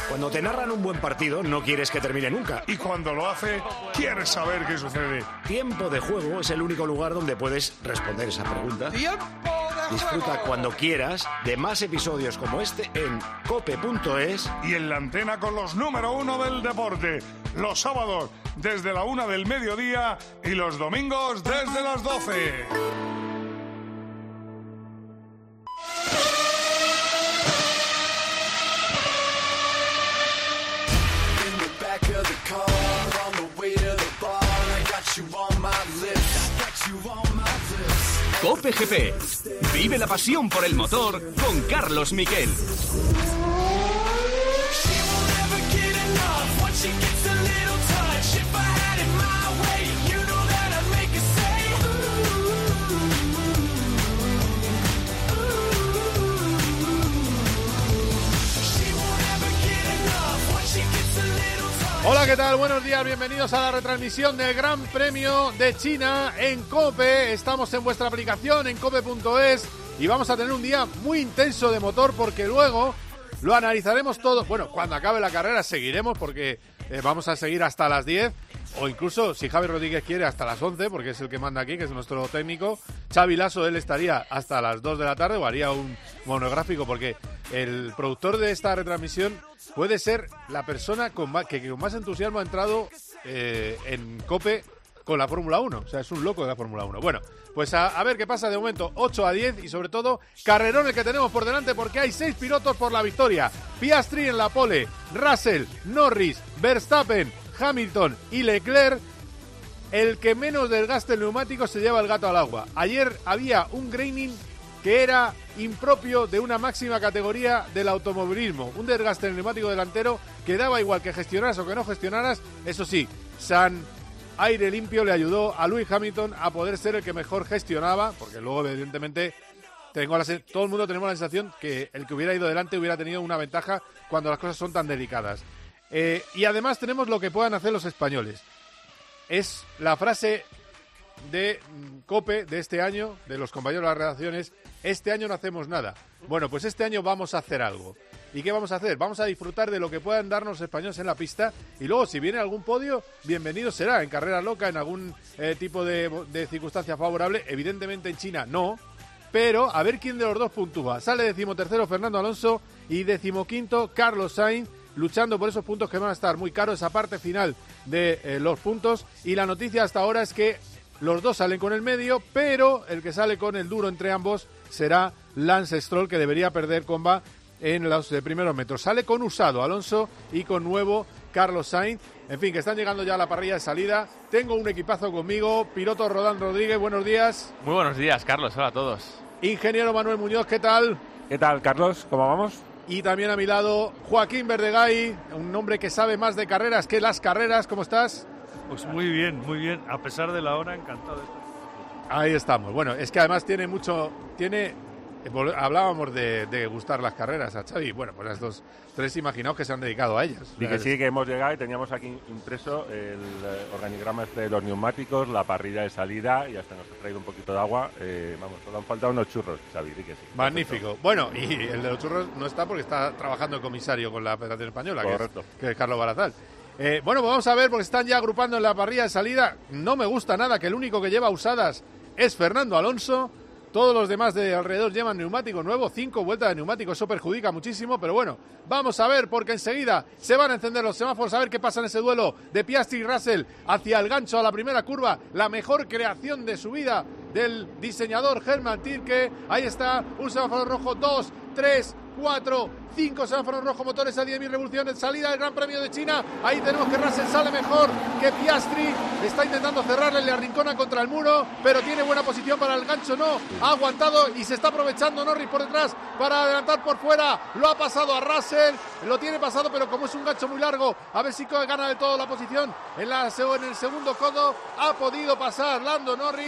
Cuando te narran un buen partido, no quieres que termine nunca. Y cuando lo hace, quieres saber qué sucede. Tiempo de Juego es el único lugar donde puedes responder esa pregunta. Disfruta cuando quieras de más episodios como este en cope.es. Y en la antena con los número 1 del deporte. Los sábados desde la 1 del mediodía y los domingos desde las 12. COPE GP. Vive la pasión por el motor con Carlos Miquel. Hola, ¿qué tal? Buenos días, bienvenidos a la retransmisión del Gran Premio de China en COPE. Estamos en vuestra aplicación en cope.es y vamos a tener un día muy intenso de motor porque luego lo analizaremos todo. Bueno, cuando acabe la carrera seguiremos porque vamos a seguir hasta las 10 o incluso, si Javi Rodríguez quiere, hasta las 11 porque es el que manda aquí, que es nuestro técnico. Xavi Lasso, él estaría hasta las 2 de la tarde o haría un monográfico porque el productor de esta retransmisión puede ser la persona que con más entusiasmo ha entrado en COPE con la Fórmula 1. O sea, es un loco de la Fórmula 1. Bueno, pues a ver qué pasa de momento. 8 a 10 y sobre todo, carrerón el que tenemos por delante porque hay 6 pilotos por la victoria. Piastri en la pole, Russell, Norris, Verstappen, Hamilton y Leclerc. El que menos desgaste el neumático se lleva el gato al agua. Ayer había un graining que era impropio de una máxima categoría del automovilismo. Un desgaste en el neumático delantero que daba igual que gestionaras o que no gestionaras. Eso sí, San Aire Limpio le ayudó a Lewis Hamilton a poder ser el que mejor gestionaba, porque luego evidentemente todo el mundo tenemos la sensación que el que hubiera ido delante hubiera tenido una ventaja cuando las cosas son tan delicadas. Y además tenemos lo que puedan hacer los españoles. Es la frase de COPE de este año, de los compañeros de las redacciones: este año no hacemos nada. Bueno, pues este año vamos a hacer algo. ¿Y qué vamos a hacer? Vamos a disfrutar de lo que puedan darnos los españoles en la pista y luego, si viene algún podio, bienvenido será, en carrera loca, en algún tipo de circunstancia favorable. Evidentemente en China no, pero a ver quién de los dos puntúa. Sale 13º Fernando Alonso y 15º Carlos Sainz, luchando por esos puntos que van a estar muy caros, esa parte final de los puntos. Y la noticia hasta ahora es que los dos salen con el medio, pero el que sale con el duro entre ambos será Lance Stroll, que debería perder comba en los primeros metros. Sale con usado Alonso y con nuevo Carlos Sainz. En fin, que están llegando ya a la parrilla de salida. Tengo un equipazo conmigo. Piloto Rodán Rodríguez, buenos días. Muy buenos días, Carlos. Hola a todos. Ingeniero Manuel Muñoz, ¿qué tal? ¿Qué tal, Carlos? ¿Cómo vamos? Y también a mi lado, Joaquín Verdegay, un hombre que sabe más de carreras que las carreras. ¿Cómo estás? Pues muy bien, a pesar de la hora, encantado de estar. Ahí estamos. Bueno, es que además hablábamos de gustar las carreras a Xavi. Bueno, pues estos tres imaginaos que se han dedicado a ellas. Y que sí, que hemos llegado y teníamos aquí impreso el organigrama de los neumáticos, la parrilla de salida y hasta nos ha traído un poquito de agua. Vamos, solo han faltado unos churros, Xavi, di que sí. Magnífico. Perfecto. Bueno, y el de los churros no está porque está trabajando el comisario con la Federación Española, que es Carlos Barazal. Bueno, pues vamos a ver porque están ya agrupando en la parrilla de salida. No me gusta nada que el único que lleva usadas es Fernando Alonso. Todos los demás de alrededor llevan neumático nuevo, 5 vueltas de neumático, eso perjudica muchísimo, pero bueno, vamos a ver porque enseguida se van a encender los semáforos, a ver qué pasa en ese duelo de Piastri y Russell hacia el gancho a la primera curva, la mejor creación de su vida del diseñador Hermann Tilke. Ahí está, un semáforo rojo, 2, 3, 4, 5 semáforos rojos, motores a 10.000 revoluciones, salida del Gran Premio de China. Ahí tenemos que Russell sale mejor que Piastri, está intentando cerrarle, le arrincona contra el muro, pero tiene buena posición para el gancho, no, ha aguantado y se está aprovechando Norris por detrás para adelantar por fuera, lo ha pasado a Russell, lo tiene pasado, pero como es un gancho muy largo, a ver si gana de todo la posición en el segundo codo, ha podido pasar Lando Norris.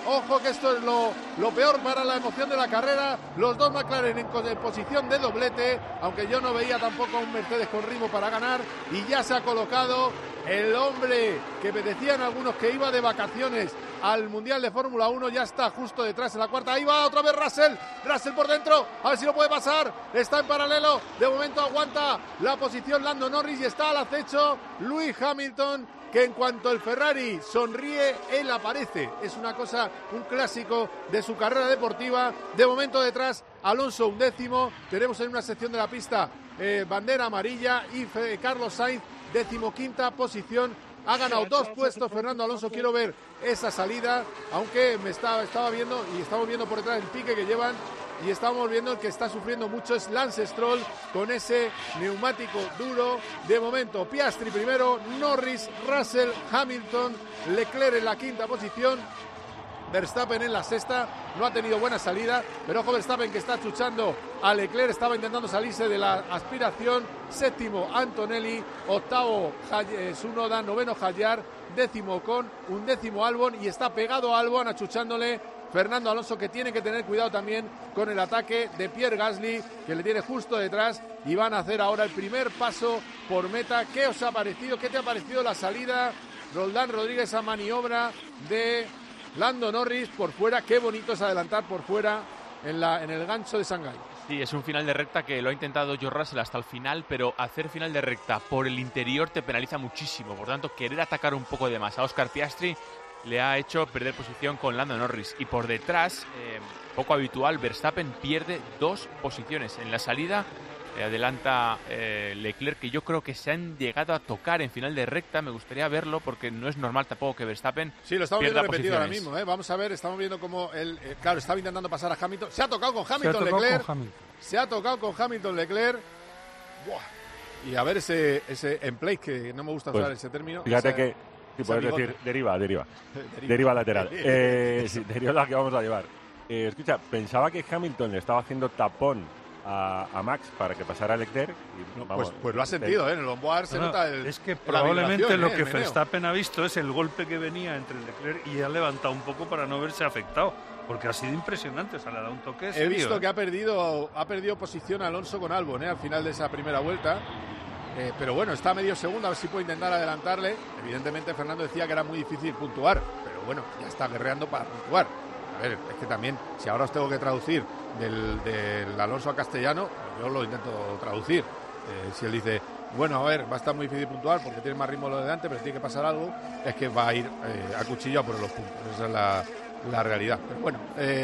Ojo que esto es lo peor para la emoción de la carrera. Los dos McLaren en posición de doblete, aunque yo no veía tampoco a un Mercedes con ritmo para ganar. Y ya se ha colocado el hombre que me decían algunos que iba de vacaciones al Mundial de Fórmula 1, ya está justo detrás en la cuarta. Ahí va otra vez Russell por dentro, a ver si lo puede pasar, está en paralelo, de momento aguanta la posición Lando Norris y está al acecho Lewis Hamilton, que en cuanto el Ferrari sonríe, él aparece. Es una cosa, un clásico de su carrera deportiva. De momento detrás Alonso 11º, tenemos en una sección de la pista bandera amarilla y Carlos Sainz 15ª posición. Ha ganado 2 puestos Fernando Alonso. Quiero ver esa salida, aunque estaba viendo y estamos viendo por detrás el pique que llevan y estamos viendo el que está sufriendo mucho es Lance Stroll con ese neumático duro. De momento Piastri primero, Norris, Russell, Hamilton, Leclerc en la 5ª posición, Verstappen en la 6ª, no ha tenido buena salida, pero ojo Verstappen que está chuchando a Leclerc, estaba intentando salirse de la aspiración. 7º Antonelli, 8º Tsunoda, 9º Hadjar, 10º Ocon, 11º Albon y está pegado a Albon achuchándole Fernando Alonso, que tiene que tener cuidado también con el ataque de Pierre Gasly, que le tiene justo detrás, y van a hacer ahora el primer paso por meta. ¿Qué os ha parecido? ¿Qué te ha parecido la salida, Roldán Rodríguez, a maniobra de Lando Norris por fuera? Qué bonito es adelantar por fuera en el gancho de Shanghái. Sí, es un final de recta que lo ha intentado George Russell hasta el final, pero hacer final de recta por el interior te penaliza muchísimo. Por tanto, querer atacar un poco de más a Oscar Piastri le ha hecho perder posición con Lando Norris. Y por detrás, poco habitual, Verstappen pierde 2 posiciones. En la salida adelanta Leclerc, que yo creo que se han llegado a tocar en final de recta. Me gustaría verlo porque no es normal tampoco que Verstappen sí, lo estamos viendo repetido posiciones. ahora mismo, Vamos a ver, estamos viendo cómo él, claro, estaba intentando pasar a Hamilton. Se ha tocado con Hamilton Leclerc. Se ha tocado con Hamilton Leclerc. Buah. Y a ver ese en play, que no me gusta usar ese término. Fíjate que si puedes decir deriva lateral. Sí, deriva la que vamos a llevar. Escucha, pensaba que Hamilton le estaba haciendo tapón a Max para que pasara a Leclerc. Y, vamos, pues lo ha sentido, en el onboard se nota es que probablemente lo que Verstappen ha visto es el golpe que venía entre Leclerc y ha levantado un poco para no verse afectado, porque ha sido impresionante, o sea, le ha dado un toque serio. He visto que ha perdido posición Alonso con Albon al final de esa primera vuelta. Pero bueno, está a medio segundo, a ver si puede intentar adelantarle. Evidentemente Fernando decía que era muy difícil puntuar, pero bueno, ya está guerreando para puntuar. A ver, es que también, si ahora os tengo que traducir del Alonso a castellano, yo lo intento traducir. Si él dice, bueno, a ver, va a estar muy difícil puntuar porque tiene más ritmo lo de delante, pero tiene que pasar algo, es que va a ir a cuchillo a por los puntos. Esa es la realidad. Pero bueno,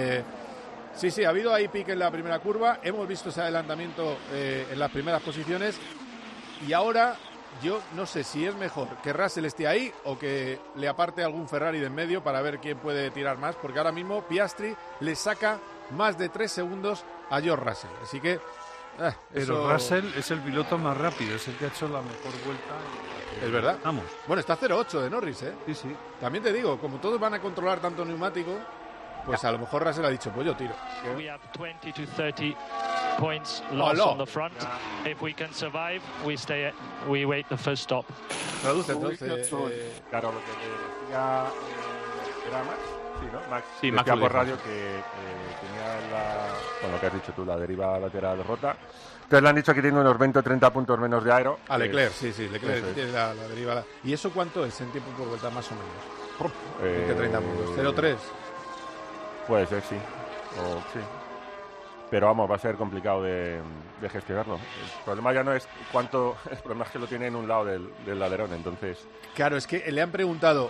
sí, ha habido ahí pique en la primera curva, hemos visto ese adelantamiento en las primeras posiciones. Y ahora yo no sé si es mejor que Russell esté ahí o que le aparte algún Ferrari de en medio para ver quién puede tirar más, porque ahora mismo Piastri le saca más de 3 segundos a George Russell. Así que pero Russell es el piloto más rápido, es el que ha hecho la mejor vuelta. Es verdad. Vamos. Bueno, está 0.8 de Norris, Sí. También te digo, como todos van a controlar tanto neumático, pues a lo mejor Russell ha dicho, pues yo tiro. We have 20 to 30 points lost on the front. If we can survive, we wait the first stop. Traduce entonces. Claro, lo que decía era Max. Sí, ¿no? Max decía por radio que tenía con lo que has dicho tú, la deriva lateral rota. Entonces le han dicho que tiene unos 20 o 30 puntos menos de aero. A Leclerc, sí, Leclerc tiene la deriva. ¿Y eso cuánto es en tiempo por vuelta más o menos? 20, 30 puntos. 0.3. Puede ser, sí. Sí. Pero vamos, va a ser complicado de gestionarlo. El problema ya no es cuánto, el problema es que lo tiene en un lado del alerón, entonces. Claro, es que le han preguntado,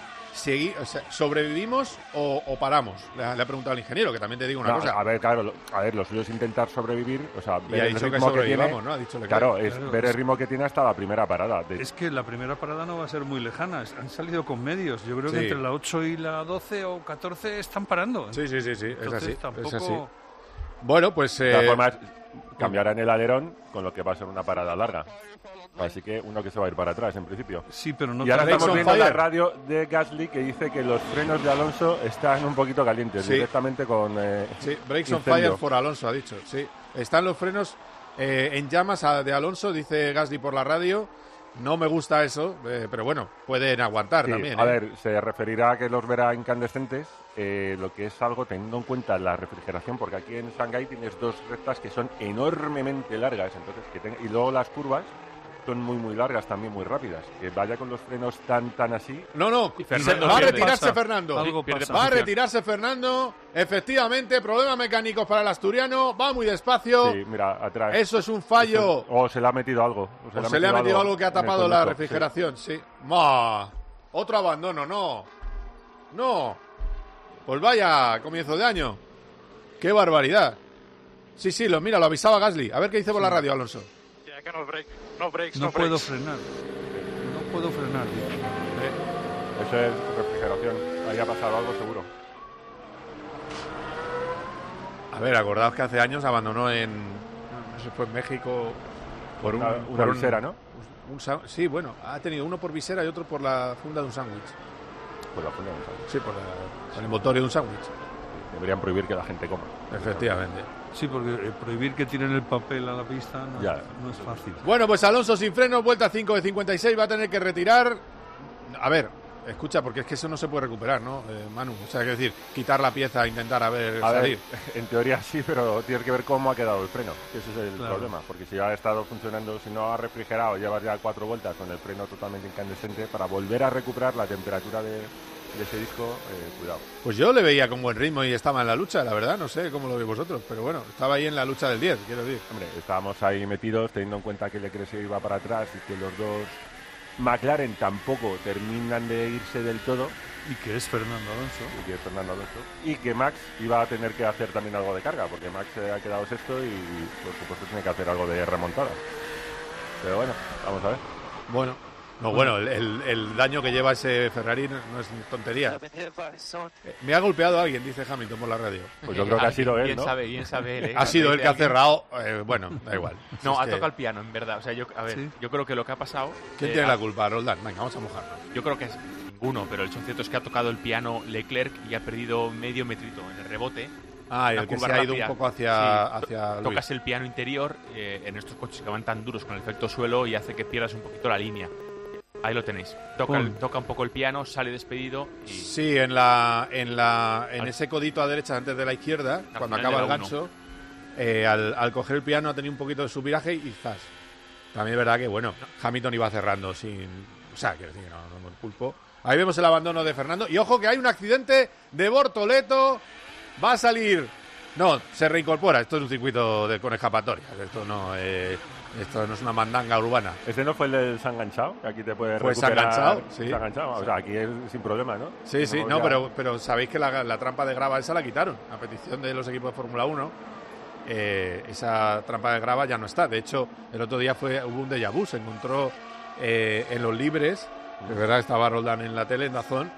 ¿sobrevivimos o paramos? Le ha preguntado al ingeniero, que también te digo una cosa. A ver, claro, lo suyo es intentar sobrevivir, o sea, ver el ritmo que tiene, ¿no? Ha dicho claro, ver el ritmo que tiene hasta la primera parada. Es que la primera parada no va a ser muy lejana, han salido con medios, yo creo que entre la 8 y la 12 o 14 están parando. Sí, entonces, es así, tampoco... es así. Bueno, pues... De todas formas, cambiarán el alerón, con lo que va a ser una parada larga. Así que uno que se va a ir para atrás, en principio. Sí, pero no. Y ahora estamos viendo la radio de Gasly que dice que los frenos de Alonso están un poquito calientes, directamente con brakes on fire for Alonso, ha dicho. Sí, están los frenos en llamas de Alonso, dice Gasly por la radio. No me gusta eso, pero bueno, pueden aguantar también. A ver, se referirá a que los verá incandescentes, lo que es algo teniendo en cuenta la refrigeración, porque aquí en Shanghái tienes 2 rectas que son enormemente largas, entonces y luego las curvas son muy largas, también muy rápidas. Que vaya con los frenos tan así. No, va a retirarse Fernando. Va a retirarse Fernando. Efectivamente, problemas mecánicos para el asturiano. Va muy despacio. Sí, mira, atrás. Eso es un fallo. O se le ha metido algo. O se le ha metido algo que ha tapado la refrigeración, sí. Otro abandono, no. Pues vaya comienzo de año. Qué barbaridad. Sí, lo avisaba Gasly. A ver qué dice por la radio, Alonso. No puedo frenar. Eso es refrigeración. Ahí ha pasado algo seguro. A ver, acordaos que hace años abandonó no sé, fue en México por una visera, ¿no? Sí, bueno, ha tenido uno por visera y otro por la funda de un sándwich. Por la funda de un sándwich. Sí, por el envoltorio de un sándwich. Deberían prohibir que la gente coma. Efectivamente. Sí, porque prohibir que tiren el papel a la pista no es fácil. Bueno, pues Alonso sin frenos, vuelta 5 de 56, va a tener que retirar. A ver, escucha, porque es que eso no se puede recuperar, ¿no, Manu? O sea, es decir, quitar la pieza e intentar salir. En teoría sí, pero tienes que ver cómo ha quedado el freno. Ese es el problema, porque si ha estado funcionando, si no ha refrigerado, llevas ya 4 vueltas con el freno totalmente incandescente, para volver a recuperar la temperatura de ese disco, cuidado. Pues yo le veía con buen ritmo y estaba en la lucha, la verdad, no sé cómo lo veis vosotros, pero bueno, estaba ahí en la lucha del 10, quiero decir. Hombre, estábamos ahí metidos, teniendo en cuenta que Leclerc se iba para atrás y que los dos McLaren tampoco terminan de irse del todo. Y que es Fernando Alonso. Y que Max iba a tener que hacer también algo de carga, porque Max se ha quedado sexto y por supuesto tiene que hacer algo de remontada. Pero bueno, vamos a ver. Bueno, el daño que lleva ese Ferrari no es tontería. Me ha golpeado alguien, dice Hamilton por la radio. Pues yo creo que ha sido él, ¿no? Bien sabe él. Ha sido él que ha cerrado. Bueno, da igual. No, ha tocado el piano, en verdad. O sea, yo creo que lo que ha pasado... ¿Quién tiene la culpa, Roldán? Venga, vamos a mojarnos. Yo creo que es ninguno, pero el hecho cierto es que ha tocado el piano Leclerc y ha perdido medio metrito en el rebote. Y el que se ha ido un poco hacia tocas el piano interior en estos coches que van tan duros con el efecto suelo y hace que pierdas un poquito la línea. Ahí lo tenéis. Toca un poco el piano, sale despedido. Y... Sí, en ese codito a derecha antes de la izquierda, cuando acaba el gancho, al coger el piano ha tenido un poquito de su viraje y ¡zas! También es verdad que, bueno, Hamilton iba cerrando sin... O sea, quiero decir que no me culpo. Ahí vemos el abandono de Fernando. Y ojo que hay un accidente de Bortoleto. Va a salir... No, se reincorpora. Esto es un circuito con escapatoria. Esto no es una mandanga urbana. ¿Este no fue el del Sanganchao? Que aquí te puede recuperar. ¿Fue Sanganchao? Sí. Sanganchao. O sea, aquí es sin problema, ¿no? Sí, no, pero sabéis que la trampa de grava esa la quitaron a petición de los equipos de Fórmula 1. Esa trampa de grava ya no está. De hecho, el otro día hubo un déjà vu. Se encontró en los libres, de verdad estaba Roldán en la tele, en Dazón,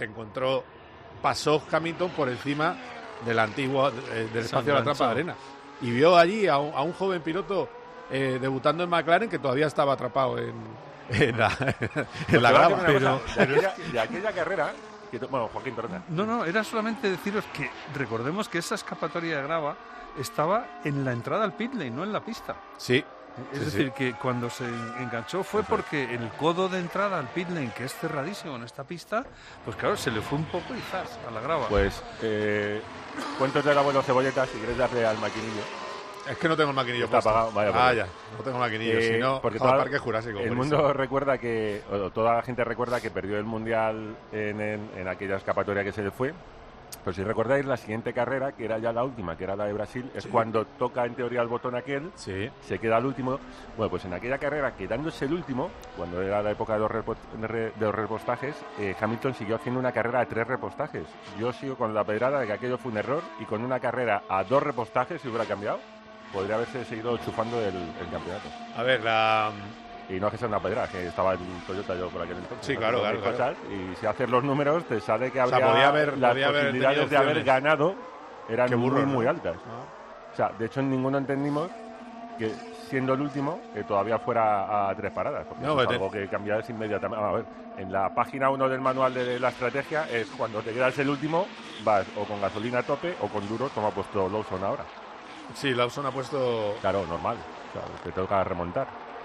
pasó Hamilton por encima del antiguo del espacio de la trampa de arena y vio allí a un joven piloto debutando en McLaren que todavía estaba atrapado en la grava. Pero de aquella carrera... Bueno, Joaquín, perdona. No, era solamente deciros que recordemos que esa escapatoria de grava estaba en la entrada al pit lane, no en la pista. Sí. Es decir, que cuando se enganchó fue porque el codo de entrada al pit lane, que es cerradísimo en esta pista, pues claro, se le fue un poco y ¡zas! A la grava. Pues cuentos del abuelo Cebolleta, si quieres darle al maquinillo. Es que no tengo el maquinillo. Está apagado, vaya. Ya, no tengo maquinillo, si no, porque al Parque Jurásico. El mundo recuerda toda la gente recuerda que perdió el Mundial en aquella escapatoria que se le fue. Pero si recordáis, la siguiente carrera, que era ya la última, que era la de Brasil, es cuando toca en teoría el botón aquel, se queda el último. Bueno, pues en aquella carrera, quedándose el último, cuando era la época de los repostajes, Hamilton siguió haciendo una carrera de 3 repostajes. Yo sigo con la pedrada de que aquello fue un error y con una carrera a 2 repostajes, si hubiera cambiado, podría haberse seguido chufando el campeonato. A ver, Y no es que sea una pedra, que estaba el Toyota yo por aquel entonces. Sí, claro. Y si haces los números, te sale que habría las posibilidades de haber ganado eran muy altas. Ah. O sea, de hecho, en ninguno entendimos que siendo el último, todavía fuera a 3 paradas. Porque es algo que cambias inmediatamente. A ver, en la página 1 del manual de la estrategia es cuando te quedas el último, vas o con gasolina a tope o con duros, como ha puesto Lawson ahora. Sí, Lawson ha puesto... Claro, normal. O sea, te toca remontar.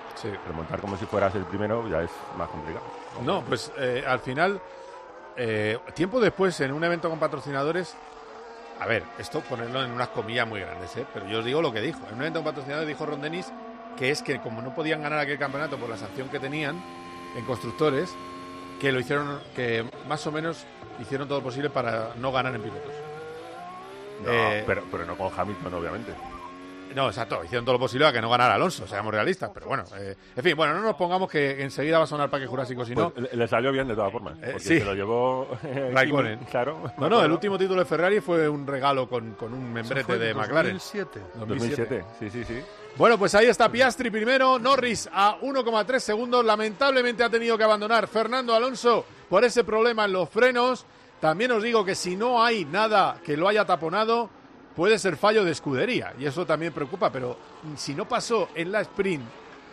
Sí. Remontar como si fueras el primero ya es más complicado. No, pues al final, tiempo después, en un evento con patrocinadores, a ver, esto ponerlo en unas comillas muy grandes, pero yo os digo lo que dijo. En un evento con patrocinadores dijo Ron Dennis que es que como no podían ganar aquel campeonato por la sanción que tenían en constructores, que lo hicieron, que más o menos hicieron todo lo posible para no ganar en pilotos. No, pero no con Hamilton, obviamente. No, exacto, hicieron todo lo posible a que no ganara Alonso, seamos realistas, pero bueno, en fin, bueno, no nos pongamos que enseguida va a sonar Parque Jurásico, si no... Pues le salió bien de todas formas, porque sí. Se lo llevó Raikkonen. Claro. No, el último título de Ferrari fue un regalo con un membrete de McLaren. 2007, sí. Bueno, pues ahí está Piastri primero, Norris a 1,3 segundos, lamentablemente ha tenido que abandonar Fernando Alonso por ese problema en los frenos. También os digo que si no hay nada que lo haya taponado, puede ser fallo de escudería, y eso también preocupa, pero si no pasó en la sprint,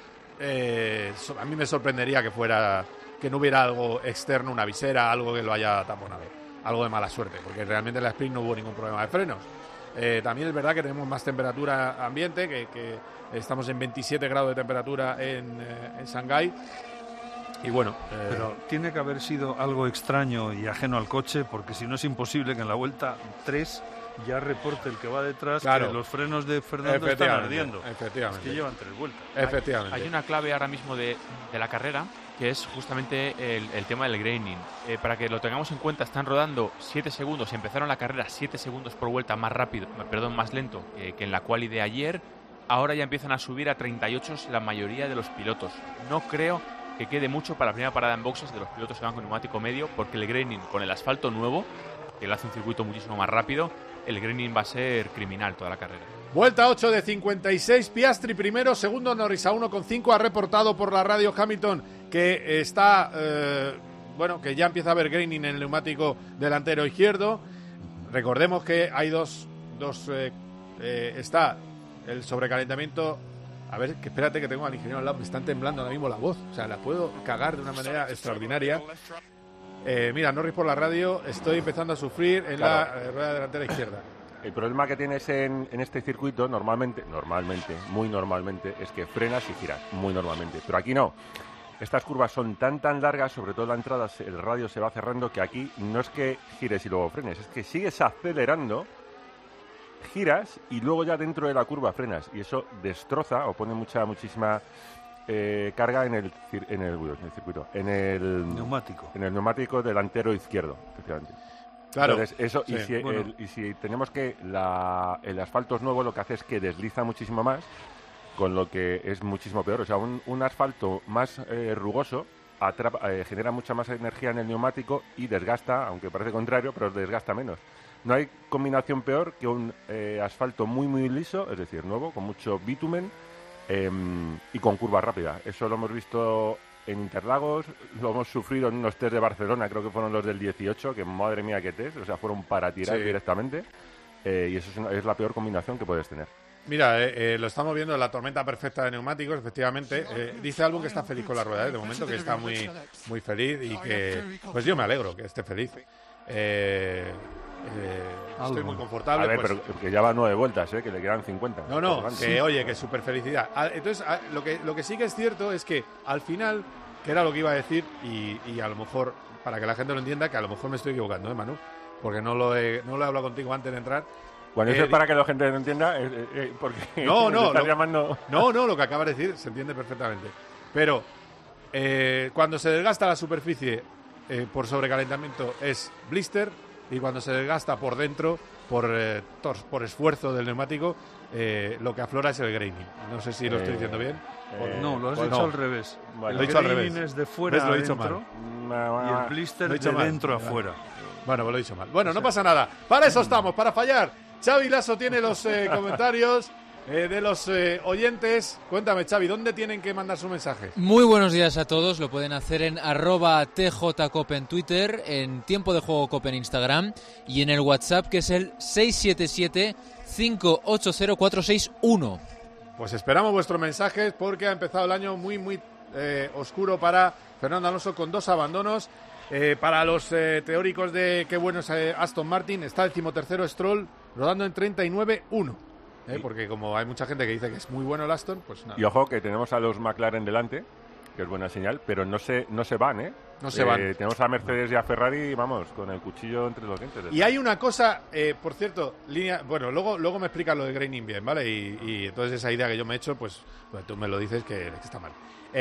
a mí me sorprendería que no hubiera algo externo, una visera, algo que lo haya taponado, algo de mala suerte, porque realmente en la sprint no hubo ningún problema de frenos. También es verdad que tenemos más temperatura ambiente, que estamos en 27 grados de temperatura en Shanghái. Y bueno, pero tiene que haber sido algo extraño y ajeno al coche, porque si no es imposible que en la vuelta 3 ya reporte el que va detrás, claro, que los frenos de Fernando están ardiendo. Efectivamente. Es que llevan 3 vueltas. Efectivamente. Hay una clave ahora mismo de la carrera, que es justamente el tema del graining. Para que lo tengamos en cuenta, están rodando 7 segundos, empezaron la carrera 7 segundos por vuelta más lento que en la quali de ayer. Ahora ya empiezan a subir a 38 la mayoría de los pilotos. No creo que quede mucho para la primera parada en boxes de los pilotos que van con neumático medio, porque el graining con el asfalto nuevo, que le hace un circuito muchísimo más rápido, el graining va a ser criminal toda la carrera. Vuelta 8 de 56, Piastri primero, segundo Norris a 1,5, ha reportado por la radio Hamilton que está, que ya empieza a haber graining en el neumático delantero izquierdo. Recordemos que hay está el sobrecalentamiento. A ver, que espérate que tengo al ingeniero al lado, me están temblando ahora mismo la voz, o sea, la puedo cagar de una manera extraordinaria. Mira, Norris por la radio, estoy empezando a sufrir en la rueda delantera izquierda. El problema que tienes en este circuito, muy normalmente, es que frenas y giras, muy normalmente. Pero aquí no. Estas curvas son tan largas, sobre todo la entrada, el radio se va cerrando, que aquí no es que gires y luego frenes, es que sigues acelerando, giras y luego ya dentro de la curva frenas. Y eso destroza o pone muchísima carga en el circuito, en el neumático delantero izquierdo, efectivamente. Claro. Entonces, eso, sí, y si tenemos que el asfalto es nuevo, lo que hace es que desliza muchísimo más, con lo que es muchísimo peor. O sea, un asfalto más rugoso genera mucha más energía en el neumático y desgasta, aunque parece contrario, pero desgasta menos. No hay combinación peor que un asfalto muy liso, es decir, nuevo, con mucho bitumen y con curva rápida. Eso lo hemos visto en Interlagos, lo hemos sufrido en unos test de Barcelona, creo que fueron los del 18, que madre mía qué test, o sea, fueron para tirar directamente, y eso es la peor combinación que puedes tener. Mira, lo estamos viendo en la tormenta perfecta de neumáticos, efectivamente. Dice Albon que está feliz con la rueda, de momento, que está muy feliz y que, pues yo me alegro que esté feliz. Estoy muy confortable. A ver, pero que ya va 9 vueltas, que le quedan 50. No, que súper felicidad. Entonces, lo que sí que es cierto es que al final, que era lo que iba a decir, y a lo mejor, para que la gente lo entienda, que a lo mejor me estoy equivocando, Manu, porque no lo he hablado contigo antes de entrar. Cuando eso es para que la gente no entienda, porque llamando... No, lo que acabas de decir se entiende perfectamente. Pero cuando se desgasta la superficie por sobrecalentamiento es blister, y cuando se desgasta por dentro por esfuerzo del neumático, lo que aflora es el graining. No sé si lo estoy diciendo bien. No, lo has dicho al revés. Lo he dicho al revés. El graining es de fuera a dentro y el blister de dentro a fuera. Bueno, pues lo he dicho mal. Bueno, no pasa nada. Para eso estamos, para fallar. Xavi Lasso tiene los comentarios de los oyentes. Cuéntame, Xavi, ¿dónde tienen que mandar su mensaje? Muy buenos días a todos. Lo pueden hacer en @tjcope en Twitter, en Tiempo de Juego Cope en Instagram y en el WhatsApp, que es el 677-580-461. Pues esperamos vuestros mensajes, porque ha empezado el año muy oscuro para Fernando Alonso, con 2 abandonos. Para los teóricos de qué bueno es Aston Martin, está 13º Stroll, rodando en 39.1. porque como hay mucha gente que dice que es muy bueno el Aston, pues nada. Y ojo que tenemos a los McLaren delante, que es buena señal, pero no se van, ¿eh? No se van. Tenemos a Mercedes y a Ferrari, vamos, con el cuchillo entre los dientes. Y hay una cosa, por cierto, bueno, luego me explicas lo de graining bien, ¿vale? Y entonces esa idea que yo me he hecho, pues tú me lo dices que está mal.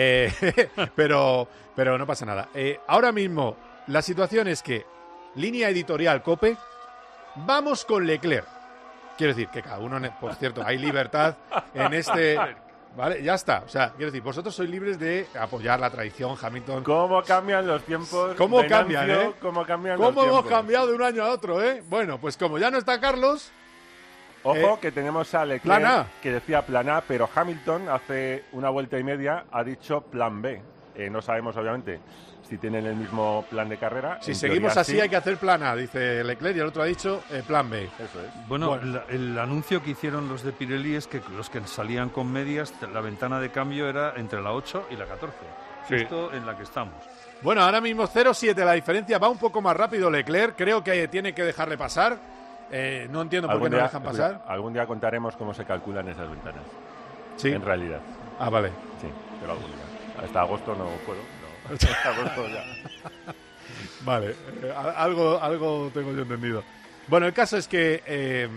Pero no pasa nada. Ahora mismo, la situación es que línea editorial COPE, vamos con Leclerc. Quiero decir que cada uno, por cierto, hay libertad en este... Vale, ya está. O sea, quiero decir, vosotros sois libres de apoyar la tradición Hamilton. ¿Cómo cambian los tiempos? ¿Cómo cambian, ¿Cómo cambian los tiempos? ¿Cómo hemos cambiado de un año a otro, Bueno, pues como ya no está Carlos... Ojo, que tenemos a Leclerc, que decía plan A, pero Hamilton hace una vuelta y media ha dicho plan B. No sabemos, obviamente, si tienen el mismo plan de carrera. Si seguimos así, hay que hacer plan A, dice Leclerc, y el otro ha dicho plan B. Eso es. Bueno, el anuncio que hicieron los de Pirelli es que los que salían con medias, la ventana de cambio era entre la 8 y la 14. Sí. Esto en la que estamos. Bueno, ahora mismo 0-7 la diferencia, va un poco más rápido Leclerc, creo que tiene que dejarle pasar. No entiendo por qué no dejan pasar. Algún día contaremos cómo se calculan esas ventanas. Sí. En realidad. Ah, vale. Sí, pero algún día. Hasta agosto no puedo. No. Hasta agosto ya. Vale, algo tengo yo entendido. Bueno, el caso es que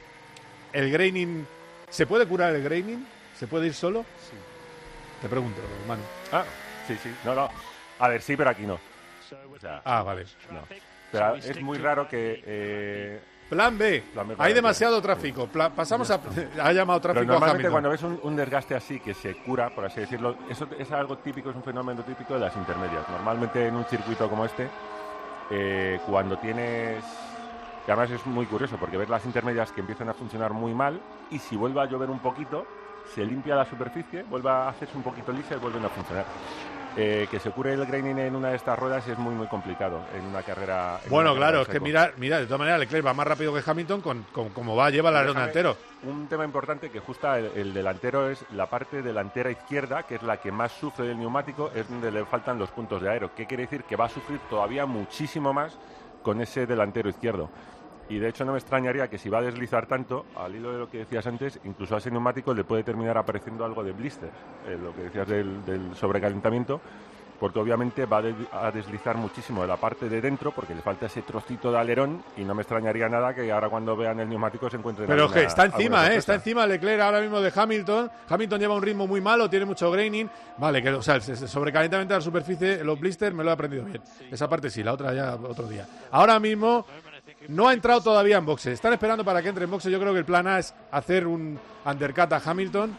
el graining... ¿Se puede curar el graining? ¿Se puede ir solo? Sí. Te pregunto, Manu. Ah, sí. No. A ver, sí, pero aquí no. O sea, vale. No. Pero es muy raro que... Plan B. Hay demasiado tráfico. Pasamos a... Ha llamado tráfico pero normalmente a Hamilton. Cuando ves un desgaste así que se cura, por así decirlo, eso es algo típico, es un fenómeno típico de las intermedias. Normalmente en un circuito como este, cuando tienes... Y además es muy curioso porque ves las intermedias que empiezan a funcionar muy mal y si vuelve a llover un poquito, se limpia la superficie, vuelve a hacerse un poquito lisa y vuelven a funcionar. Que se cure el graining en una de estas ruedas es muy, muy complicado en una carrera... Bueno, claro, es que mira, de todas maneras Leclerc va más rápido que Hamilton como lleva el alerón delantero. Un tema importante que justo el delantero es la parte delantera izquierda, que es la que más sufre del neumático, es donde le faltan los puntos de aero. ¿Qué quiere decir? Que va a sufrir todavía muchísimo más con ese delantero izquierdo. Y de hecho no me extrañaría que si va a deslizar tanto, al hilo de lo que decías antes, incluso a ese neumático le puede terminar apareciendo algo de blister, lo que decías del sobrecalentamiento, porque obviamente va a deslizar muchísimo de la parte de dentro, porque le falta ese trocito de alerón, y no me extrañaría nada que ahora cuando vean el neumático se encuentren... Pero que está encima, está encima Leclerc ahora mismo de Hamilton. Hamilton lleva un ritmo muy malo, tiene mucho graining. Vale, o sea, el sobrecalentamiento de la superficie, los blisters, me lo he aprendido bien. Esa parte sí, la otra ya otro día. Ahora mismo... No ha entrado todavía en boxes. Están esperando para que entre en boxes. Yo creo que el plan A es hacer un undercut a Hamilton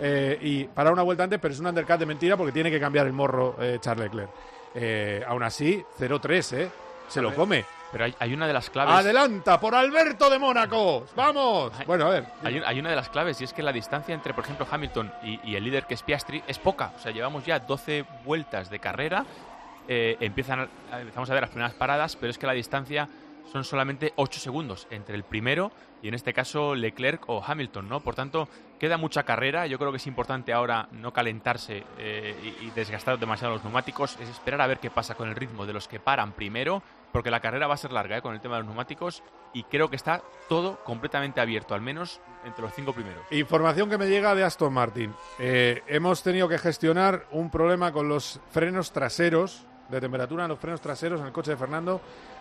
y parar una vuelta antes, pero es un undercut de mentira porque tiene que cambiar el morro Charles Leclerc. Aún así, 0-3, se lo come. Pero hay una de las claves... ¡Adelanta por Alberto de Mónaco! ¡Vamos! Bueno, a ver. Hay una de las claves y es que la distancia entre, por ejemplo, Hamilton y el líder que es Piastri es poca. O sea, llevamos ya 12 vueltas de carrera. Empezamos a ver las primeras paradas, pero es que la distancia... Son solamente 8 segundos entre el primero y en este caso Leclerc o Hamilton, ¿no? Por tanto, queda mucha carrera. Yo creo que es importante ahora no calentarse y desgastar demasiado los neumáticos. Es esperar a ver qué pasa con el ritmo de los que paran primero, porque la carrera va a ser larga con el tema de los neumáticos y creo que está todo completamente abierto, al menos entre los 5 primeros. Información que me llega de Aston Martin. Hemos tenido que gestionar un problema con los frenos traseros, de temperatura en los frenos traseros en el coche de Fernando.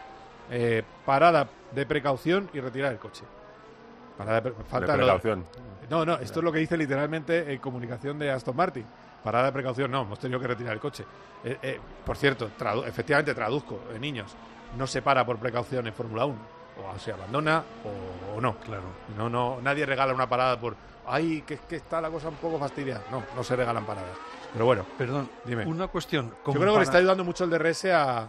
Parada de precaución y retirar el coche. Falta de precaución. No, esto es lo que dice literalmente en comunicación de Aston Martin. Parada de precaución, no, hemos tenido que retirar el coche. Por cierto, efectivamente traduzco, niños, no se para por precaución en Fórmula 1. O se abandona o no. Claro. No, nadie regala una parada por... ¡Ay, que está la cosa un poco fastidiada! No se regalan paradas. Pero bueno, perdón, dime. Una cuestión. Yo creo que le está ayudando mucho el DRS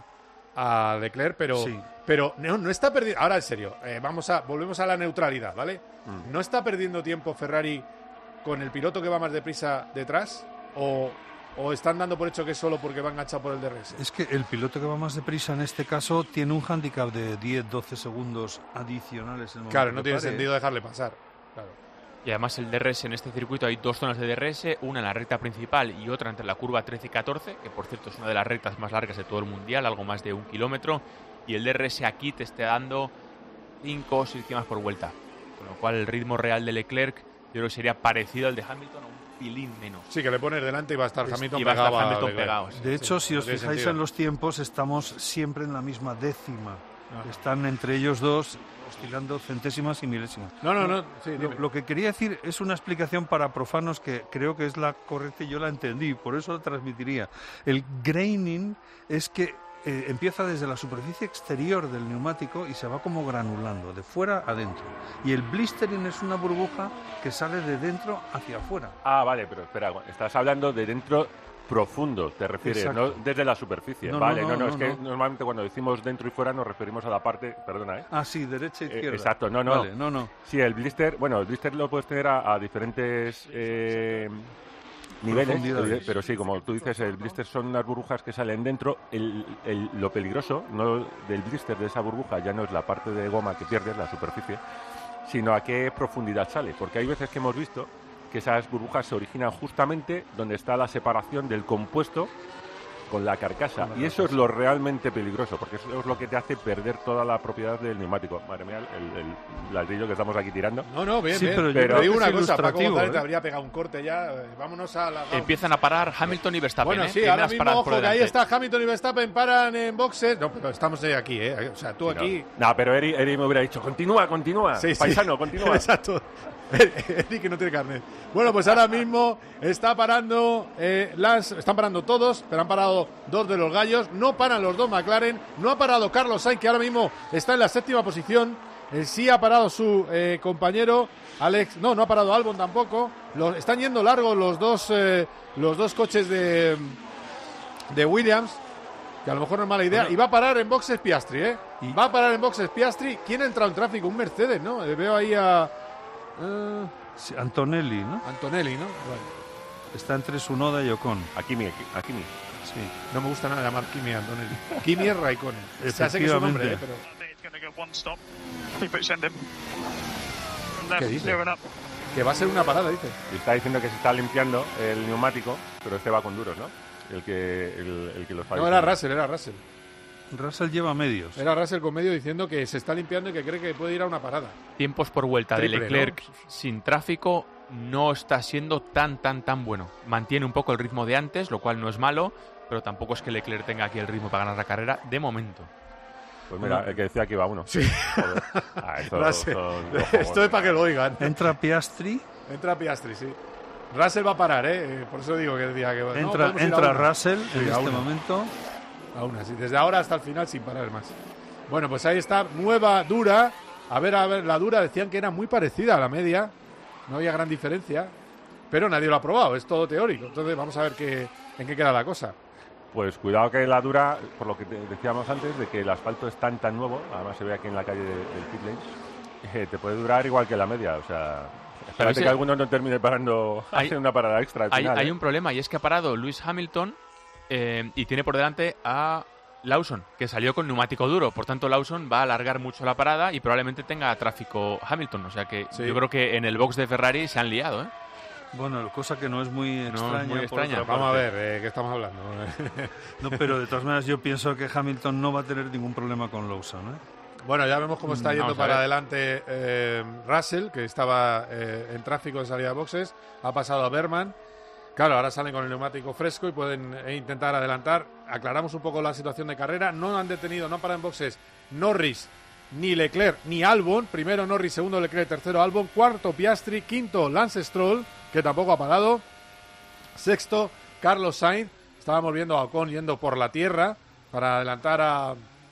a Leclerc, pero... Sí. Pero no está perdiendo... Ahora, en serio, volvemos a la neutralidad, ¿vale? ¿No está perdiendo tiempo Ferrari con el piloto que va más deprisa detrás? ¿O están dando por hecho que es solo porque va enganchado por el DRS? Es que el piloto que va más deprisa en este caso tiene un hándicap de 10-12 segundos adicionales. Claro, no tiene sentido dejarle pasar. Claro. Y además el DRS en este circuito hay 2 zonas de DRS, una en la recta principal y otra entre la curva 13 y 14, que por cierto es una de las rectas más largas de todo el mundial, algo más de 1 kilómetro. Y el DRS aquí te está dando 5 o 6 décimas por vuelta. Con lo cual el ritmo real de Leclerc yo creo que sería parecido al de Hamilton o un pilín menos. Sí, que le pones delante y va a estar Hamilton pegado. De hecho, si os fijáis en los tiempos, estamos siempre en la misma décima. Están entre ellos dos oscilando centésimas y milésimas. No. Sí, lo que quería decir es una explicación para profanos que creo que es la correcta y yo la entendí, por eso la transmitiría. El graining es que empieza desde la superficie exterior del neumático y se va como granulando, de fuera a dentro. Y el blistering es una burbuja que sale de dentro hacia afuera. Ah, vale, pero espera, estás hablando de dentro profundo, te refieres, exacto. no desde la superficie. No, es que normalmente cuando decimos dentro y fuera nos referimos a la parte, perdona, Ah, sí, derecha e izquierda. Exacto, no. Vale, no. Sí, el blister lo puedes tener a diferentes niveles, pero sí, como tú dices, el blister son unas burbujas que salen dentro. Lo peligroso del blister, de esa burbuja, ya no es la parte de goma que pierdes, la superficie, sino a qué profundidad sale, porque hay veces que hemos visto que esas burbujas se originan justamente donde está la separación del compuesto con la carcasa, y eso es lo realmente peligroso, porque eso es lo que te hace perder toda la propiedad del neumático. Madre mía, el ladrillo que estamos aquí tirando. No, bien, sí, bien. Pero digo una cosa, Paco González te habría pegado un corte ya. Vámonos a la... Empiezan a parar Hamilton y Verstappen. Bueno, sí, ahora mismo, ojo, que ahí está Hamilton y Verstappen, paran en boxes. No, pero estamos aquí, O sea, tú aquí... No, pero Eri me hubiera dicho, continúa. Sí, paisano, continúa. Exacto. Eri que no tiene carnet. Bueno, pues ahora mismo están parando todos, pero han parado dos de los gallos. No paran los dos McLaren. No ha parado Carlos Sainz, que ahora mismo está en la 7ª posición. Sí ha parado su compañero Alex. No ha parado Albon tampoco. Están yendo largos los dos coches de Williams, que a lo mejor no es mala idea. Y va a parar en boxes Piastri, Va a parar en boxes Piastri. ¿Quién ha entrado en tráfico? Un Mercedes, ¿no? Veo ahí a... Sí, Antonelli, ¿no? Bueno. Está entre Tsunoda y Ocon. A Kimi. Sí. No me gusta nada llamar Kimi a Antonelli. Kimi es Raikkonen. Ya sé que es su nombre, pero... ¿Qué dice? Que va a ser una parada, dice. Está diciendo que se está limpiando el neumático, pero este va con duros, ¿no? El que los falla. No, era Russell. Russell lleva medios. Era Russell con medio diciendo que se está limpiando y que cree que puede ir a una parada. Tiempos por vuelta de Leclerc, ¿no? Sin tráfico no está siendo tan bueno. Mantiene un poco el ritmo de antes, lo cual no es malo, pero tampoco es que Leclerc tenga aquí el ritmo para ganar la carrera de momento. Pues mira, el que decía que iba uno. Sí. Esto es para que lo oigan. Entra Piastri, sí. Russell va a parar, por eso digo que decía que... Entra Russell en este momento. Aún así, desde ahora hasta el final sin parar más. Bueno, pues ahí está, nueva dura. A ver, la dura decían que era muy parecida a la media. No había gran diferencia. Pero nadie lo ha probado, es todo teórico. Entonces vamos a ver en qué queda la cosa. Pues cuidado que la dura, por lo que decíamos antes, de que el asfalto es tan nuevo, además se ve aquí en la calle del pit lane, te puede durar igual que la media, o sea... Espérate que alguno no termine parando, haciendo una parada extra al final. Hay un problema, y es que ha parado Lewis Hamilton y tiene por delante a Lawson, que salió con neumático duro. Por tanto, Lawson va a alargar mucho la parada y probablemente tenga tráfico Hamilton. O sea que yo creo que en el box de Ferrari se han liado, ¿eh? Bueno, cosa que no es muy extraña. Vamos a ver, ¿qué estamos hablando? No, pero de todas maneras yo pienso que Hamilton no va a tener ningún problema con Lawson, ¿eh? Bueno, ya vemos cómo está yendo para adelante Russell, que estaba en tráfico de salida de boxes. Ha pasado a Berman. Claro, ahora salen con el neumático fresco y pueden intentar adelantar. Aclaramos un poco la situación de carrera. No han detenido, no han parado en boxes Norris, ni Leclerc, ni Albon. Primero Norris, segundo Leclerc, tercero Albon. Cuarto Piastri, quinto Lance Stroll, que tampoco ha parado. Sexto Carlos Sainz. Estábamos viendo a Ocon yendo por la tierra para adelantar a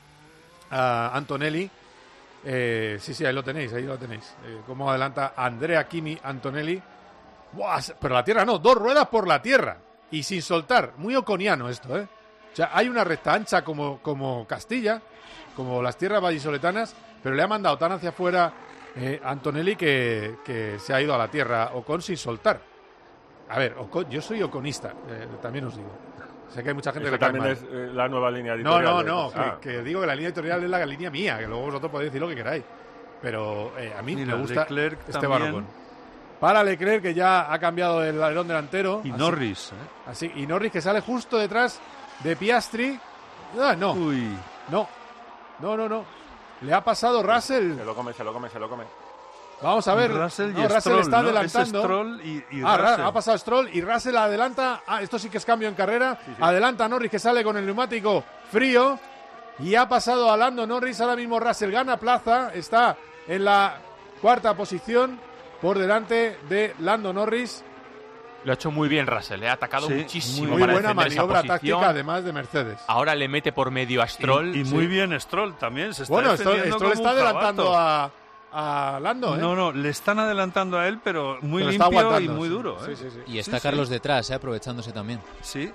Antonelli. Sí, ahí lo tenéis. Cómo adelanta Andrea Kimi Antonelli. ¡Buah! Pero la tierra no, 2 ruedas por la tierra y sin soltar. Muy oconiano esto, ¿eh? O sea, hay una recta ancha como Castilla, como las tierras vallisoletanas, pero le ha mandado tan hacia afuera Antonelli que se ha ido a la tierra Ocon sin soltar. A ver, Ocon, yo soy oconista, también os digo. Sé que hay mucha gente que también es la nueva línea editorial. No, que digo que la línea editorial es la línea mía, que luego vosotros podéis decir lo que queráis. Pero a mí me gusta Leclerc este Ocon. Para Leclerc, que ya ha cambiado el alerón delantero. Y Norris. Y Norris, que sale justo detrás de Piastri. No. Uy. No. Le ha pasado Russell. Se lo come. Vamos a ver. Russell y Russell Stroll, está ¿no? adelantando. Es Stroll y Russell. Ha pasado Stroll y Russell adelanta. Esto sí que es cambio en carrera. Sí. Adelanta Norris, que sale con el neumático frío. Y ha pasado a Lando Norris. Ahora mismo Russell gana plaza. Está en la cuarta posición por delante de Lando Norris. Lo ha hecho muy bien Russell, le ha atacado muchísimo. Muy buena maniobra táctica, además de Mercedes. Ahora le mete por medio a Stroll. Y muy bien Stroll también. Se está defendiendo Stroll está adelantando a Lando. No, le están adelantando a él, pero muy limpio y muy duro. Sí. Y está Carlos detrás, aprovechándose también. Sí.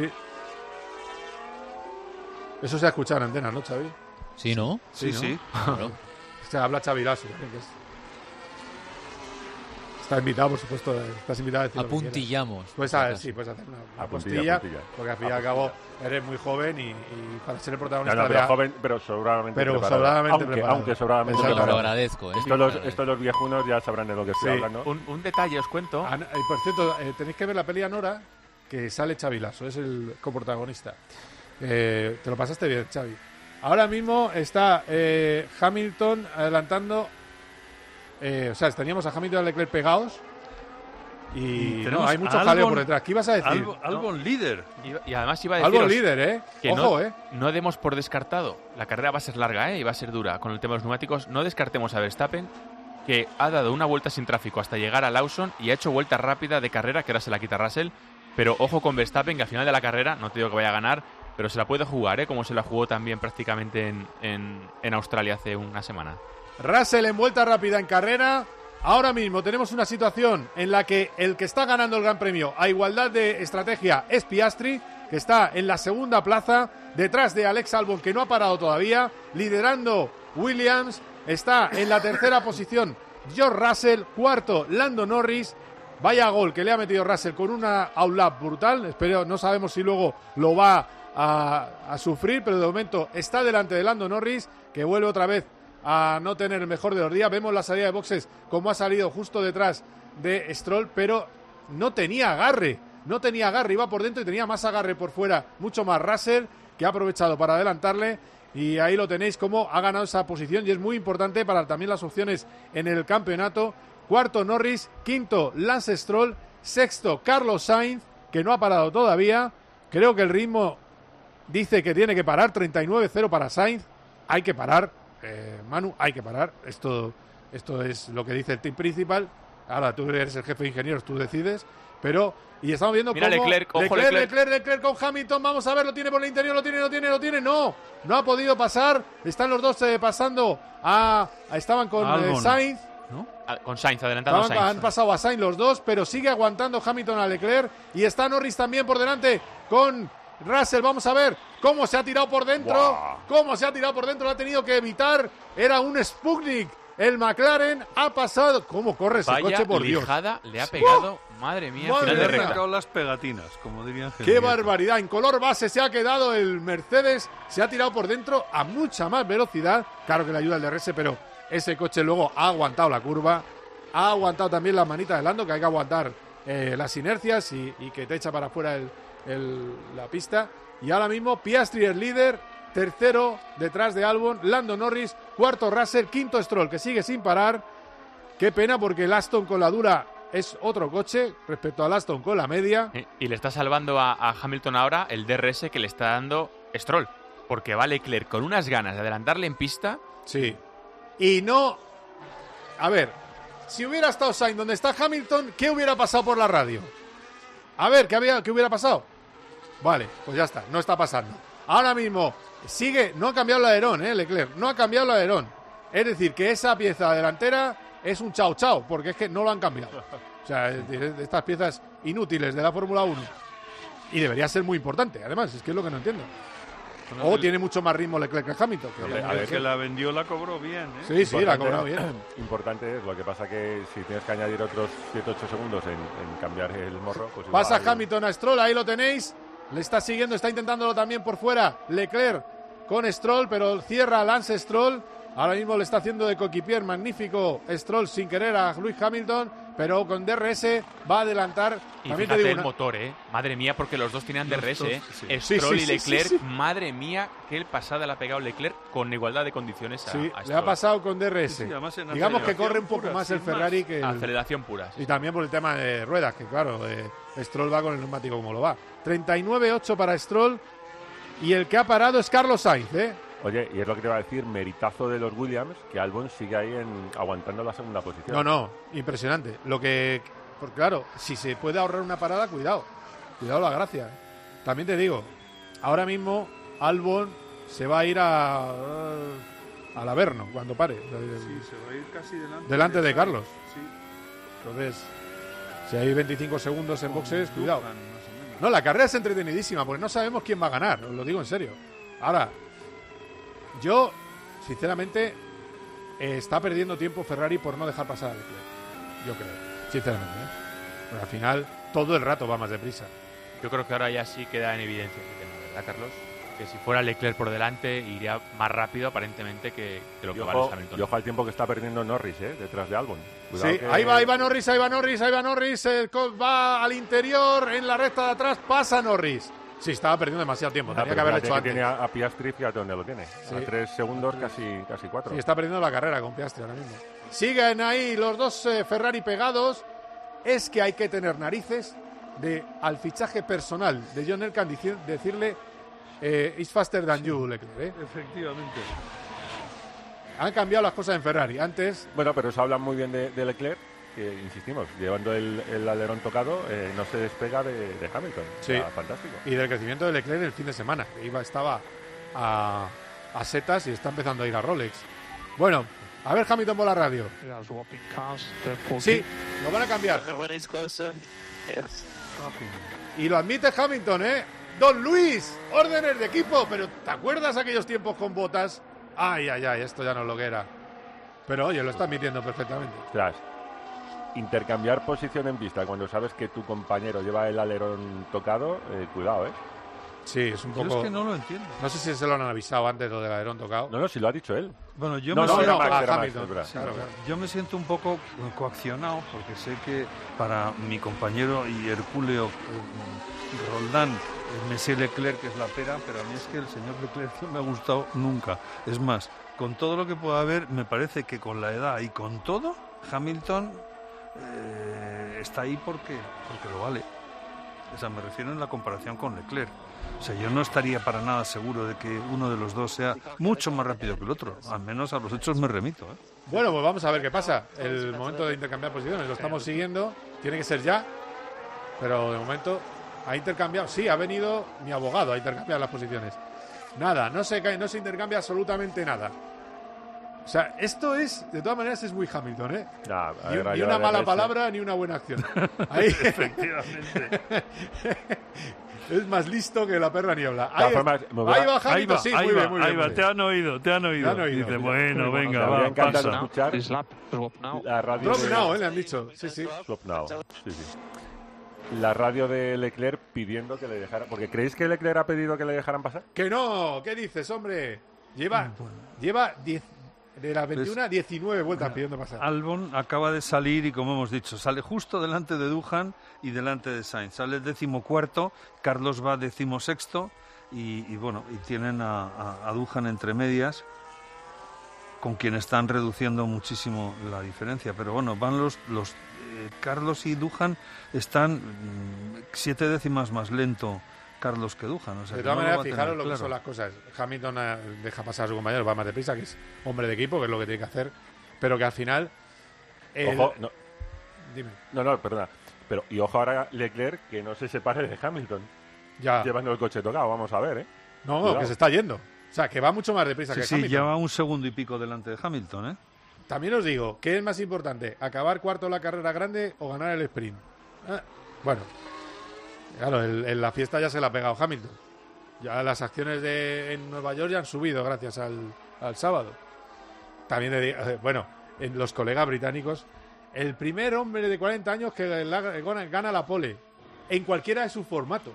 Eso se ha escuchado en antena, ¿no, Xavi? Sí, ¿no? Sí. Claro. Se habla Xavi Lasso, está invitado, por supuesto. Estás invitado a decir apuntillamos. Puedes hacer una postilla, porque al fin y al cabo eres muy joven y para ser el protagonista. Pero joven, pero sobradamente preparado. Aunque sobradamente preparado. Lo agradezco. Estos los viejunos ya sabrán de lo que estoy hablando. Un detalle os cuento. Por cierto, tenéis que ver la peli Anora, que sale Xavi Lasso, es el coprotagonista. Te lo pasaste bien, Xavi. Ahora mismo está Hamilton adelantando. Teníamos a Hamilton y a Leclerc pegados. Y no, hay mucho jaleo por detrás. ¿Qué ibas a decir? Albon líder. Y además iba a decir. Albon líder, que ojo, no demos por descartado. La carrera va a ser larga, y va a ser dura con el tema de los neumáticos. No descartemos a Verstappen, que ha dado una vuelta sin tráfico hasta llegar a Lawson y ha hecho vuelta rápida de carrera, que ahora se la quita Russell. Pero ojo con Verstappen, que al final de la carrera, no te digo que vaya a ganar, pero se la puede jugar, como se la jugó también prácticamente en Australia hace una semana. Russell en vuelta rápida en carrera. Ahora mismo tenemos una situación en la que el que está ganando el Gran Premio a igualdad de estrategia es Piastri, que está en la segunda plaza, detrás de Alex Albon, que no ha parado todavía, liderando Williams. Está en la tercera posición George Russell, cuarto Lando Norris. Vaya gol que le ha metido Russell con una outlap brutal. No sabemos si luego lo va a sufrir, pero de momento está delante de Lando Norris, que vuelve otra vez a no tener el mejor de los días. Vemos la salida de boxes como ha salido justo detrás de Stroll, pero no tenía agarre, iba por dentro y tenía más agarre por fuera, mucho más Russell, que ha aprovechado para adelantarle, y ahí lo tenéis como ha ganado esa posición, y es muy importante para también las opciones en el campeonato. Cuarto Norris, quinto Lance Stroll, sexto Carlos Sainz, que no ha parado todavía. Creo que el ritmo dice que tiene que parar, 39-0 para Sainz. Hay que parar, Manu, hay que parar. Esto es lo que dice el team principal. Ahora tú eres el jefe de ingenieros, tú decides. Y estamos viendo cómo Leclerc con Hamilton. Vamos a ver, lo tiene por el interior, lo tiene. No ha podido pasar. Están los dos pasando estaban con Sainz. ¿No? Con Sainz, adelantando a Sainz. Han pasado a Sainz los dos, pero sigue aguantando Hamilton a Leclerc. Y está Norris también por delante con Russell. Vamos a ver cómo se ha tirado por dentro. Lo ha tenido que evitar. Era un Sputnik. El McLaren ha pasado. ¿Cómo corre ese coche, por Dios? Le ha pegado. Madre mía, final de recta. Las pegatinas, como dirían. ¡Qué barbaridad! En color base se ha quedado el Mercedes. Se ha tirado por dentro a mucha más velocidad. Claro que le ayuda el DRS, pero ese coche luego ha aguantado la curva. Ha aguantado también las manitas de Lando, que hay que aguantar las inercias y que te echa para afuera la pista. Y ahora mismo Piastri es líder, tercero detrás de Albon, Lando Norris, cuarto Russell, quinto Stroll, que sigue sin parar. Qué pena, porque el Aston con la dura es otro coche respecto al Aston con la media. Y le está salvando a Hamilton ahora el DRS que le está dando Stroll, porque va Leclerc con unas ganas de adelantarle en pista. Sí. Y no... A ver, si hubiera estado Sainz donde está Hamilton, ¿qué hubiera pasado por la radio? A ver, ¿qué hubiera pasado? Vale, pues ya está, no está pasando. Ahora mismo sigue, no ha cambiado el alerón, Leclerc, no ha cambiado el alerón. Es decir, que esa pieza delantera es un chao, porque es que no lo han cambiado. O sea, de estas piezas inútiles de la Fórmula 1. Y debería ser muy importante, además, es que es lo que no entiendo. O tiene mucho más ritmo Leclerc que Hamilton. Que la vendió, la cobró bien. Sí, la cobró bien. Importante es, lo que pasa que si tienes que añadir otros 7-8 segundos en cambiar el morro... Pues pasa Hamilton a Stroll, ahí lo tenéis. Le está siguiendo, está intentándolo también por fuera Leclerc con Stroll, pero cierra Lance Stroll. Ahora mismo le está haciendo de coequipier magnífico Stroll sin querer a Lewis Hamilton. pero con DRS va a adelantar. Y también fíjate te digo el motor, madre mía, porque los dos tenían DRS, Sí. Stroll Sí, y Leclerc, sí. madre mía, qué pasada le ha pegado Leclerc con igualdad de condiciones a Sí, Stroll. le ha pasado con DRS. Además en Digamos que aceleración corre un poco pura, más el sin Ferrari que el, Aceleración pura. y también por el tema de ruedas, que claro, Stroll va con el neumático como lo va. 39.8 para Stroll y el que ha parado es Carlos Sainz, Oye, y es lo que te iba a decir, meritazo de los Williams, que Albon sigue ahí aguantando la segunda posición. No, impresionante. Porque claro, si se puede ahorrar una parada, cuidado la gracia. También te digo, ahora Albon se va a ir al Averno cuando pare. Sí, se va a ir casi delante de Carlos. Sí. Entonces, si hay 25 segundos en boxes, cuidado. No, la carrera es entretenidísima porque no sabemos quién va a ganar, os lo digo en serio. Ahora, yo, sinceramente, está perdiendo tiempo Ferrari por no dejar pasar a Leclerc. Yo creo, sinceramente. Porque al final, todo el rato va más deprisa. Yo creo que ahora ya sí queda en evidencia ese tema, ¿verdad, Carlos? Que si fuera Leclerc por delante, iría más rápido, aparentemente, que lo que va a Hamilton. Y ojo al tiempo que está perdiendo Norris, detrás de Albon. Cuidado sí, ahí va Norris. Va al interior, en la recta de atrás, pasa Norris. Sí, estaba perdiendo demasiado tiempo, tenía que haberlo hecho antes. Tiene a Piastri, fíjate dónde lo tiene. Sí. A 3 segundos, casi 4. Sí, está perdiendo la carrera con Piastri ahora mismo. Siguen ahí los dos Ferrari pegados. Es que hay que tener narices al fichaje personal de John Elkann decirle it's faster than you, Leclerc. Efectivamente. Han cambiado las cosas en Ferrari. Antes... Bueno, pero eso habla muy bien de Leclerc, que insistimos, llevando el alerón tocado, no se despega de Hamilton. Sí. Está fantástico. Y del crecimiento de Leclerc el fin de semana. Estaba a setas y está empezando a ir a Rolex. Bueno, a ver Hamilton por la radio. Sí, lo van a cambiar. Y lo admite Hamilton, Don Luis, órdenes de equipo. Pero ¿te acuerdas aquellos tiempos con Bottas? Ay, esto ya no es lo que era. Pero oye, lo está admitiendo perfectamente. Tras intercambiar posición en pista cuando sabes que tu compañero lleva el alerón tocado, cuidado, Sí, es un poco... Yo es que no lo entiendo. No sé si se lo han avisado antes lo del alerón tocado. No, si lo ha dicho él. Bueno, yo me siento un poco coaccionado porque sé que para mi compañero y hercúleo Roldán, Monsieur Leclerc, que es la pera, pero a mí es que el señor Leclerc no me ha gustado nunca. Es más, con todo lo que pueda haber, me parece que con la edad y con todo, Hamilton está ahí porque lo vale. O sea, me refiero en la comparación con Leclerc. O sea, yo no estaría para nada seguro de que uno de los dos sea mucho más rápido que el otro. Al menos a los hechos me remito. Bueno, pues vamos a ver qué pasa. El momento de intercambiar posiciones lo estamos siguiendo. Tiene que ser ya. Pero de momento ha intercambiado. Sí, ha venido mi abogado a intercambiar las posiciones. Nada, no se intercambia absolutamente nada. O sea, esto es, de todas maneras, es muy Hamilton, ni una mala palabra ni una buena acción. Ahí. Efectivamente. Es más listo que la perra niebla. Ahí va Hamilton, sí, muy bien. Ahí va, te han oído. Dice, bueno, venga, va, pasa. Escuchar la radio Drop now, le han dicho. Sí. Drop now, sí. La radio de Leclerc pidiendo que le dejara... Porque ¿creéis que Leclerc ha pedido que le dejaran pasar? Que no, ¿qué dices, hombre? Lleva 10... De las 21 a 19 vueltas pidiendo pasar. Albon acaba de salir y, como hemos dicho, sale justo delante de Duhan y delante de Sainz. Sale el 14º, Carlos va 16º y tienen a Duhan entre medias, con quien están reduciendo muchísimo la diferencia. Pero bueno, van los Carlos y Duhan están 7 décimas más lento Carlos que Duhan. O sea, de todas maneras, fijaros lo que son las cosas. Hamilton deja pasar a su compañero, va más deprisa, que es hombre de equipo, que es lo que tiene que hacer, pero que al final... Ojo, no. Dime. No, perdona. Pero, y ojo ahora Leclerc, que no se separe de Hamilton. Ya. Llevando el coche tocado, vamos a ver, No, cuidado. Que se está yendo. O sea, que va mucho más deprisa que Hamilton. Sí, lleva 1 segundo y pico delante de Hamilton, También os digo, ¿qué es más importante? ¿Acabar cuarto en la carrera grande o ganar el sprint? Bueno... Claro, en la fiesta ya se la ha pegado Hamilton. Ya las acciones en Nueva York ya han subido gracias al sábado. También, en los colegas británicos, el primer hombre de 40 años que gana la pole en cualquiera de sus formatos.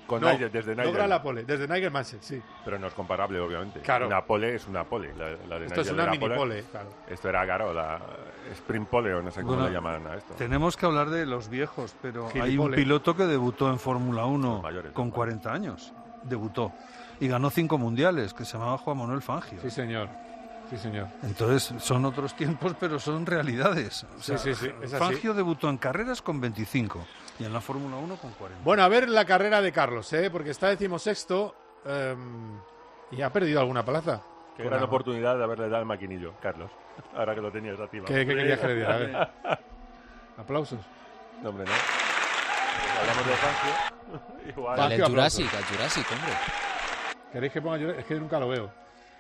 Con no, Nigel, desde Nigel. Logra la pole, desde Nigel Mansell, sí. Pero no es comparable, obviamente. Claro. Una pole es una pole. La de Esto Nigel es una era mini pole, claro. Esto era, claro, la sprint pole o no sé cómo le llaman a esto. Tenemos que hablar de los viejos, pero hay un Gilipole. piloto que debutó en Fórmula 1 Los mayores, con los 40 años. Debutó. Y ganó 5 mundiales, que se llamaba Juan Manuel Fangio. Sí, señor. Sí, señor. Entonces, son otros tiempos, pero son realidades. O sea, sí, es así. Fangio debutó en carreras con 25 y en la Fórmula 1 con 40. Bueno, a ver la carrera de Carlos, porque está 16º y ha perdido alguna plaza. Qué gran oportunidad de haberle dado el maquinillo, Carlos. Ahora que lo tenías a ti. ¿Qué querías que le diera? A ver. Aplausos. No, hombre, no. Hablamos de Fangio. Igual. Vale, el Jurassic, hombre. ¿Queréis que ponga Jurassic? Es que nunca lo veo.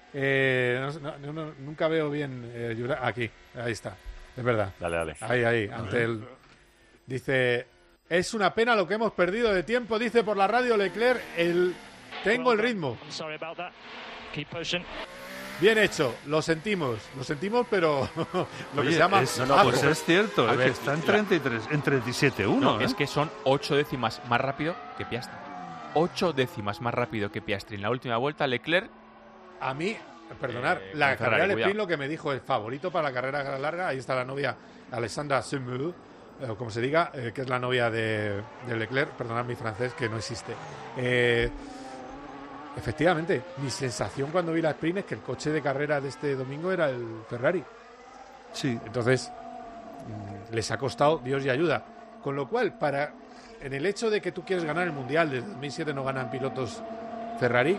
Nunca veo bien Jurassic. Aquí, ahí está. Es verdad. Dale. Ahí, ante el... Dice, es una pena lo que hemos perdido de tiempo, dice por la radio Leclerc, tengo el ritmo. Bien hecho, lo sentimos, pero lo que se llama... Pues es cierto, que está en 33, en 37-1. No, es que son 8 décimas más rápido que Piastri. 8 décimas más rápido que Piastri. En la última vuelta, Leclerc... A mí, perdonar, la carrera de sprint lo que me dijo el favorito para la carrera larga, ahí está la novia Alessandra Semur, o como se diga, que es la novia de Leclerc, perdonad mi francés, que no existe. Efectivamente, mi sensación cuando vi la sprint es que el coche de carrera de este domingo era el Ferrari. Sí. Entonces, les ha costado Dios y ayuda. Con lo cual, en el hecho de que tú quieres ganar el Mundial, desde 2007 no ganan pilotos Ferrari,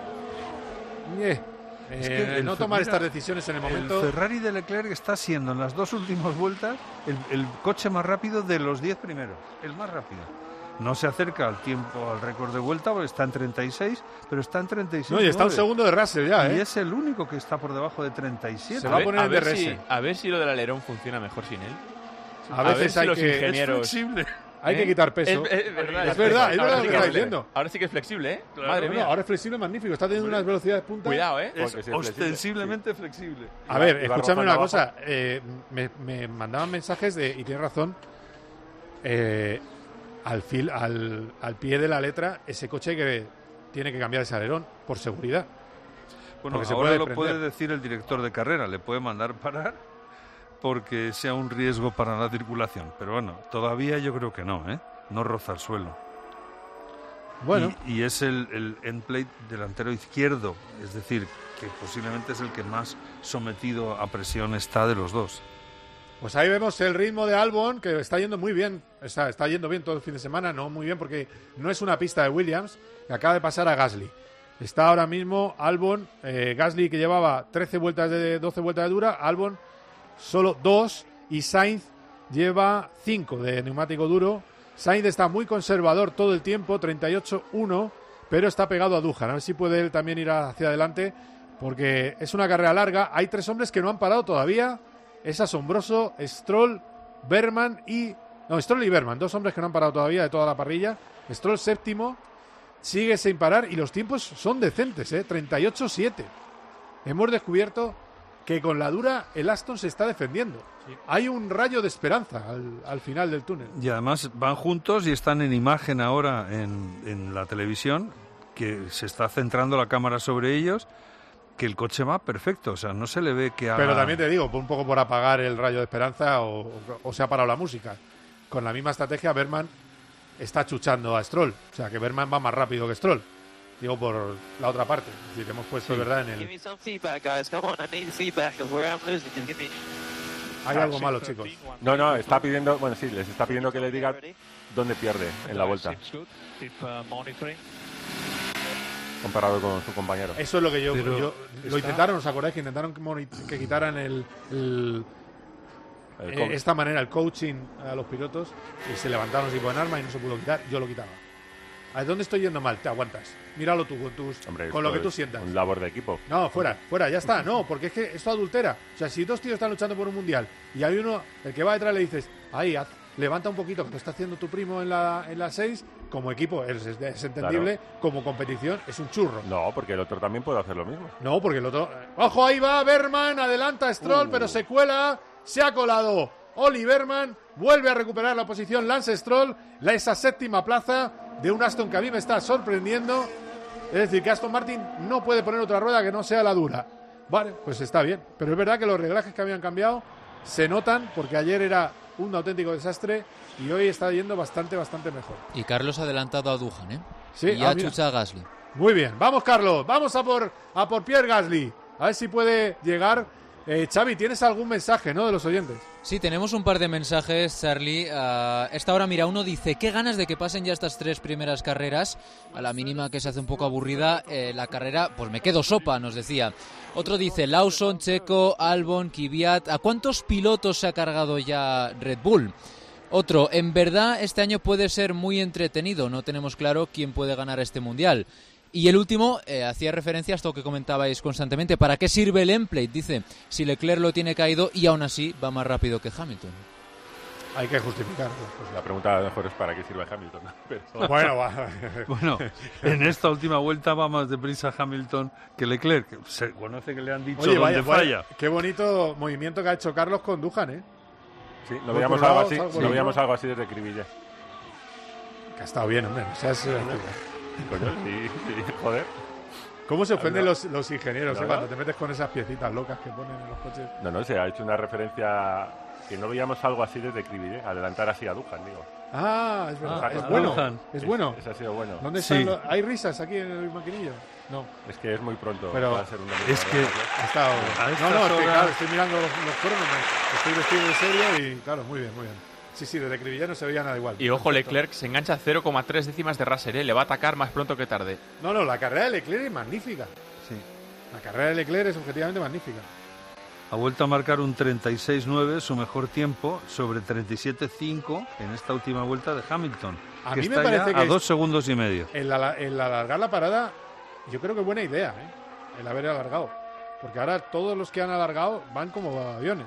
es que no tomar estas decisiones en el momento. El Ferrari de Leclerc está siendo en las 2 últimas vueltas el coche más rápido de los 10 primeros, el más rápido. No se acerca al récord de vuelta, porque está en 36, pero está en 36. No, y está un segundo de Russell ya, Y es el único que está por debajo de 37. Se va a poner en DRS. A ver si lo del alerón funciona mejor sin él. A veces hay los que... ingenieros... Es flexible. Hay que quitar peso. Es verdad lo que está diciendo. Ahora sí que es flexible, ¿eh? Claro, Madre mía. Ahora es flexible, magnífico. Está teniendo unas velocidades punta. Cuidado, ¿eh? Es ostensiblemente flexible. A ver, escúchame una cosa. Me mandaban mensajes y tienes razón. Al pie de la letra, ese coche que tiene que cambiar ese alerón por seguridad. Bueno, ahora lo puede decir el director de carrera. Le puede mandar parar porque sea un riesgo para la circulación. Pero bueno, todavía yo creo que no, no roza el suelo. Bueno. Y es el end plate delantero izquierdo, es decir, que posiblemente es el que más sometido a presión está de los dos. Pues ahí vemos el ritmo de Albon, que está yendo muy bien. Está yendo bien todo el fin de semana, no muy bien porque no es una pista de Williams, que acaba de pasar a Gasly. Está ahora mismo Albon, Gasly que llevaba 12 vueltas de dura, Albon solo 2 y Sainz lleva 5 de neumático duro. Sainz está muy conservador todo el tiempo, 38-1, pero está pegado a Duhan. A ver si puede él también ir hacia adelante, porque es una carrera larga. Hay 3 hombres que no han parado todavía. Es asombroso. Stroll y Berman, 2 hombres que no han parado todavía de toda la parrilla. Stroll séptimo, sigue sin parar y los tiempos son decentes, 38-7. Hemos descubierto que con la dura el Aston se está defendiendo. Sí. Hay un rayo de esperanza al final del túnel. Y además van juntos y están en imagen ahora en la televisión, que se está centrando la cámara sobre ellos, que el coche va perfecto, o sea, no se le ve que haga... Pero también te digo, un poco por apagar el rayo de esperanza o se ha parado la música. Con la misma estrategia, Berman está chuchando a Stroll, o sea, que Berman va más rápido que Stroll. Digo, por la otra parte. Es decir, hemos puesto, ¿verdad? Hay algo malo, chicos. No, está pidiendo... Bueno, sí, les está pidiendo que le diga dónde pierde en la vuelta. Comparado con su compañero. Eso es lo que yo lo intentaron, ¿os acordáis? Que intentaron que quitaran esta manera, el coaching a los pilotos, y se levantaron así con arma y no se pudo quitar. Yo lo quitaba. ¿A dónde estoy yendo mal? Te aguantas. Míralo tú con lo que tú sientas. Un labor de equipo. No, fuera, ya está. No, porque es que esto adultera. O sea, si 2 tíos están luchando por un mundial y hay uno, el que va detrás le dices, ahí, levanta un poquito, que lo está haciendo tu primo en la 6, como equipo es entendible, claro. Como competición es un churro. No, porque el otro también puede hacer lo mismo. No, porque el otro... ¡Ojo, ahí va Berman! Adelanta a Stroll, pero se cuela, se ha colado Oli Berman, vuelve a recuperar la posición Lance Stroll, esa 7ª plaza. de un Aston que a mí me está sorprendiendo. Es decir, que Aston Martin no puede poner otra rueda que no sea la dura. Vale, pues está bien. Pero es verdad que los reglajes que habían cambiado se notan, porque ayer era un auténtico desastre y hoy está yendo bastante mejor. Y Carlos ha adelantado a Duhan, ¿eh? Sí, y a chucha a Gasly. Muy bien, vamos Carlos, vamos a por Pierre Gasly. A ver si puede llegar. Xavi, ¿tienes algún mensaje, no, de los oyentes? Sí, tenemos un par de mensajes, Charlie. Esta hora, mira, uno dice, qué ganas de que pasen ya estas 3 primeras carreras. A la mínima que se hace un poco aburrida la carrera, pues me quedo sopa, nos decía. Otro dice, Lawson, Checo, Albon, Kvyat. ¿A cuántos pilotos se ha cargado ya Red Bull? Otro, en verdad este año puede ser muy entretenido, no tenemos claro quién puede ganar este mundial. Y el último, hacía referencia a esto que comentabais constantemente, ¿para qué sirve el template? Dice, si Leclerc lo tiene caído y aún así va más rápido que Hamilton. Hay que justificarlo. Pues la pregunta a lo mejor es para qué sirve Hamilton. Pero... Bueno, en esta última vuelta va más deprisa Hamilton que Leclerc. Se conoce que le han dicho dónde falla. Qué bonito movimiento que ha hecho Carlos con Duhan, ¿eh? Sí, no veíamos algo así, algo así desde Cribillé. Que ha estado bien, hombre. O sea, coño, sí, joder. ¿Cómo se ofenden los ingenieros cuando te metes con esas piecitas locas que ponen en los coches? No, se ha hecho una referencia que no veíamos algo así desde Cribillé, adelantar así a Duhan, digo. Ah, es verdad. Es bueno. Es bueno. Ese ha sido bueno. ¿Dónde están ¿Hay risas aquí en el maquinillo? No. Es que es muy pronto. Pero para ser una es que ha estado... No, es que claro, estoy mirando los crónomos. Estoy vestido de serio y claro, muy bien. Sí, desde Cribillé no se veía nada igual. Y ojo, Leclerc se engancha 0,3 décimas de Russell, le va a atacar más pronto que tarde. No, la carrera de Leclerc es magnífica. Sí. La carrera de Leclerc es objetivamente magnífica. Ha vuelto a marcar un 36.9, su mejor tiempo, sobre 37.5 en esta última vuelta de Hamilton. A que mí está me parece ya que a 2 segundos y medio. El alargar la parada, yo creo que es buena idea, el haber alargado. Porque ahora todos los que han alargado van como aviones.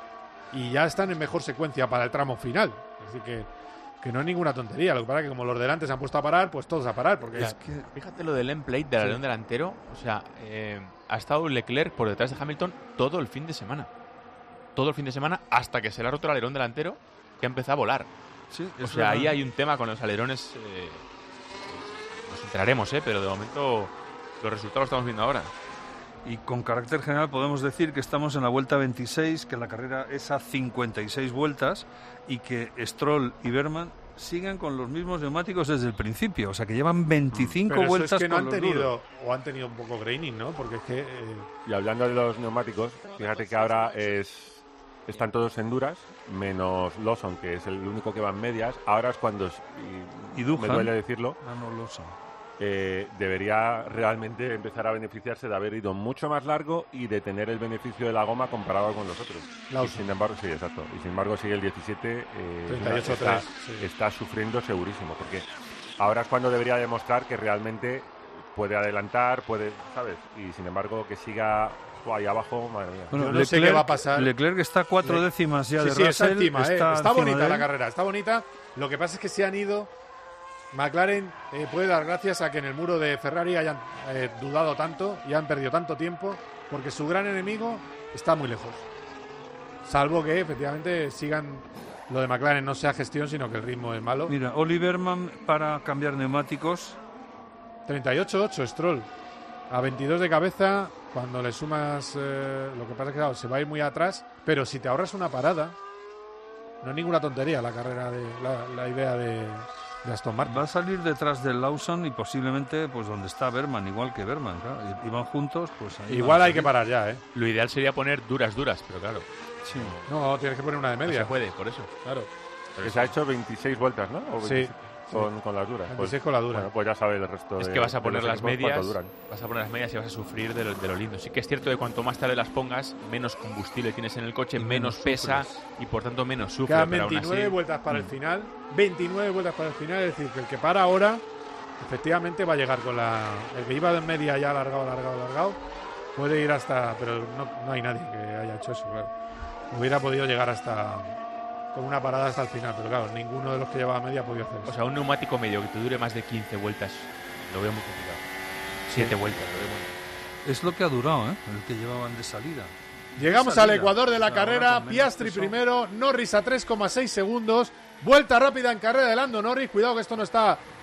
Y ya están en mejor secuencia para el tramo final. Así que no es ninguna tontería. Lo que pasa es que como los delantes se han puesto a parar, pues todos a parar. Porque es que... Fíjate lo del template del alerón delantero. O sea, ha estado Leclerc por detrás de Hamilton todo el fin de semana. Todo el fin de semana hasta que se le ha roto el alerón delantero, que ha empezado a volar. Sí, o sea, ahí hay un tema con los alerones. Nos enteraremos, pero de momento los resultados los estamos viendo ahora. Y con carácter general podemos decir que estamos en la vuelta 26, que la carrera es a 56 vueltas y que Stroll y Berman siguen con los mismos neumáticos desde el principio. O sea, que llevan 25 pero vueltas es que no con han tenido, o han tenido un poco graining, ¿no? Porque es que... Y hablando de los neumáticos, fíjate que ahora están todos en duras, menos Lawson, que es el único que va en medias. Ahora es cuando, y Duhan, me duele decirlo, Lawson. Debería realmente empezar a beneficiarse de haber ido mucho más largo y de tener el beneficio de la goma comparado con los otros. Y sin embargo, sí, exacto. Y sin embargo sigue el 17, 38-3, está sufriendo segurísimo, porque ahora es cuando debería demostrar que realmente puede adelantar, ¿sabes? Y sin embargo que siga ahí abajo, madre mía. Bueno, no sé qué va a pasar. Leclerc está a 4 décimas ya de Russell. Está encima, está bonita la carrera, está bonita. Lo que pasa es que se han ido... McLaren puede dar gracias a que en el muro de Ferrari hayan dudado tanto y han perdido tanto tiempo, porque su gran enemigo está muy lejos. Salvo que efectivamente sigan, lo de McLaren no sea gestión, sino que el ritmo es malo. Mira, Oliverman para cambiar neumáticos. 38-8 Stroll, a 22 de cabeza. Cuando le sumas, lo que pasa es que claro, se va a ir muy atrás, pero si te ahorras una parada, no es ninguna tontería la carrera la idea de Aston Martin. Va a salir detrás de Lawson y posiblemente pues donde está Berman, igual que Berman, claro. Y van juntos, pues ahí igual hay que parar ya, Lo ideal sería poner duras, pero claro. Sí. No, tienes que poner una de media. No se puede, por eso. Claro. Que se ha hecho 26 vueltas, ¿no? ¿O 26? Sí. Con las duras. 26 con la dura. Bueno, pues ya sabe el resto. Es que vas a poner las medias. Vas a poner las medias y vas a sufrir de lo lindo. Sí que es cierto que cuanto más tarde las pongas, menos combustible tienes en el coche, menos pesa y por tanto menos sufre. Quedan 29 vueltas para el final. 29 vueltas para el final. Es decir, que el que para ahora, efectivamente va a llegar con el que iba de media ya alargado. Puede ir hasta. Pero no hay nadie que haya hecho eso, claro. Hubiera podido llegar hasta. Con una parada hasta el final, pero claro, ninguno de los que llevaba media ha podido hacer eso. O sea, un neumático medio que te dure más de 15 vueltas, lo veo muy complicado. 7 vueltas, lo veo muy complicado. Es lo que ha durado, el que llevaban de salida. Llegamos al Ecuador de la carrera, Piastri primero, Norris a 3,6 segundos, vuelta rápida en carrera de Lando Norris, cuidado que esto no está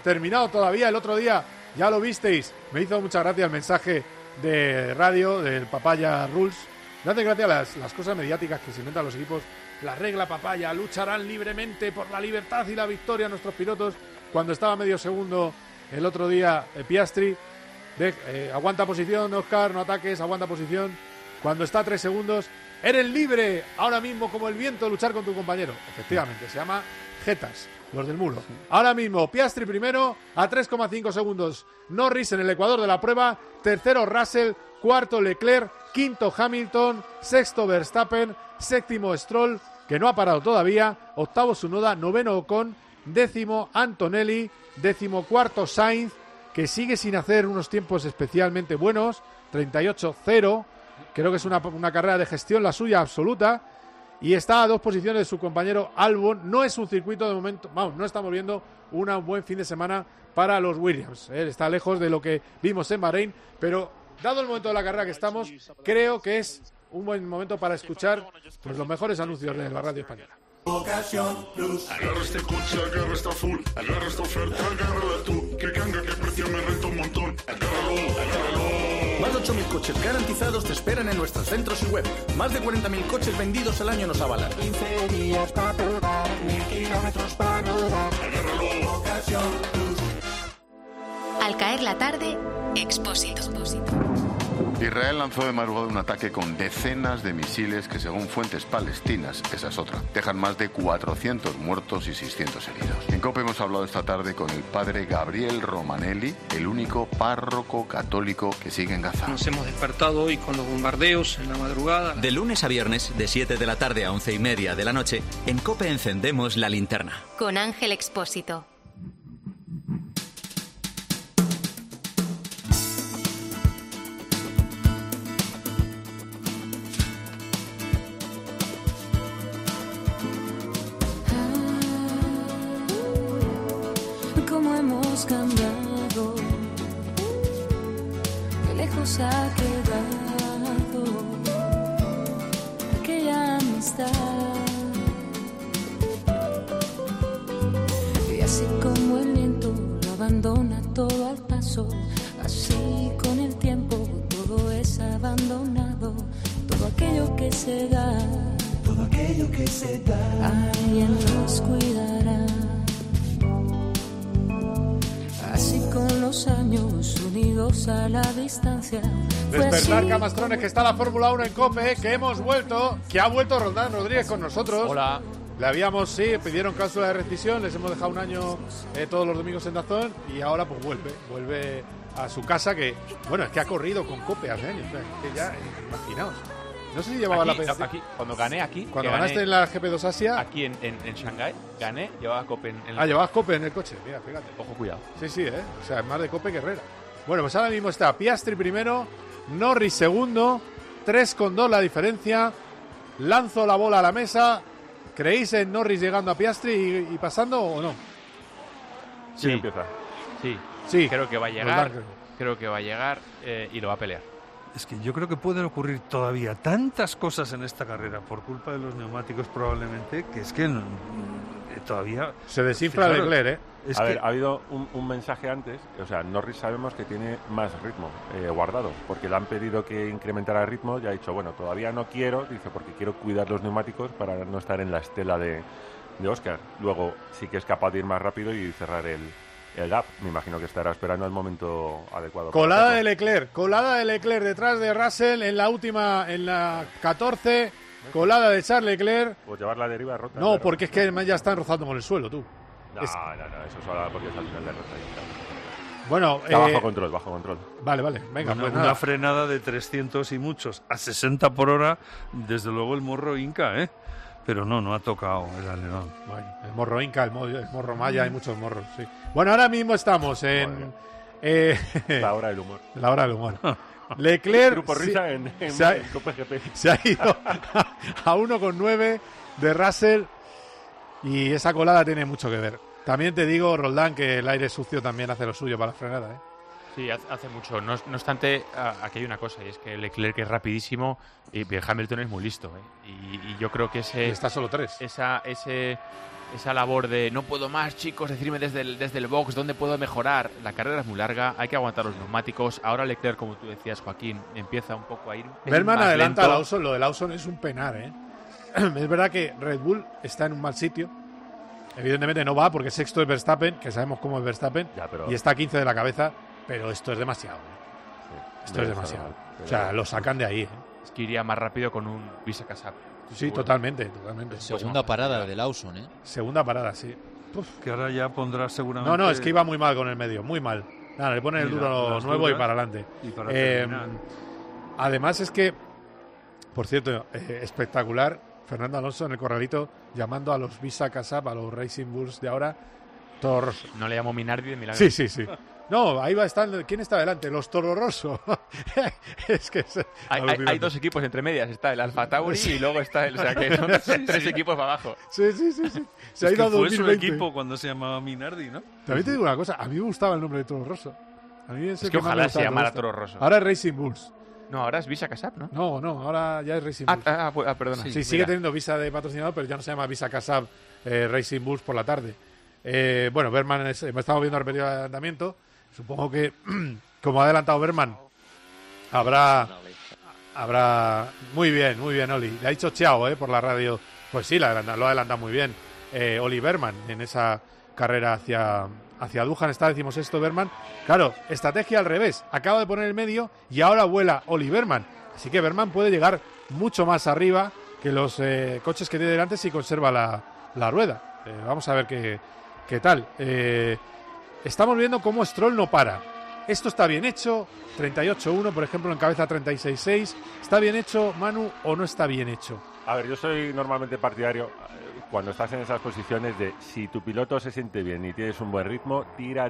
terminado todavía. El otro día, ya lo visteis, me hizo mucha gracia el mensaje de radio del Papaya Rules. Me hace gracia las cosas mediáticas que se inventan los equipos. La regla Papaya, lucharán libremente por la libertad y la victoria nuestros pilotos. Cuando estaba medio segundo el otro día Piastri, aguanta posición, Oscar, no ataques, aguanta posición. Cuando está a 3 segundos, eres libre ahora mismo como el viento de luchar con tu compañero. Efectivamente, se llama jetas, los del muro. Ahora mismo Piastri primero a 3,5 segundos. Norris en el ecuador de la prueba. Tercero Russell, cuarto Leclerc, quinto Hamilton, sexto Verstappen, séptimo Stroll, que no ha parado todavía, octavo Tsunoda, noveno Ocon, décimo Antonelli, decimocuarto Sainz, que sigue sin hacer unos tiempos especialmente buenos, 38-0, creo que es una carrera de gestión la suya absoluta, y está a 2 posiciones de su compañero Albon. No es un circuito de momento, vamos, no estamos viendo un buen fin de semana para los Williams, está lejos de lo que vimos en Bahrein, pero dado el momento de la carrera que estamos, creo que es un buen momento para escuchar pues, los mejores anuncios de la radio española. Ocasión Plus. Agarra este coche, agarra esta full, agarra esta oferta, agárrala tú. Que ganga, que precio me renta un montón. Agárralo. Más de 8.000 coches garantizados te esperan en nuestros centros y web. Más de 40.000 coches vendidos al año nos avalan. 15 días para probar, 1.000 kilómetros para rodar. Agárralo. Ocasión Plus. Al caer la tarde, Expósito. Israel lanzó de madrugada un ataque con decenas de misiles que, según fuentes palestinas, esa es otra, dejan más de 400 muertos y 600 heridos. En COPE hemos hablado esta tarde con el padre Gabriel Romanelli, el único párroco católico que sigue en Gaza. Nos hemos despertado hoy con los bombardeos en la madrugada. De lunes a viernes, de 7 de la tarde a 11:30 de la noche, en COPE encendemos la linterna. Con Ángel Expósito. Cambiado, qué lejos ha quedado aquella amistad, y así como el viento lo abandona todo al paso, así con el tiempo todo es abandonado, todo aquello que se da, alguien nos cuidará. Así con los años unidos a la distancia. Despertar, Camastrones, que está la Fórmula 1 en COPE, que hemos vuelto, que ha vuelto Roldán Rodríguez con nosotros. Hola. Le habíamos, pidieron cláusula de rescisión, les hemos dejado un año todos los domingos en DAZN y ahora pues vuelve a su casa, que, bueno, es que ha corrido con COPE hace años, que ya, imaginaos. No sé si llevaba aquí, la PC. aquí, cuando gané aquí. Cuando ganaste en la GP2 Asia. Aquí en Shanghái, gané, llevaba COPE en el. Llevabas COPE en el coche, mira, fíjate. Ojo, cuidado. Sí, o sea, es más de COPE que Herrera. Bueno, pues ahora mismo está Piastri primero, Norris segundo, 3,2 la diferencia. Lanzo la bola a la mesa. ¿Creéis en Norris llegando a Piastri y pasando o no? Sí, empieza. Sí. Creo que va a llegar. Y lo va a pelear. Es que yo creo que pueden ocurrir todavía tantas cosas en esta carrera por culpa de los neumáticos probablemente, que es que todavía... Se desinfla Leclerc, A ver, ha habido un mensaje antes, o sea, Norris sabemos que tiene más ritmo guardado, porque le han pedido que incrementara el ritmo, y ha dicho, bueno, todavía no quiero, dice, porque quiero cuidar los neumáticos para no estar en la estela de Oscar. Luego sí que es capaz de ir más rápido y cerrar el gap. Me imagino que estará esperando el momento adecuado. Colada de Leclerc detrás de Russell en la 14, colada de Charles Leclerc. Pues llevar la deriva rota. No, claro. Porque es que ya están rozando con el suelo, tú. No, eso solo porque es al final de rota. Bueno, bajo control. Vale, venga. Una frenada de 300 y muchos a 60 por hora, desde luego el morro Inca, Pero no ha tocado el alerón. Bueno, el morro Inca, el morro Maya, hay muchos morros, sí. Bueno, ahora mismo estamos en... la hora del humor. La hora del humor. Leclerc Grupo Risa se ha ido a 1,9 de Russell y esa colada tiene mucho que ver. También te digo, Roldán, que el aire sucio también hace lo suyo para la frenada, Sí, hace mucho. No obstante, aquí hay una cosa, y es que Leclerc es rapidísimo y Hamilton es muy listo. Y yo creo que está solo 3. Esa labor de no puedo más, chicos, decirme desde el box dónde puedo mejorar. La carrera es muy larga, hay que aguantar los neumáticos. Ahora Leclerc, como tú decías, Joaquín, empieza un poco a ir. Berman adelanta a Lawson. Lo de Lawson es un penar, ¿eh? Es verdad que Red Bull está en un mal sitio. Evidentemente no va porque sexto es Verstappen, que sabemos cómo es Verstappen, y está 15 de la cabeza. Pero esto es demasiado. Esto es demasiado. O sea, lo sacan de ahí. Es que iría más rápido con un Visa Casap. Sí, totalmente. Segunda parada de Lawson, ¿eh? Segunda parada, sí. Que ahora ya pondrá seguramente... No, es que iba muy mal con el medio, muy mal. Nada, le ponen el duro nuevo y para adelante. Además es que, por cierto, espectacular, Fernando Alonso en el corralito llamando a los Visa Casap, a los Racing Bulls de ahora, Toro Rosso. No le llamo Minardi de milagro. Sí. No, ahí va estando. ¿Quién está delante? Los Toro Rosso. Es que hay dos equipos entre medias. Está el Alfa Tauri y luego está el. O sea, que son tres equipos para abajo. Sí. Se ha ido a 2020. Fue su equipo cuando se llamaba Minardi, ¿no? También te digo una cosa. A mí me gustaba el nombre de Toro Rosso. A mí es que ojalá se llamara Toro Rosso. Ahora es Racing Bulls. No, ahora es Visa Casap, ¿no? No, ahora ya es Racing Bulls. Perdona. Sí, sigue teniendo visa de patrocinador, pero ya no se llama Visa Casap Racing Bulls por la tarde. Bueno, Berman, me estamos viendo repetido el adelantamiento. Supongo que, como ha adelantado Berman, habrá... Muy bien, Oli. Le ha dicho chao, por la radio. Pues sí, lo ha adelantado muy bien Oli Berman en esa carrera hacia Dujan. Decimos esto, Berman. Claro, estrategia al revés. Acaba de poner el medio y ahora vuela Oli Berman. Así que Berman puede llegar mucho más arriba que los coches que tiene delante si conserva la rueda. Vamos a ver qué tal. Estamos viendo cómo Stroll no para. Esto está bien hecho. 38-1, por ejemplo, encabeza 36-6. ¿Está bien hecho, Manu, o no está bien hecho? A ver, yo soy normalmente partidario, cuando estás en esas posiciones, de si tu piloto se siente bien y tienes un buen ritmo, tira,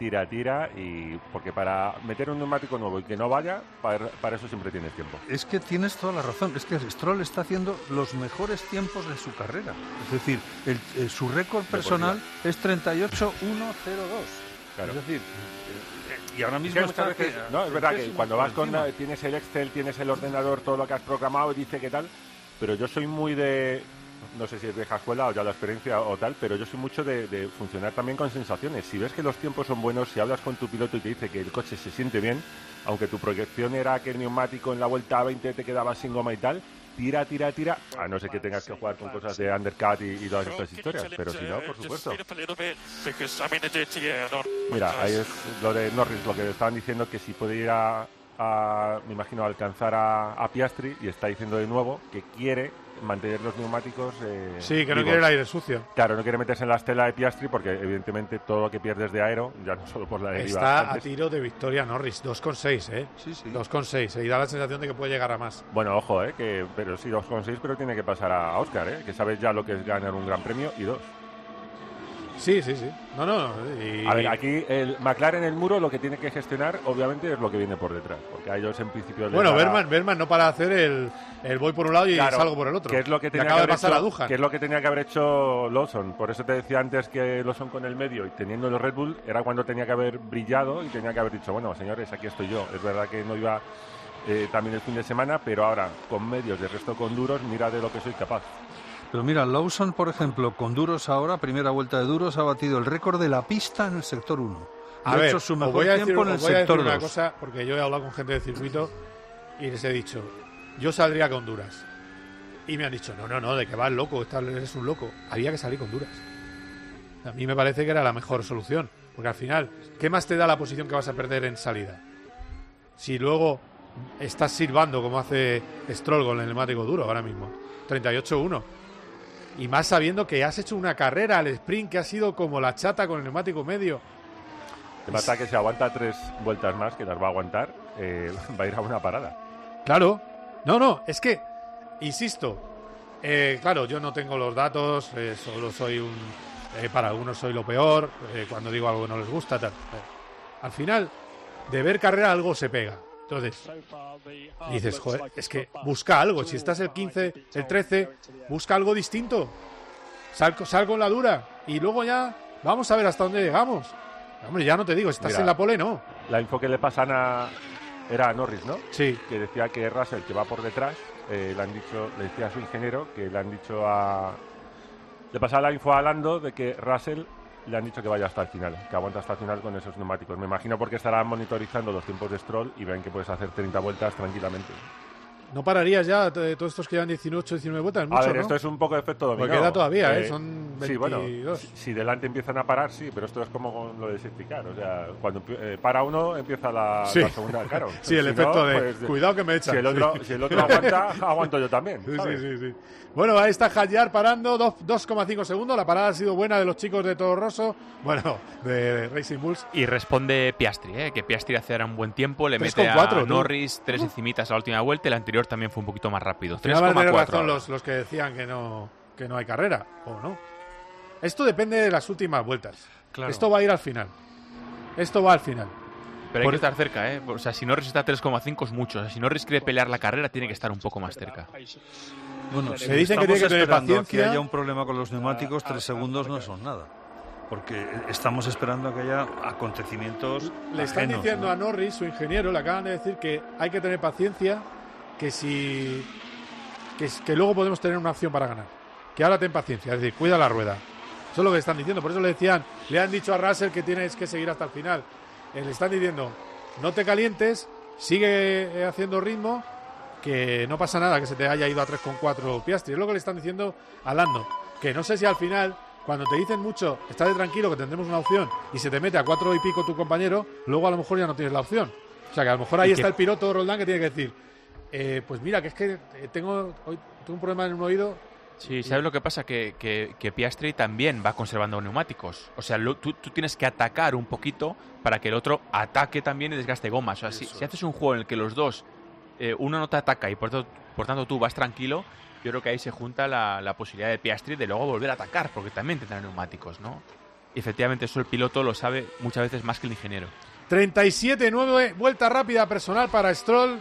y porque para meter un neumático nuevo y que no vaya, para eso siempre tienes tiempo. Es que tienes toda la razón. Es que Stroll está haciendo los mejores tiempos de su carrera. Es decir, su récord personal es 38-1-0-2. Claro. Es decir, y ahora mismo muchas veces, no, es verdad que cuando vas tienes el Excel, tienes el ordenador, todo lo que has programado y dice qué tal, pero yo soy muy de, no sé si es vieja escuela o ya la experiencia o tal, pero yo soy mucho de funcionar también con sensaciones. Si ves que los tiempos son buenos, si hablas con tu piloto y te dice que el coche se siente bien, aunque tu proyección era que el neumático en la vuelta 20 te quedaba sin goma y tal, tira, a no ser que tengas que jugar con cosas de undercut y todas estas historias, pero si no, por supuesto. Mira, ahí es lo de Norris, lo que estaban diciendo, que si puede ir me imagino, alcanzar a Piastri, y está diciendo de nuevo que quiere mantener los neumáticos sí, que no quiere el aire sucio. Claro, no quiere meterse en la estela de Piastri porque evidentemente todo lo que pierdes de aero, ya no solo por la deriva. Está a tiro de victoria Norris, 2,6, Sí. 2,6, y da la sensación de que puede llegar a más. Bueno, ojo, pero sí, 2,6, pero tiene que pasar a Oscar, que sabes ya lo que es ganar un gran premio, y 2. Sí. No. A ver, aquí el McLaren, el muro, lo que tiene que gestionar, obviamente, es lo que viene por detrás. Porque a ellos, en principio... Bueno, Berman no para hacer el voy por un lado y salgo por el otro. Que es lo que tenía que es lo que tenía que haber hecho Lawson. Por eso te decía antes que Lawson con el medio y teniendo el Red Bull era cuando tenía que haber brillado y tenía que haber dicho, bueno, señores, aquí estoy yo. Es verdad que no iba también el fin de semana, pero ahora con medios, de resto con duros, mira de lo que soy capaz. Pero mira, Lawson, por ejemplo, con duros ahora, primera vuelta de duros, ha batido el récord de la pista en el sector 1. Ha hecho su mejor tiempo en el sector 2. Una cosa, porque yo he hablado con gente del circuito y les he dicho, yo saldría con duras. Y me han dicho, no, de que vas loco, eres un loco. Había que salir con duras. A mí me parece que era la mejor solución. Porque al final, ¿qué más te da la posición que vas a perder en salida? Si luego estás silbando como hace Stroll con el neumático duro ahora mismo. 38-1. Y más sabiendo que has hecho una carrera al sprint que ha sido como la chata con el neumático medio. El pasa que si aguanta 3 vueltas más, que las va a aguantar, va a ir a una parada. Claro. No, es que, insisto, claro, yo no tengo los datos, solo soy para algunos soy lo peor, cuando digo algo que no les gusta, tal. Al final, de ver carrera algo se pega. Entonces, dices, joder, es que busca algo. Si estás el 15, el 13, busca algo distinto. Sal con la dura y luego ya vamos a ver hasta dónde llegamos. Hombre, ya no te digo, estás en la pole, no. La info que le pasan era a Norris, ¿no? Sí. Que decía que Russell, que va por detrás, le decía a su ingeniero que le han dicho le pasaba la info a Lando de que Russell le han dicho que vaya hasta el final, que aguanta hasta el final con esos neumáticos. Me imagino porque estarán monitorizando los tiempos de Stroll y ven que puedes hacer 30 vueltas tranquilamente. ¿No pararías ya todos estos que llevan 18, 19 vueltas? Mucho, a ver, ¿no? esto es un poco de efecto dominó. Porque queda todavía, son 22. Sí, bueno, si delante empiezan a parar, sí, pero esto es como con lo de safety car. O sea, cuando para uno, empieza la segunda, claro. Sí, el efecto de cuidado que me echan. Si el otro aguanta, aguanto yo también. Sí. Bueno, ahí está Hadjar parando, 2,5 segundos. La parada ha sido buena de los chicos de Toro Rosso, bueno, de Racing Bulls. Y responde Piastri, que Piastri hace ahora un buen tiempo, le 3, mete a 4, Norris 3 encimitas a la última vuelta, el anterior también fue un poquito más rápido. 3,4. Razón los que decían que no hay carrera, o no. Esto depende de las últimas vueltas. Claro. Esto va a ir al final. Esto va al final. Pero hay que estar cerca, O sea, si Norris está a 3,5 es mucho. O sea, si Norris quiere pelear la carrera, tiene que estar un poco más cerca. Bueno, se dicen que tiene que tener paciencia. Que haya un problema con los neumáticos, 3 segundos no son nada. Porque estamos esperando a que haya acontecimientos Le están ajenos, diciendo ¿no? a Norris, su ingeniero, le acaban de decir que hay que tener paciencia, que luego podemos tener una opción para ganar. Que ahora ten paciencia, es decir, cuida la rueda. Eso es lo que están diciendo. Por eso le han dicho a Russell que tienes que seguir hasta el final. Le están diciendo, no te calientes, sigue haciendo ritmo, que no pasa nada que se te haya ido a 3,4 Piastri. Es lo que le están diciendo a Lando. Que no sé si al final, cuando te dicen mucho, estate tranquilo que tendremos una opción, y se te mete a 4 y pico tu compañero, luego a lo mejor ya no tienes la opción. O sea que a lo mejor ahí está el piloto Roldán que tiene que decir, pues mira, que es que tengo un problema en un oído. Sí, ¿sabes lo que pasa? Que Piastri también va conservando neumáticos. O sea, tú tienes que atacar un poquito para que el otro ataque también y desgaste gomas. O sea, si haces un juego en el que los dos, uno no te ataca y por tanto tú vas tranquilo, yo creo que ahí se junta la posibilidad de Piastri de luego volver a atacar, porque también tendrán neumáticos, ¿no? Y efectivamente eso el piloto lo sabe muchas veces más que el ingeniero. 37-9, vuelta rápida personal para Stroll.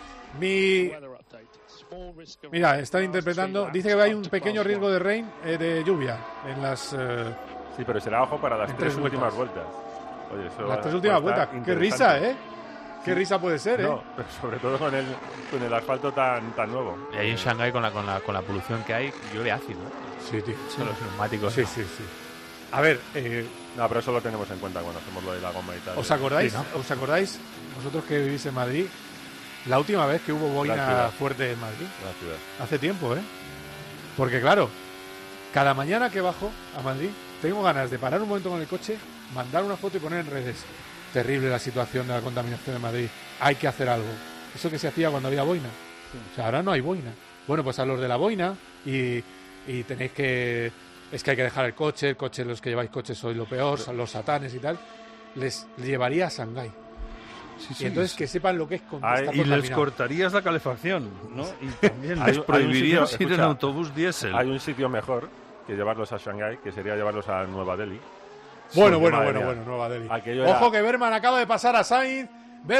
Mira, están interpretando. Dice que hay un pequeño riesgo de rain, de lluvia en las. Sí, pero será ojo para las 3 últimas vueltas. Oye, eso las 3 últimas vueltas. Qué risa, Qué risa puede ser, No, pero sobre todo con el asfalto tan nuevo. Y ahí en Shanghái con la polución que hay, llueve ácido. Sí, tío. Son los neumáticos. Sí. A ver, no, pero eso lo tenemos en cuenta cuando hacemos lo de la goma y tal. ¿Os acordáis? Sí, ¿no? ¿Os acordáis, vosotros que vivís en Madrid, la última vez que hubo boina fuerte en Madrid? La ciudad. Hace tiempo, Porque claro, cada mañana que bajo a Madrid, tengo ganas de parar un momento con el coche, mandar una foto y poner en redes. Terrible la situación de la contaminación en Madrid. Hay que hacer algo. Eso que se hacía cuando había boina. Sí. O sea, ahora no hay boina. Bueno, pues a los de la boina y tenéis que... Es que hay que dejar el coche, los que lleváis coches sois lo peor, son los satanes y tal. Les llevaría a Shanghái. Sí, y entonces que sepan lo que es estar y les cortarías la calefacción, ¿no? Y también les prohibirías ir en autobús diésel. Hay un sitio mejor que llevarlos a Shanghái, que sería llevarlos a Nueva Delhi. Bueno, Nueva Delhi. Ojo que Berman acaba de pasar a Sainz.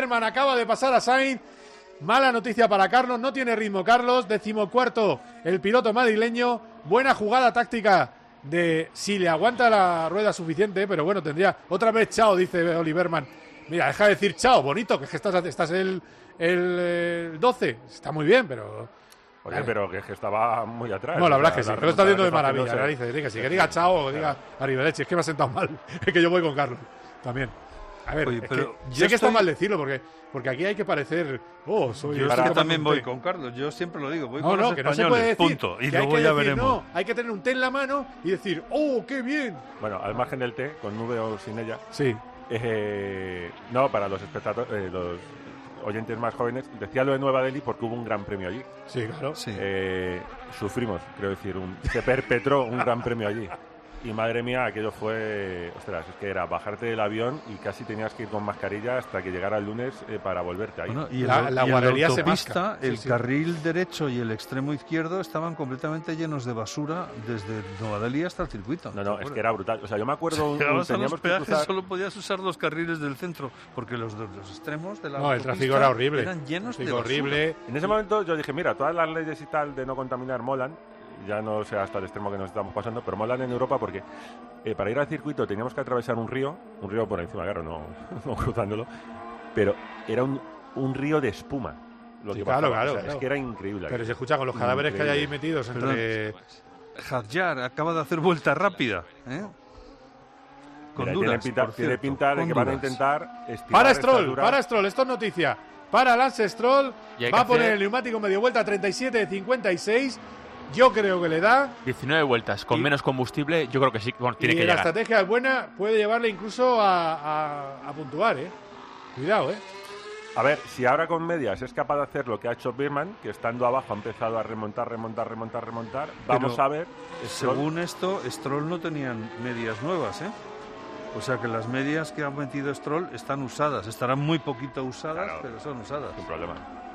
Mala noticia para Carlos, no tiene ritmo Carlos. 14º el piloto madrileño. Buena jugada táctica de si le aguanta la rueda suficiente, pero bueno, tendría otra vez chao, dice Oliverman. Mira, deja de decir chao, bonito, que es que estás el 12. Está muy bien, pero... Oye, pero que estaba muy atrás. No, la verdad es que sí, pero está haciendo de maravilla. Que diga chao o diga arrivederci. Es que me ha sentado mal. Es que yo voy con Carlos también. A ver, oye, pero sé que está mal decirlo porque aquí hay que parecer... Yo también voy con Carlos, yo siempre lo digo, voy con los que españoles, no se puede decir, punto, y luego ya veremos. No, hay que tener un té en la mano y decir, ¡oh, qué bien! Bueno, al margen del té, con nube o sin ella. Sí. No, para los espectadores, los oyentes más jóvenes, decía lo de Nueva Delhi porque hubo un gran premio allí. Sí, claro. Sí. Sufrimos, quiero decir, se perpetró un gran premio allí. Y madre mía, aquello fue... Ostras, es que era bajarte del avión y casi tenías que ir con mascarilla hasta que llegara el lunes para volverte ahí. Bueno, y la guardería se masca. El carril derecho y el extremo izquierdo estaban completamente llenos de basura desde Nueva Delhi hasta el circuito. No, es que era brutal. O sea, yo me acuerdo... Teníamos los peajes, cruzar... solo podías usar los carriles del centro, porque los extremos de la autopista... el tráfico era horrible. Eran llenos de basura. Horrible. En ese momento yo dije, mira, todas las leyes y tal de no contaminar molan, ya no sé hasta el extremo que nos estamos pasando, pero molan en Europa porque para ir al circuito teníamos que atravesar un río por encima, claro, no cruzándolo, pero era un río de espuma. Sí, claro. Es que era increíble. Pero se escucha con los cadáveres que hay ahí metidos entre... Hadjar acaba de hacer vuelta rápida, ¿eh? Con duras, tiene pinta de que van a intentar estirar Para Stroll, esto es noticia. Para Lance Stroll, va a poner el neumático medio vuelta 37 de 56. Yo creo que le da 19 vueltas, con menos combustible, yo creo que sí, tiene que llegar. La estrategia es buena, puede llevarle incluso a puntuar, Cuidado, A ver, si ahora con medias es capaz de hacer lo que ha hecho Birman, que estando abajo ha empezado a remontar, vamos a ver. Según esto, Stroll no tenían medias nuevas, O sea que las medias que ha metido Stroll están usadas, estarán muy poquito usadas, pero son usadas. Sin problema.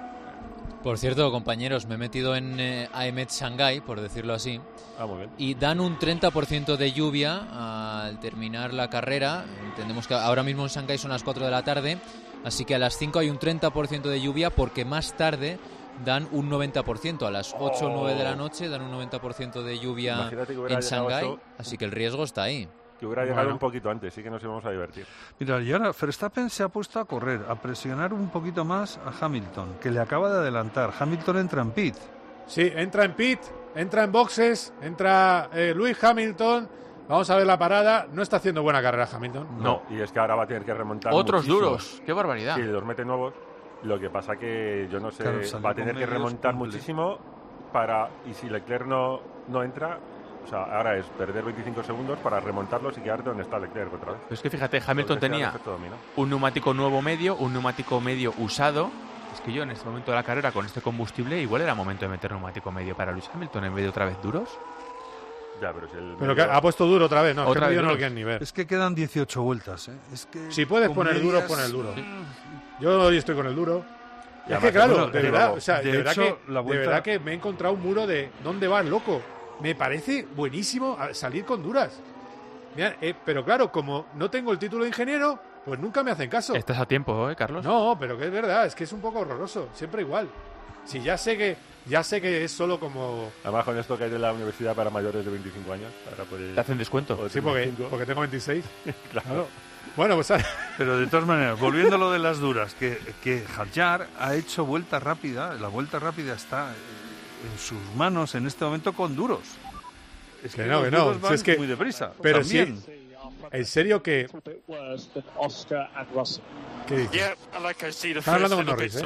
Por cierto, compañeros, me he metido en AEMET Shanghái, por decirlo así, muy bien. y dan un 30% de lluvia al terminar la carrera. Entendemos que ahora mismo en Shanghái son las 4 de la tarde, así que a las 5 hay un 30% de lluvia, porque más tarde dan un 90%. A las 8 o 9 de la noche dan un 90% de lluvia en Shanghái, así que el riesgo está ahí. Que hubiera llegado un poquito antes, sí que nos íbamos a divertir. Mira, y ahora Verstappen se ha puesto a correr, a presionar un poquito más a Hamilton, que le acaba de adelantar. Hamilton entra en pit. Sí, entra en pit, entra en boxes, entra Lewis Hamilton. Vamos a ver la parada. No está haciendo buena carrera Hamilton. No, y es que ahora va a tener que remontar otros muchísimo. Duros, qué barbaridad. Sí, los mete nuevos. Lo que pasa que, yo no sé, va a tener que remontar muchísimo y si Leclerc no entra... O sea, ahora es perder 25 segundos para remontarlos y quedarte donde está Leclerc otra vez. Pero es que fíjate, Hamilton tenía un neumático nuevo medio, un neumático medio usado. Es que yo en este momento de la carrera con este combustible igual era momento de meter neumático medio para Lewis Hamilton en vez de otra vez duros. Ya, pero si pero que ha puesto duro otra vez, ¿no? Otra vez no lo quieren ni ver. Es que quedan 18 vueltas, Es que si puedes poner duro, pon el duro. Yo hoy estoy con el duro. Es que claro, de verdad que me he encontrado un muro de ¿dónde vas, loco? Me parece buenísimo salir con duras. Mira, pero claro, como no tengo el título de ingeniero, pues nunca me hacen caso. Estás a tiempo, Carlos. No, pero que es verdad, es que es un poco horroroso, siempre igual. Si ya sé que es solo como... Además, con esto que hay de la universidad para mayores de 25 años. ¿Te hacen descuento? Sí, porque tengo 26. Claro. Bueno, pues... Pero de todas maneras, volviendo a lo de las duras, que Hadjar ha hecho vuelta rápida, la vuelta rápida está... en sus manos en este momento con duros. Es que no, van es que muy deprisa. Pero también. Sí, en serio que... ¿Qué dices? Están hablando con Norris,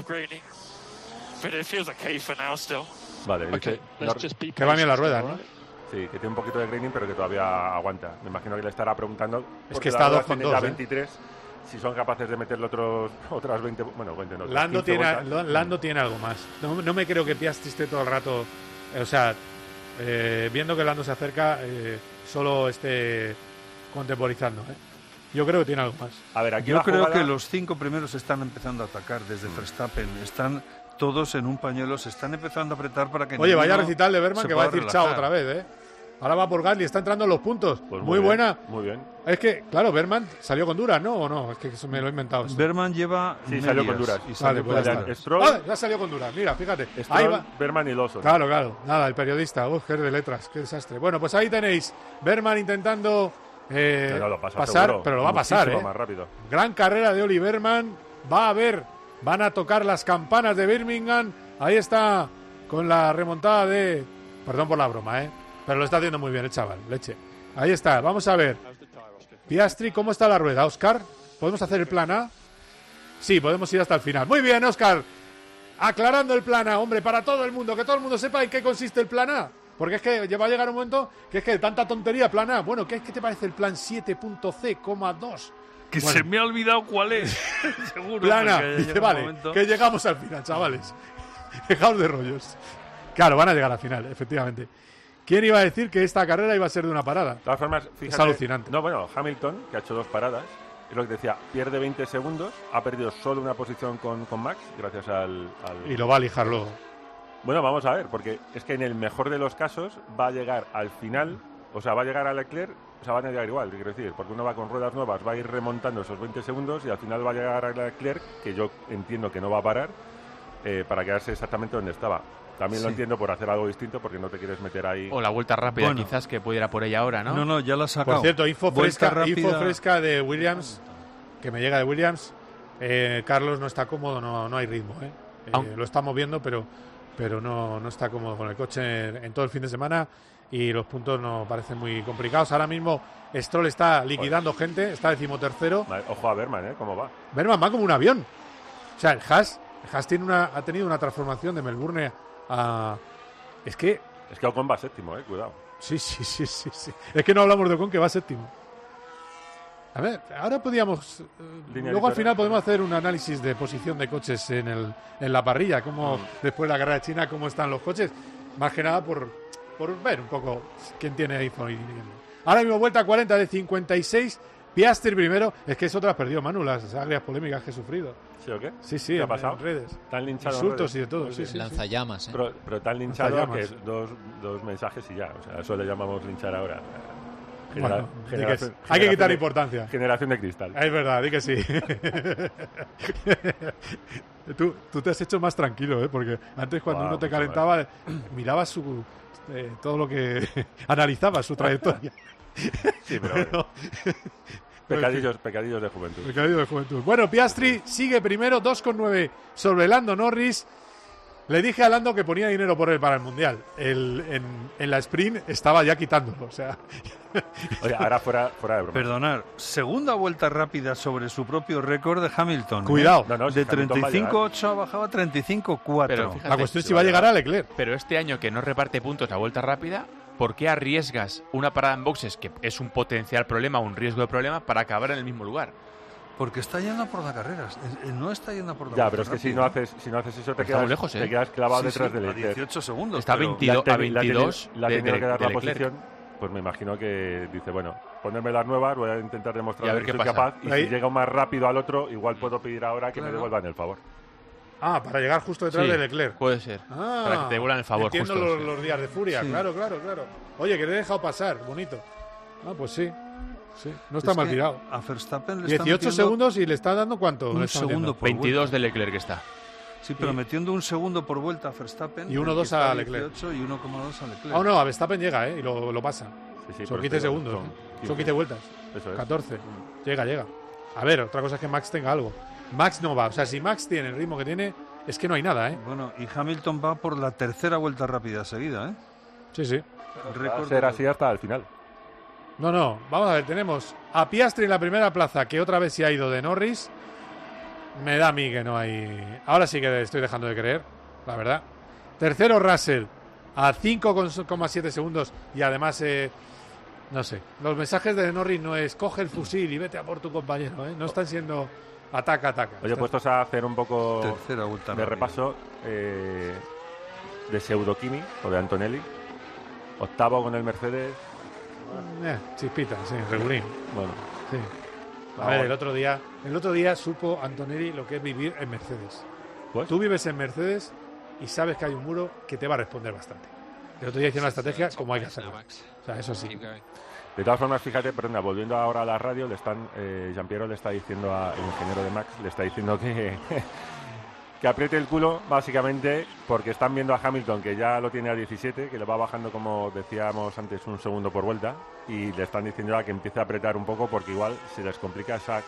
Vale, okay. Que va bien la rueda, ¿no? Sí, que tiene un poquito de graining, pero que todavía aguanta. Me imagino que le estará preguntando... Es que está 2 con 2, 23, si son capaces de meterle otras 20... Bueno, 20 no, Lando tiene algo más. No me creo que Piastri esté todo el rato... O sea, viendo que Lando se acerca, solo esté contemporizando. Yo creo que tiene algo más. A ver, aquí yo creo que los 5 primeros están empezando a atacar desde Verstappen. Están todos en un pañuelo, se están empezando a apretar para que... Oye, vaya recital de Berman que va a decir chao otra vez, Ahora va por Gasly, está entrando en los puntos. Pues muy buena. Muy bien. Es que, claro, Berman salió con duras, ¿no? ¿O no? Es que eso me lo he inventado. Berman lleva... Sí, salió con duras. Vale, pues ya salió con duras. Mira, fíjate. Stroll, ahí va. Berman y Lawson. Claro. Nada, el periodista. Uf, qué de letras. Qué desastre. Bueno, pues ahí tenéis. Berman intentando pasar, seguro. pero lo va a pasar, más rápido. Gran carrera de Oli Berman. Van a tocar las campanas de Birmingham. Ahí está con la remontada de... Perdón por la broma, pero lo está haciendo muy bien el chaval, leche. Ahí está, vamos a ver. Piastri, ¿cómo está la rueda, Óscar? ¿Podemos hacer el plan A? Sí, podemos ir hasta el final. Muy bien, Óscar. Aclarando el plan A, hombre, para todo el mundo, que todo el mundo sepa en qué consiste el plan A. Porque es que va a llegar un momento que es que tanta tontería, plan A. Bueno, ¿qué te parece el plan 7.C,2? Que se me ha olvidado cuál es. Seguro. Plan A. Dice, vale, que llegamos al final, chavales. Dejaos de rollos. Claro, van a llegar al final, efectivamente. ¿Quién iba a decir que esta carrera iba a ser de una parada? De todas formas, fíjate, es alucinante. No, bueno, Hamilton, que ha hecho 2 paradas, es lo que decía, pierde 20 segundos, ha perdido solo una posición con Max, gracias al... Y lo va a lijar luego. Bueno, vamos a ver, porque es que en el mejor de los casos va a llegar al final, o sea, va a llegar a Leclerc, o sea, van a llegar igual, quiero decir, porque uno va con ruedas nuevas, va a ir remontando esos 20 segundos y al final va a llegar a Leclerc, que yo entiendo que no va a parar, para quedarse exactamente donde estaba. También lo entiendo por hacer algo distinto, porque no te quieres meter ahí. O la vuelta rápida, quizás, que pudiera por ella ahora, ¿no? No, ya la ha sacado. Por cierto, info fresca de Williams, que me llega de Williams. Carlos no está cómodo, no hay ritmo. Lo estamos viendo, pero no está cómodo con el coche en todo el fin de semana y los puntos nos parecen muy complicados. Ahora mismo Stroll está liquidando gente, está 13º. Ojo a Berman, ¿cómo va? Berman va como un avión. O sea, el Haas ha tenido una transformación de Melbourne a... Es que Ocon va 7º, cuidado. Sí. Es que no hablamos de Ocon, que va 7º. A ver, ahora podíamos... luego al final podemos hacer un análisis de posición de coches en la parrilla, como después de la carrera de China, cómo están los coches. Más que nada por ver un poco quién tiene iPhone y quién no. Ahora mismo vuelta 40 de 56, Piastri primero. Es que eso te lo has perdido, Manu, las agrias polémicas que he sufrido. ¿Sí o qué? Sí, ¿Qué ha pasado? En redes. Tan linchado. Insultos y de todo, sí. Lanzallamas, Pero tan linchado que dos mensajes y ya. O sea, eso le llamamos linchar ahora. Bueno, hay que quitar importancia. Generación de cristal. Es verdad, di que sí. Tú te has hecho más tranquilo, porque antes cuando uno te calentaba, mirabas todo lo que analizabas su trayectoria. Sí, pero Pecadillos de juventud. Pecadillos de juventud. Bueno, Piastri sigue primero, 2,9 sobre Lando Norris. Le dije a Lando que ponía dinero por él para el Mundial. En la sprint estaba ya quitándolo, o sea... Oye, ahora fuera de broma. Perdonar, segunda vuelta rápida sobre su propio récord de Hamilton. Cuidado. De 35.8 bajaba a 35.4. La cuestión es si va a llegar a Leclerc. Pero este año que no reparte puntos la vuelta rápida, ¿por qué arriesgas una parada en boxes, que es un potencial problema, un riesgo de problema, para acabar en el mismo lugar? Porque está yendo por la carrera, no está yendo por la Ya, pero es que si no haces eso te quedas lejos, te quedas clavado detrás del Leclerc. 18 segundos. Está a 22 la tiene que dar la Leclerc. posición. Pues me imagino que dice, bueno, ponerme las nuevas, voy a intentar demostrar ver que qué soy pasa. capaz. Y si llego más rápido al otro, igual puedo pedir ahora que me devuelvan el favor. Para llegar justo detrás de Leclerc. Puede ser. Para que te devuelvan el favor. Entiendo justo, los días de furia, Sí. claro. Oye, que te he dejado pasar, bonito. Pues sí. No está mal tirado. A Verstappen le 18 segundos y le está dando ¿cuánto? Un segundo por 22 de Leclerc está. Sí, pero metiendo un segundo por vuelta a Verstappen. Y 1,2 a Leclerc. 18 y 1,2 a Leclerc. No, a Verstappen llega, y lo pasa. Son 15 segundos. Son 15 vueltas. Eso es. 14. Llega. A ver, otra cosa es que Max tenga algo. Max no va. O sea, si Max tiene el ritmo que tiene, es que no hay nada, Bueno, y Hamilton va por la tercera vuelta rápida seguida, Sí. Va a ser así hasta el final. No. Vamos a ver, tenemos a Piastri en la primera plaza, que otra vez se ha ido de Norris. Me da a mí que no hay... Ahora sí que estoy dejando de creer, la verdad. Tercero, Russell, a 5,7 segundos. Y además, no sé, los mensajes de Norris no es coge el fusil y vete a por tu compañero, No están siendo ataca. Oye, puestos a hacer un poco tercera vuelta de repaso de Pseudo-Kimi o de Antonelli. Octavo con el Mercedes. Chispita, sí, regulín. Bueno, sí. A ver, el otro día supo Antonelli lo que es vivir en Mercedes. ¿Pues? Tú vives en Mercedes y sabes que hay un muro que te va a responder bastante. El otro día hicieron una estrategia como hay que hacerla. O sea, eso sí. De todas formas, fíjate, perdona, volviendo ahora a la radio, Giampiero le está diciendo al ingeniero de Max, le está diciendo que apriete el culo, básicamente, porque están viendo a Hamilton, que ya lo tiene a 17, que le va bajando, como decíamos antes, un segundo por vuelta, y le están diciendo ya que empiece a apretar un poco, porque igual se les complica esa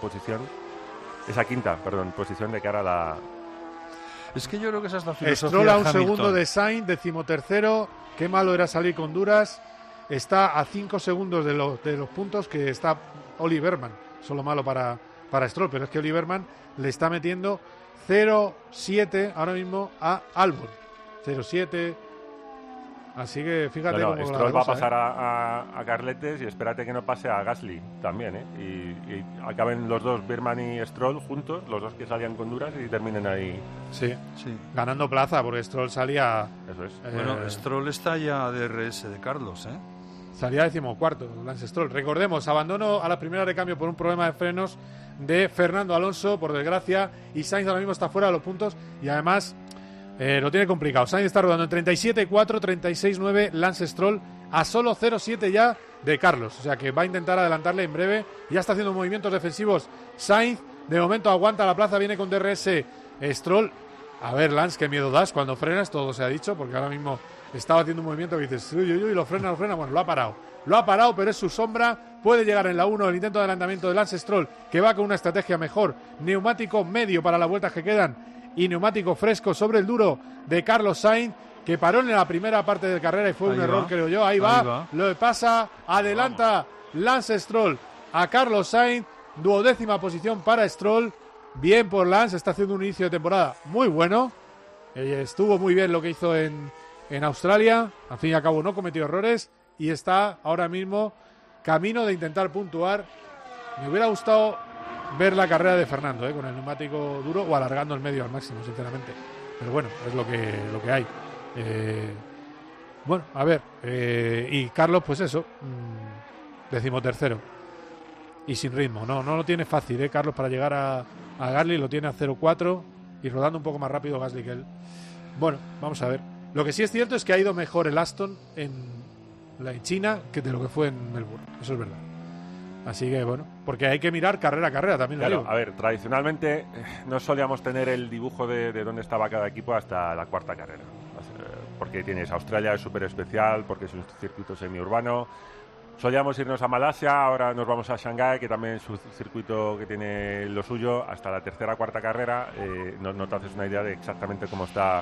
quinta posición de cara a la... Es que yo creo que esa es la filosofía Stroll a un de Hamilton. segundo de Sainz, 13º. Qué malo era salir con duras. Está a 5 segundos de los puntos que está Oli Berman. Solo malo para Stroll, pero es que Oli Berman le está metiendo 0,7 ahora mismo a Albon. 0,7. Así que fíjate cómo Stroll va a pasar a Carletes y espérate que no pase a Gasly también, y acaben los dos, Berman y Stroll, juntos, los dos que salían con duras, y terminen ahí. Sí. Ganando plaza, porque Stroll salía... Eso es. Bueno, Stroll está ya de RS de Carlos, Salía 14º, Lance Stroll. Recordemos, abandono a la primera de cambio por un problema de frenos de Fernando Alonso, por desgracia, y Sainz ahora mismo está fuera de los puntos, y además... lo tiene complicado. Sainz está rodando en 37.4, 36.9, Lance Stroll a solo 0.7 ya de Carlos. O sea que va a intentar adelantarle en breve. Ya está haciendo movimientos defensivos Sainz. De momento aguanta la plaza, viene con DRS Stroll. A ver, Lance, qué miedo das cuando frenas, todo se ha dicho, porque ahora mismo estaba haciendo un movimiento que dices, uy, lo frena, bueno, lo ha parado, pero es su sombra, puede llegar en la 1 el intento de adelantamiento de Lance Stroll, que va con una estrategia mejor, neumático medio para las vueltas que quedan, y neumático fresco sobre el duro de Carlos Sainz, que paró en la primera parte de carrera y fue un error, creo yo, ahí va, lo pasa, adelanta Lance Stroll a Carlos Sainz, 12ª posición para Stroll. Bien por Lance, está haciendo un inicio de temporada muy bueno. Estuvo muy bien lo que hizo en Australia. Al fin y al cabo no cometió errores y está ahora mismo camino de intentar puntuar. Me hubiera gustado ver la carrera de Fernando con el neumático duro o alargando el medio al máximo, sinceramente. Pero bueno, es lo que hay. Bueno, a ver. Y Carlos, pues eso, 13º. Y sin ritmo. No lo tiene fácil, Carlos, para llegar a Gasly. Lo tiene a 0.4 y rodando un poco más rápido Gasly que él. Bueno, vamos a ver. Lo que sí es cierto es que ha ido mejor el Aston en China que de lo que fue en Melbourne. Eso es verdad. Así que bueno, porque hay que mirar carrera a carrera también. Claro, a ver, tradicionalmente no solíamos tener el dibujo de dónde estaba cada equipo hasta la cuarta carrera. Porque tienes Australia, es súper especial, porque es un circuito semiurbano. Solíamos irnos a Malasia, ahora nos vamos a Shanghái, que también es un circuito que tiene lo suyo. Hasta la tercera o cuarta carrera no te haces una idea de exactamente cómo está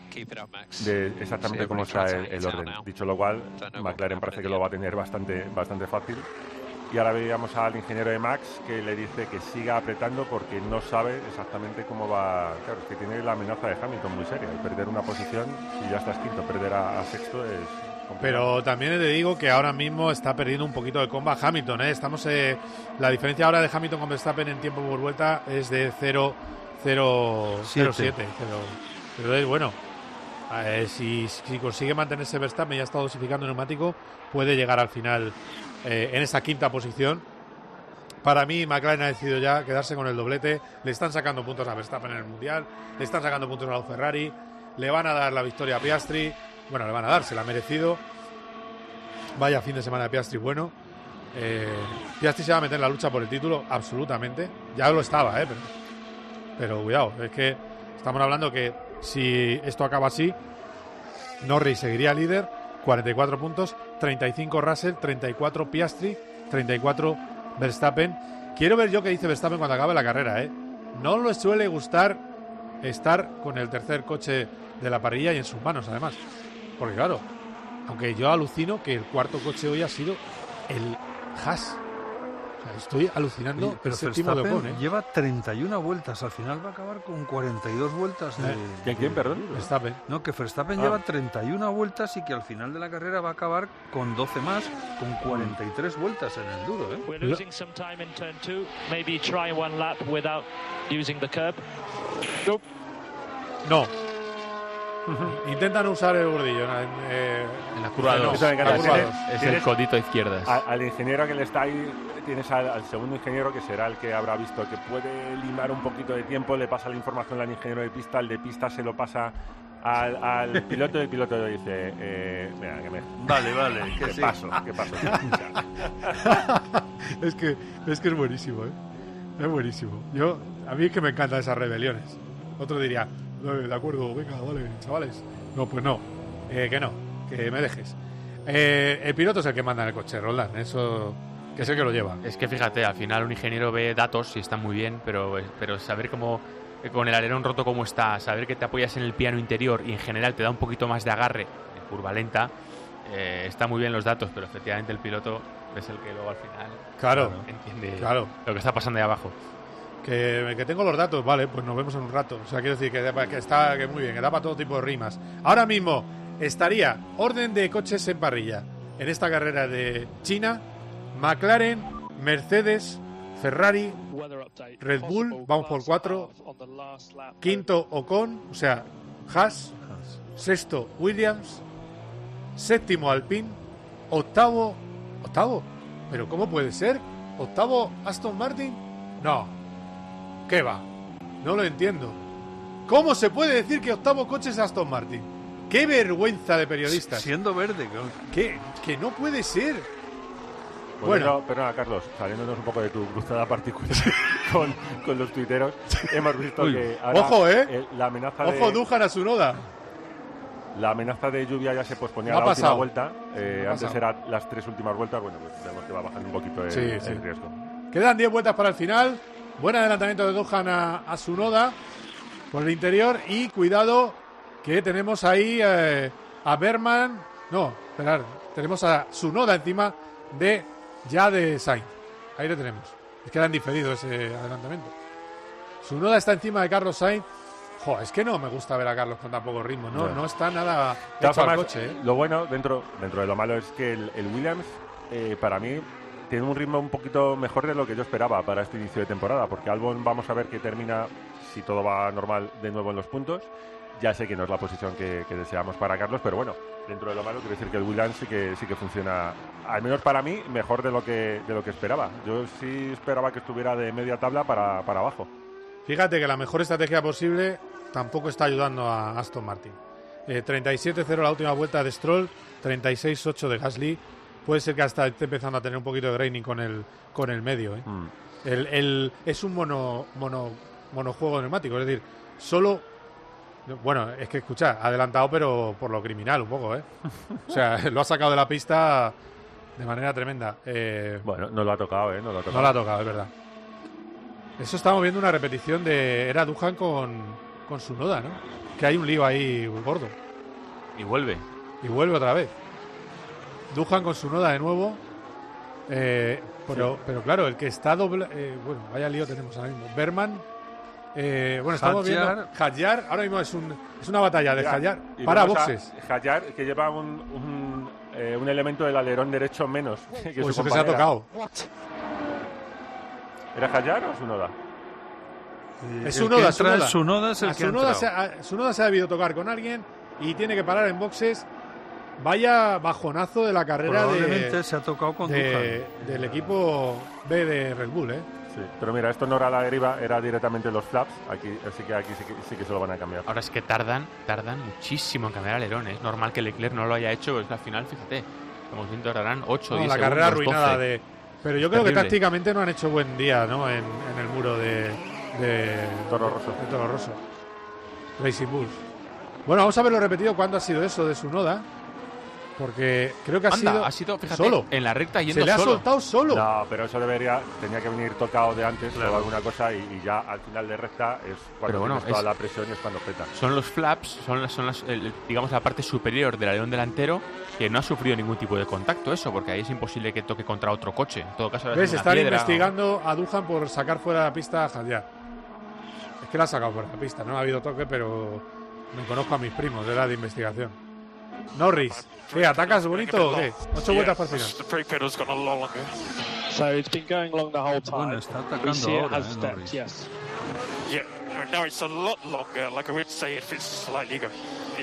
el orden. Dicho lo cual, McLaren parece que lo va a tener bastante fácil. Y ahora veíamos al ingeniero de Max que le dice que siga apretando porque no sabe exactamente cómo va. Claro, es que tiene la amenaza de Hamilton muy seria. El perder una posición, si ya estás quinto, perder a sexto es... Pero también te digo que ahora mismo está perdiendo un poquito de comba Hamilton. Estamos la diferencia ahora de Hamilton con Verstappen en tiempo por vuelta es de 0.07. Pero es bueno. Si consigue mantenerse Verstappen, ya está dosificando el neumático, puede llegar al final en esa quinta posición. Para mí, McLaren ha decidido ya quedarse con el doblete. Le están sacando puntos a Verstappen en el Mundial, le están sacando puntos a los Ferrari, le van a dar la victoria a Piastri. Bueno, le van a dar, se la ha merecido. Vaya fin de semana de Piastri bueno. Piastri se va a meter en la lucha por el título, absolutamente. Ya lo estaba, pero cuidado, es que estamos hablando que si esto acaba así, Norris seguiría líder, 44 puntos, 35 Russell, 34 Piastri, 34 Verstappen. Quiero ver yo qué dice Verstappen cuando acabe la carrera, No le suele gustar estar con el tercer coche de la parrilla y en sus manos, además. Porque claro, aunque yo alucino que el cuarto coche hoy ha sido el Haas. O sea, estoy alucinando. Pero Verstappen lleva 31 vueltas. Al final va a acabar con 42 vueltas. ¿Quién, perdón? Verstappen. No, que Verstappen lleva 31 vueltas y que al final de la carrera va a acabar con 12 más, con 43 vueltas en el duro. We're losing some time in turn 2. Maybe try one lap without using the curb. No. Intentan usar el bordillo en la curva 2. Es el codito a izquierdas. Al ingeniero que le está ahí, tienes al segundo ingeniero que será el que habrá visto que puede limar un poquito de tiempo, le pasa la información al ingeniero de pista, el de pista se lo pasa al piloto y el piloto le dice mira, que me... Vale, ¿Qué paso? es que es buenísimo, es buenísimo. A mí es que me encantan esas rebeliones. Otro diría, de acuerdo, venga, vale, chavales. No, pues no, que me dejes. El piloto es el que manda en el coche, Roland, eso, que es el que lo lleva. Es que fíjate, al final un ingeniero ve datos y están muy bien, pero saber cómo, con el alerón roto como está, saber que te apoyas en el piano interior y en general te da un poquito más de agarre en curva lenta, está muy bien los datos, pero efectivamente el piloto es el que luego al final entiende lo que está pasando ahí abajo. Que tengo los datos, vale, pues nos vemos en un rato. O sea, quiero decir que está muy bien, que da para todo tipo de rimas. Ahora mismo estaría orden de coches en parrilla en esta carrera de China: McLaren, Mercedes, Ferrari, Red Bull, vamos por 4, quinto Ocon, o sea, Haas, sexto Williams, séptimo Alpine, octavo, pero ¿cómo puede ser? Octavo Aston Martin, no. ¿Qué va? No lo entiendo. ¿Cómo se puede decir que octavo coche es Aston Martin? ¡Qué vergüenza de periodistas! Siendo verde. Que no puede ser. Bueno, perdona, Carlos, saliéndonos un poco de tu cruzada particular con los tuiteros, hemos visto que ahora ojo, la amenaza Duhan a Tsunoda. La amenaza de lluvia ya se posponía a la última vuelta. Antes eran las 3 últimas vueltas. Bueno, pues vemos que va bajando un poquito el riesgo. Quedan 10 vueltas para el final. Buen adelantamiento de Duhan a Tsunoda por el interior. Y cuidado que tenemos ahí a Berman. No, esperar. Tenemos a Tsunoda encima de Sainz. Ahí lo tenemos. Es que era diferido ese adelantamiento. Tsunoda está encima de Carlos Sainz. Es que no me gusta ver a Carlos con tan poco ritmo. No está nada hecho al coche. Lo bueno, dentro de lo malo, es que el Williams, para mí, tiene un ritmo un poquito mejor de lo que yo esperaba para este inicio de temporada. Porque Albon, vamos a ver que termina, si todo va normal, de nuevo en los puntos. Ya sé que no es la posición que deseamos para Carlos, pero bueno, dentro de lo malo, quiero decir que el Williams sí que funciona, al menos para mí, mejor de lo que esperaba. Yo sí esperaba que estuviera de media tabla para abajo. Fíjate que la mejor estrategia posible tampoco está ayudando a Aston Martin. 37-0 la última vuelta de Stroll, 36-8 de Gasly. Puede ser que hasta esté empezando a tener un poquito de graining con el medio. Es un monojuego neumático, es decir, solo... Bueno, es que escucha, adelantado pero por lo criminal un poco, O sea, lo ha sacado de la pista de manera tremenda. Bueno, no lo ha tocado, No lo ha tocado, es verdad. Eso estamos viendo una repetición de... Era Duhan con Tsunoda, ¿no? Que hay un lío ahí gordo. Y vuelve otra vez. Duhan con Tsunoda de nuevo. Pero claro, el que está doble... bueno, vaya lío tenemos ahora mismo. Berman... estamos viendo Hadjar. Ahora mismo es una batalla de Hadjar para boxes. Hadjar, que lleva un elemento del alerón derecho menos que su eso que se ha tocado. ¿Era Hadjar o Tsunoda? Es Tsunoda. Tsunoda es el que Tsunoda se ha debido tocar con alguien y tiene que parar en boxes. Vaya bajonazo de la carrera se ha tocado con del equipo B de Red Bull, Sí, pero mira, esto no era la deriva, era directamente los flaps, así que aquí sí que se lo van a cambiar. Ahora es que tardan muchísimo en cambiar alerones. Es normal que Leclerc no lo haya hecho, pues al final, fíjate, estamos viendo tardarán 8 o 10 la segundos. Carrera arruinada 12. Pero yo creo que tácticamente no han hecho buen día, ¿no? En el muro de Toro Rosso. De Toro Rosso. Racing Bulls. Bueno, vamos a verlo repetido cuándo ha sido eso de Tsunoda. Porque creo que ha sido fíjate, solo. En la recta yendo solo. Se le ha soltado solo. No, pero eso tenía que venir tocado de antes o alguna cosa y ya al final de recta es cuando tienes toda la presión y es cuando peta. Son los flaps, son digamos la parte superior del alerón delantero que no ha sufrido ningún tipo de contacto porque ahí es imposible que toque contra otro coche. En todo caso, están investigando a Duhan por sacar fuera de la pista a Hadjar. Es que la ha sacado fuera de la pista, no ha habido toque, pero me conozco a mis primos de la de investigación. Norris, ¿qué? ¿Atacas bonito o qué? 8 vueltas para el final. Bueno, está atacando ahora, Norris. No, it's a lot longer. Like I would say if it's slightly going.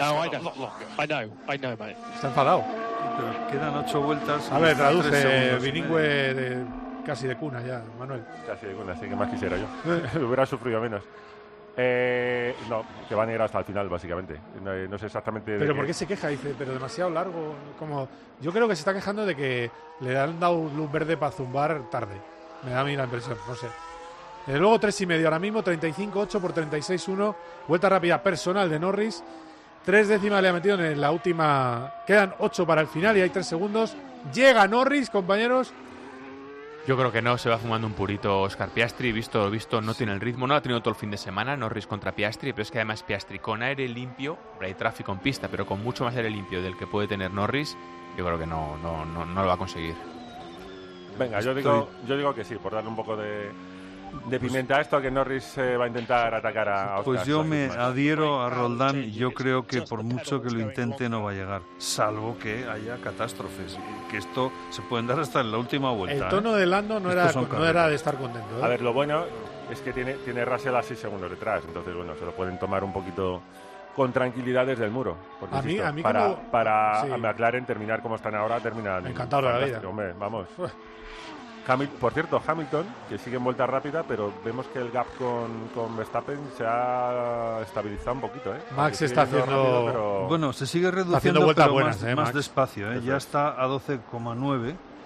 I know, mate. Está enfadado. Pero quedan 8 vueltas. A ver, traduce bilingüe casi de cuna ya, Manuel. Casi de cuna, así que más quisiera yo. Hubiera sufrido menos. No, que van a ir hasta el final, básicamente. No sé exactamente... ¿Pero por qué se queja? Dice, pero demasiado largo. Yo creo que se está quejando de que le han dado luz verde para zumbar tarde. Me da a mí la impresión, no sé. Desde luego 3,5 ahora mismo, 35-8 por 36-1. Vuelta rápida personal de Norris. 3 décimas le ha metido en la última. Quedan 8 para el final y hay 3 segundos. Llega Norris, compañeros. Yo creo que no, se va fumando un purito Oscar Piastri. Visto, no tiene el ritmo, no lo ha tenido todo el fin de semana Norris contra Piastri, pero es que además Piastri con aire limpio, hay tráfico en pista, pero con mucho más aire limpio del que puede tener Norris, yo creo que no lo va a conseguir. Venga, yo digo que sí, por darle un poco de pimienta a esto, que Norris va a intentar atacar a Oscar. Pues yo me adhiero a Roldán y yo creo que por mucho que lo intente no va a llegar, salvo que haya catástrofes, que esto se pueden dar hasta en la última vuelta. El tono de Lando no era de estar contento. A ver, lo bueno es que tiene Russell a 6 segundos detrás, entonces bueno, se lo pueden tomar un poquito con tranquilidad desde el muro. Porque, a mí para McLaren terminar como están ahora, terminan encantado de la vida. Hombre, vamos. Por cierto, Hamilton, que sigue en vuelta rápida, pero vemos que el gap con Verstappen se ha estabilizado un poquito. Max está haciendo... rápido, pero... Bueno, se sigue reduciendo, vueltas pero buenas, más despacio. Ya está a 12,9.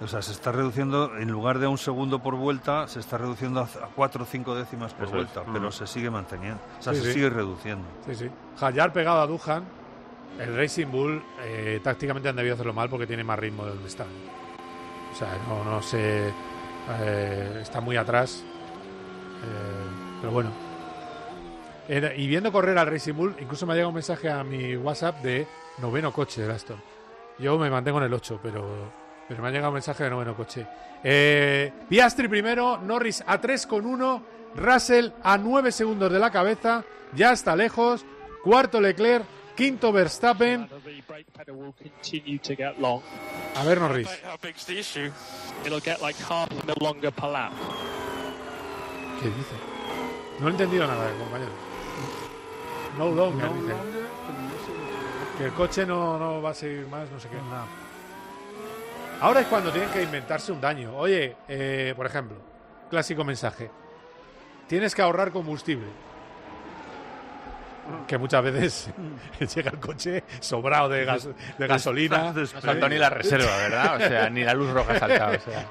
O sea, se está reduciendo, en lugar de a 1 segundo por vuelta, se está reduciendo a 4 o 5 décimas por vuelta, pero se sigue manteniendo. O sea, se sigue reduciendo. Sí. Hadjar pegado a Doohan. El Racing Bull tácticamente han debido hacerlo mal porque tiene más ritmo de donde está. O sea, no sé... está muy atrás. Pero bueno. Y viendo correr al Racing Bull, incluso me ha llegado un mensaje a mi WhatsApp de 9º coche de Aston. Yo me mantengo en el 8, pero me ha llegado un mensaje de 9º coche. Piastri primero, Norris a 3,1, Russell a 9 segundos de la cabeza, ya está lejos, cuarto Leclerc, quinto Verstappen. A ver, Norris. ¿Qué dice? No he entendido nada, compañero. No longer, dice. Que el coche no va a seguir más, no sé qué. Nada. Ahora es cuando tienen que inventarse un daño. Oye, por ejemplo, clásico mensaje. Tienes que ahorrar combustible. Que muchas veces llega el coche sobrado de gasolina. No saltó ni la reserva, ¿verdad? O sea, ni la luz roja ha saltado. O sea.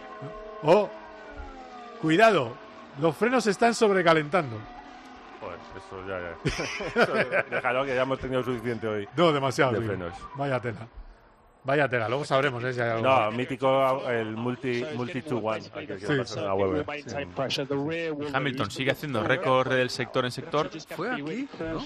Cuidado, los frenos están sobrecalentando. Pues eso ya. Déjalo, que ya hemos tenido suficiente hoy. No, demasiado. De frenos. Vaya tela. Luego sabremos si hay algo. No, mítico el multi to one. Hamilton sigue haciendo récord del sector en sector. Fue aquí, ¿no?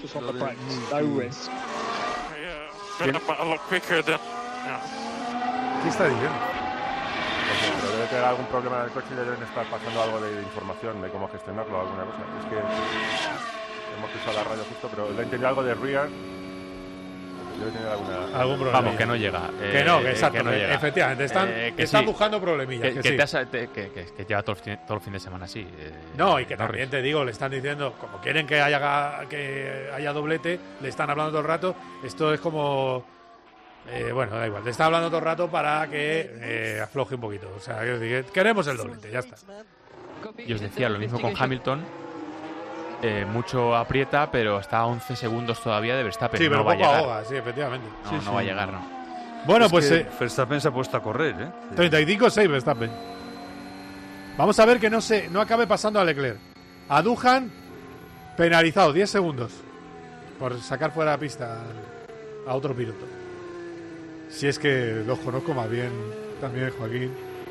¿Qué está diciendo? Pero debe tener algún problema en el coche y le deben estar pasando algo de información de cómo gestionarlo o alguna cosa. Es que hemos pisado la radio justo, pero le he entendido algo de rear. Debe tener algún problema. Vamos, que no llega. Exacto. Que no llega. Efectivamente, están buscando problemillas. Que lleva todo el fin de semana así. No, y que también te digo, le están diciendo, como quieren que haya doblete, le están hablando todo el rato. Esto es como... bueno, da igual. Le está hablando todo el rato para que afloje un poquito. O sea, queremos el doblete, ya está. Y os decía, lo mismo con Hamilton. Mucho aprieta, pero está a 11 segundos todavía de Verstappen. Sí, pero no va poco a llegar. ahoga, sí, efectivamente. No va a llegar, no. Bueno, pues... Verstappen se ha puesto a correr, 35-6 Verstappen. Vamos a ver que no acabe pasando a Leclerc. A Doohan, penalizado, 10 segundos. Por sacar fuera de la pista a otro piloto. Si es que los conozco más bien también, Joaquín.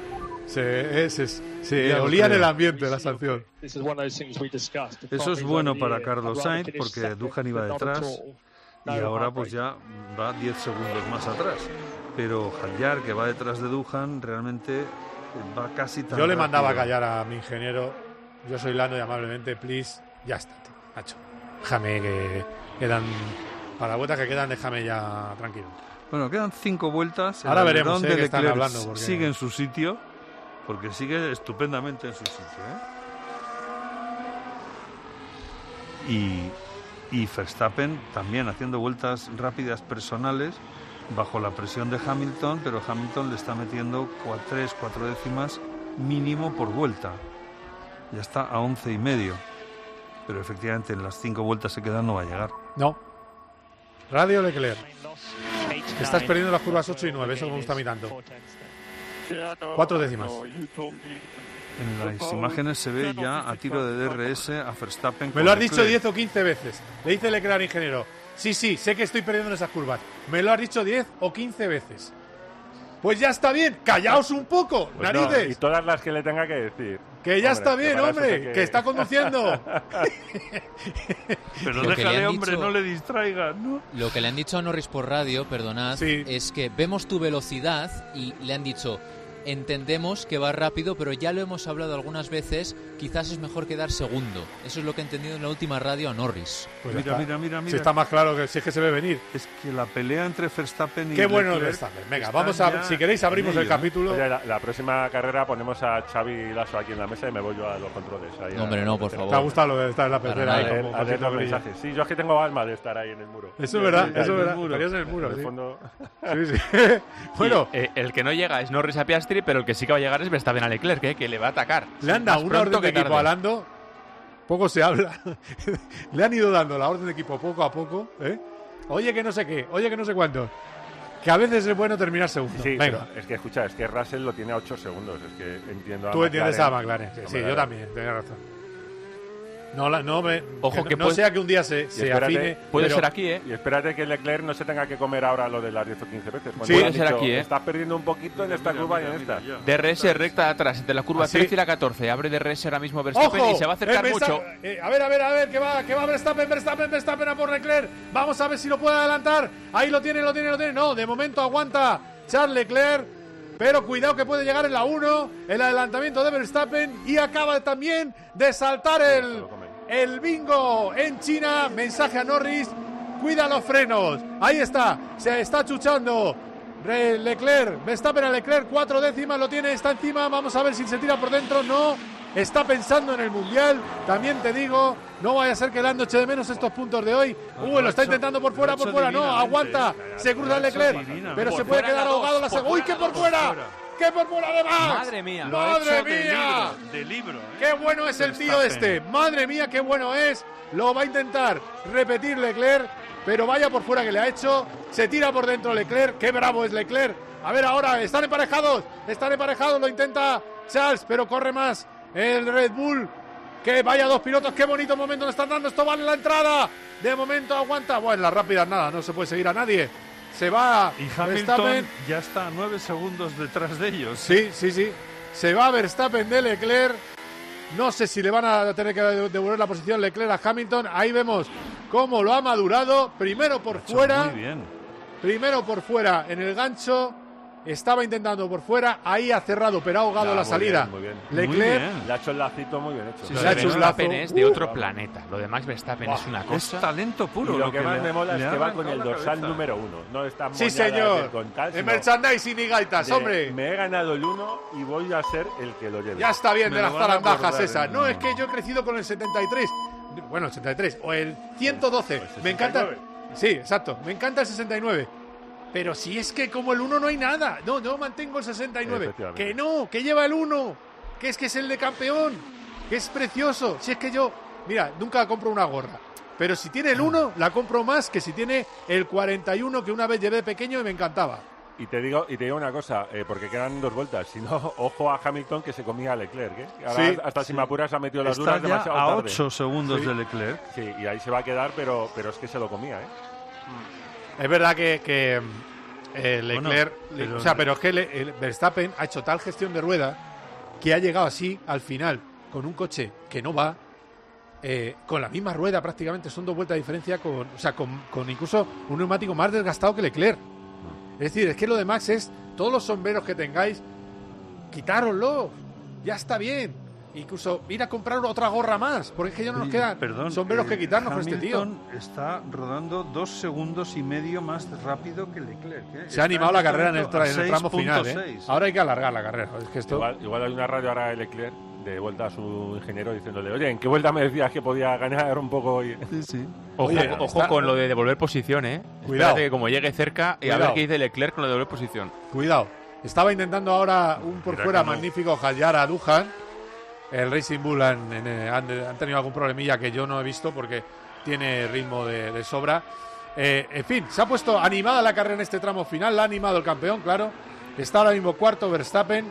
Se olía en el ambiente la sanción. Eso es bueno para Carlos Sainz porque Doohan iba detrás y ahora pues ya va 10 segundos más atrás. Pero Hadjar, que va detrás de Doohan, realmente va casi tan Yo le mandaba a rápido. callar a mi ingeniero. Yo soy Lando y amablemente, please, ya está, macho. Déjame que quedan... Para las vueltas que quedan, déjame ya tranquilo. Bueno, quedan 5 vueltas. Ahora veremos de qué están hablando. Porque... sigue en su sitio, porque sigue estupendamente en su sitio. Y Verstappen también haciendo vueltas rápidas personales bajo la presión de Hamilton, pero Hamilton le está metiendo 3-4 décimas mínimo por vuelta. Ya está a 11,5. Pero efectivamente en las 5 vueltas que quedan no va a llegar. No. Radio Leclerc. Estás perdiendo las curvas 8 y 9, eso me gusta a mí tanto. 4 décimas. En las imágenes se ve ya a tiro de DRS a Verstappen. Me lo has dicho 10 o 15 veces. Le dice Leclerc al ingeniero: sí, sé que estoy perdiendo en esas curvas. Me lo has dicho 10 o 15 veces. Pues ya está bien, callaos un poco, pues narices. No, y todas las que le tenga que decir. Que ya está bien, hombre, que está conduciendo. Pero déjale, hombre, no le distraiga, ¿no? Lo que le han dicho a Norris por radio, perdonad, es que vemos tu velocidad y le han dicho: entendemos que va rápido, pero ya lo hemos hablado algunas veces, quizás es mejor quedar segundo. Eso es lo que he entendido en la última radio a Norris. Pues mira. Si está más claro que si es que se ve venir. Es que la pelea entre Verstappen y Qué bueno Verstappen. Venga, vamos a... Si queréis abrimos el capítulo. Oye, la próxima carrera ponemos a Xavi Lasso aquí en la mesa y me voy yo a los controles. Ahí no, hombre, no, por favor. ¿Te ha gustado lo de estar en la pecera? A leer los mensajes. Sí, yo es que tengo alma de estar ahí en el muro. Eso es verdad, estarías en el muro. En el fondo... Sí. Bueno. El que no llega es Norris a Piastri, pero el que sí que va a llegar es Verstappen a Leclerc, que le va a atacar. Le han dado una orden de equipo a Lando, poco se habla. Le han ido dando la orden de equipo poco a poco, Oye que no sé qué, oye que no sé cuánto. que a veces es bueno terminar segundo. Sí, venga. Es que escucha, es que Russell lo tiene a 8 segundos. Es que entiendo a Tú entiendes a McLaren. Sí, yo también, tienes razón. Ojo que no sea que un día se afine. Puede ser aquí, ¿eh? Y espérate que Leclerc no se tenga que comer ahora lo de las 10 o 15 veces. Sí, puede ser aquí, ¿eh? Estás perdiendo un poquito en esta curva y en esta. DRS recta de atrás, entre la curva 13 y la 14. Abre DRS ahora mismo Verstappen. ¡Ojo! Y se va a acercar mucho. A ver, que va Verstappen a por Leclerc. Vamos a ver si lo puede adelantar. Ahí lo tiene. No, de momento aguanta Charles Leclerc. Pero cuidado que puede llegar en la 1, el adelantamiento de Verstappen, y acaba también de saltar el bingo en China. Mensaje a Norris, cuida los frenos. Ahí está, se está chuchando Leclerc, Verstappen a Leclerc, 4 décimas lo tiene, está encima. Vamos a ver si se tira por dentro. No, está pensando en el Mundial. También te digo, no vaya a ser que le ande de menos estos puntos de hoy. Lo está intentando por fuera. No, aguanta, se cruza Leclerc, pero se puede quedar ahogado la segunda. ¡Uy, que por fuera! ¡Qué por fuera de Max! ¡Madre mía! ¡Madre mía! De libro, ¡Qué bueno es el tío este! ¡Madre mía, qué bueno es! Lo va a intentar repetir Leclerc, pero vaya por fuera que le ha hecho. Se tira por dentro Leclerc. ¡Qué bravo es Leclerc! A ver ahora, están emparejados, lo intenta Charles, pero corre más el Red Bull. Que vaya dos pilotos, qué bonito momento le están dando. Esto vale la entrada. De momento aguanta. Bueno, en las rápidas nada, no se puede seguir a nadie. Se va y Hamilton Verstappen. Ya está 9 segundos detrás de ellos. Sí. Se va Verstappen de Leclerc. No sé si le van a tener que devolver la posición Leclerc a Hamilton. Ahí vemos cómo lo ha madurado. Primero por fuera. Muy bien. Primero por fuera en el gancho. Estaba intentando por fuera, ahí ha cerrado, pero ha ahogado la salida. Muy bien. Leclerc le ha hecho el lacito muy bien hecho. Sí, lo de Verstappen es de otro planeta. Lo de Max Verstappen es una cosa. Es talento puro. Y lo que más me mola es que va con el dorsal número 1. No está sí, señor. En merchandising y gaitas, hombre. Me he ganado el 1 y voy a ser el que lo lleve. Ya está bien de las zarandajas esa. No, es que yo he crecido con el 73. Bueno, el 73 o el 112. Me encanta. Sí, exacto. Me encanta el 69. Pero si es que como el 1 no hay nada. No, yo mantengo el 69. Que no, que lleva el 1. Que es el de campeón. Que es precioso. Si es que yo, mira, nunca compro una gorra. Pero si tiene el 1, la compro más que si tiene el 41 que una vez llevé pequeño y me encantaba. Y te digo una cosa, porque quedan 2 vueltas. Si no, ojo a Hamilton que se comía a Leclerc. Ahora, sí, hasta si me apuras ha metido las duras demasiado tarde. A 8 segundos de Leclerc. Sí, y ahí se va a quedar, pero es que se lo comía, Es verdad que Leclerc, pero es que Verstappen ha hecho tal gestión de rueda que ha llegado así al final con un coche que no va, con la misma rueda prácticamente, son 2 vueltas de diferencia, con incluso un neumático más desgastado que Leclerc. Es decir, es que lo de Max es todos los sombreros que tengáis, quitároslos, ya está bien. Incluso ir a comprar otra gorra más, porque es que ya no nos quedan sombreros que quitarnos con este tío. Hamilton está rodando 2 segundos y medio más rápido que Leclerc. Se ha animado la carrera en el tramo final. Ahora hay que alargar la carrera. Es que esto... igual hay una radio ahora de Leclerc de vuelta a su ingeniero diciéndole: oye, ¿en qué vuelta me decías que podía ganar un poco hoy? Sí. Ojo con lo de devolver posición, Cuidado. Espérate que como llegue cerca y a ver qué dice Leclerc con lo de devolver posición. Cuidado. Estaba intentando ahora un por fuera magnífico Hayara Duhan. El Racing Bull han tenido algún problemilla que yo no he visto porque tiene ritmo de sobra. En fin, se ha puesto animada la carrera en este tramo final. La ha animado el campeón, claro. Está ahora mismo cuarto Verstappen.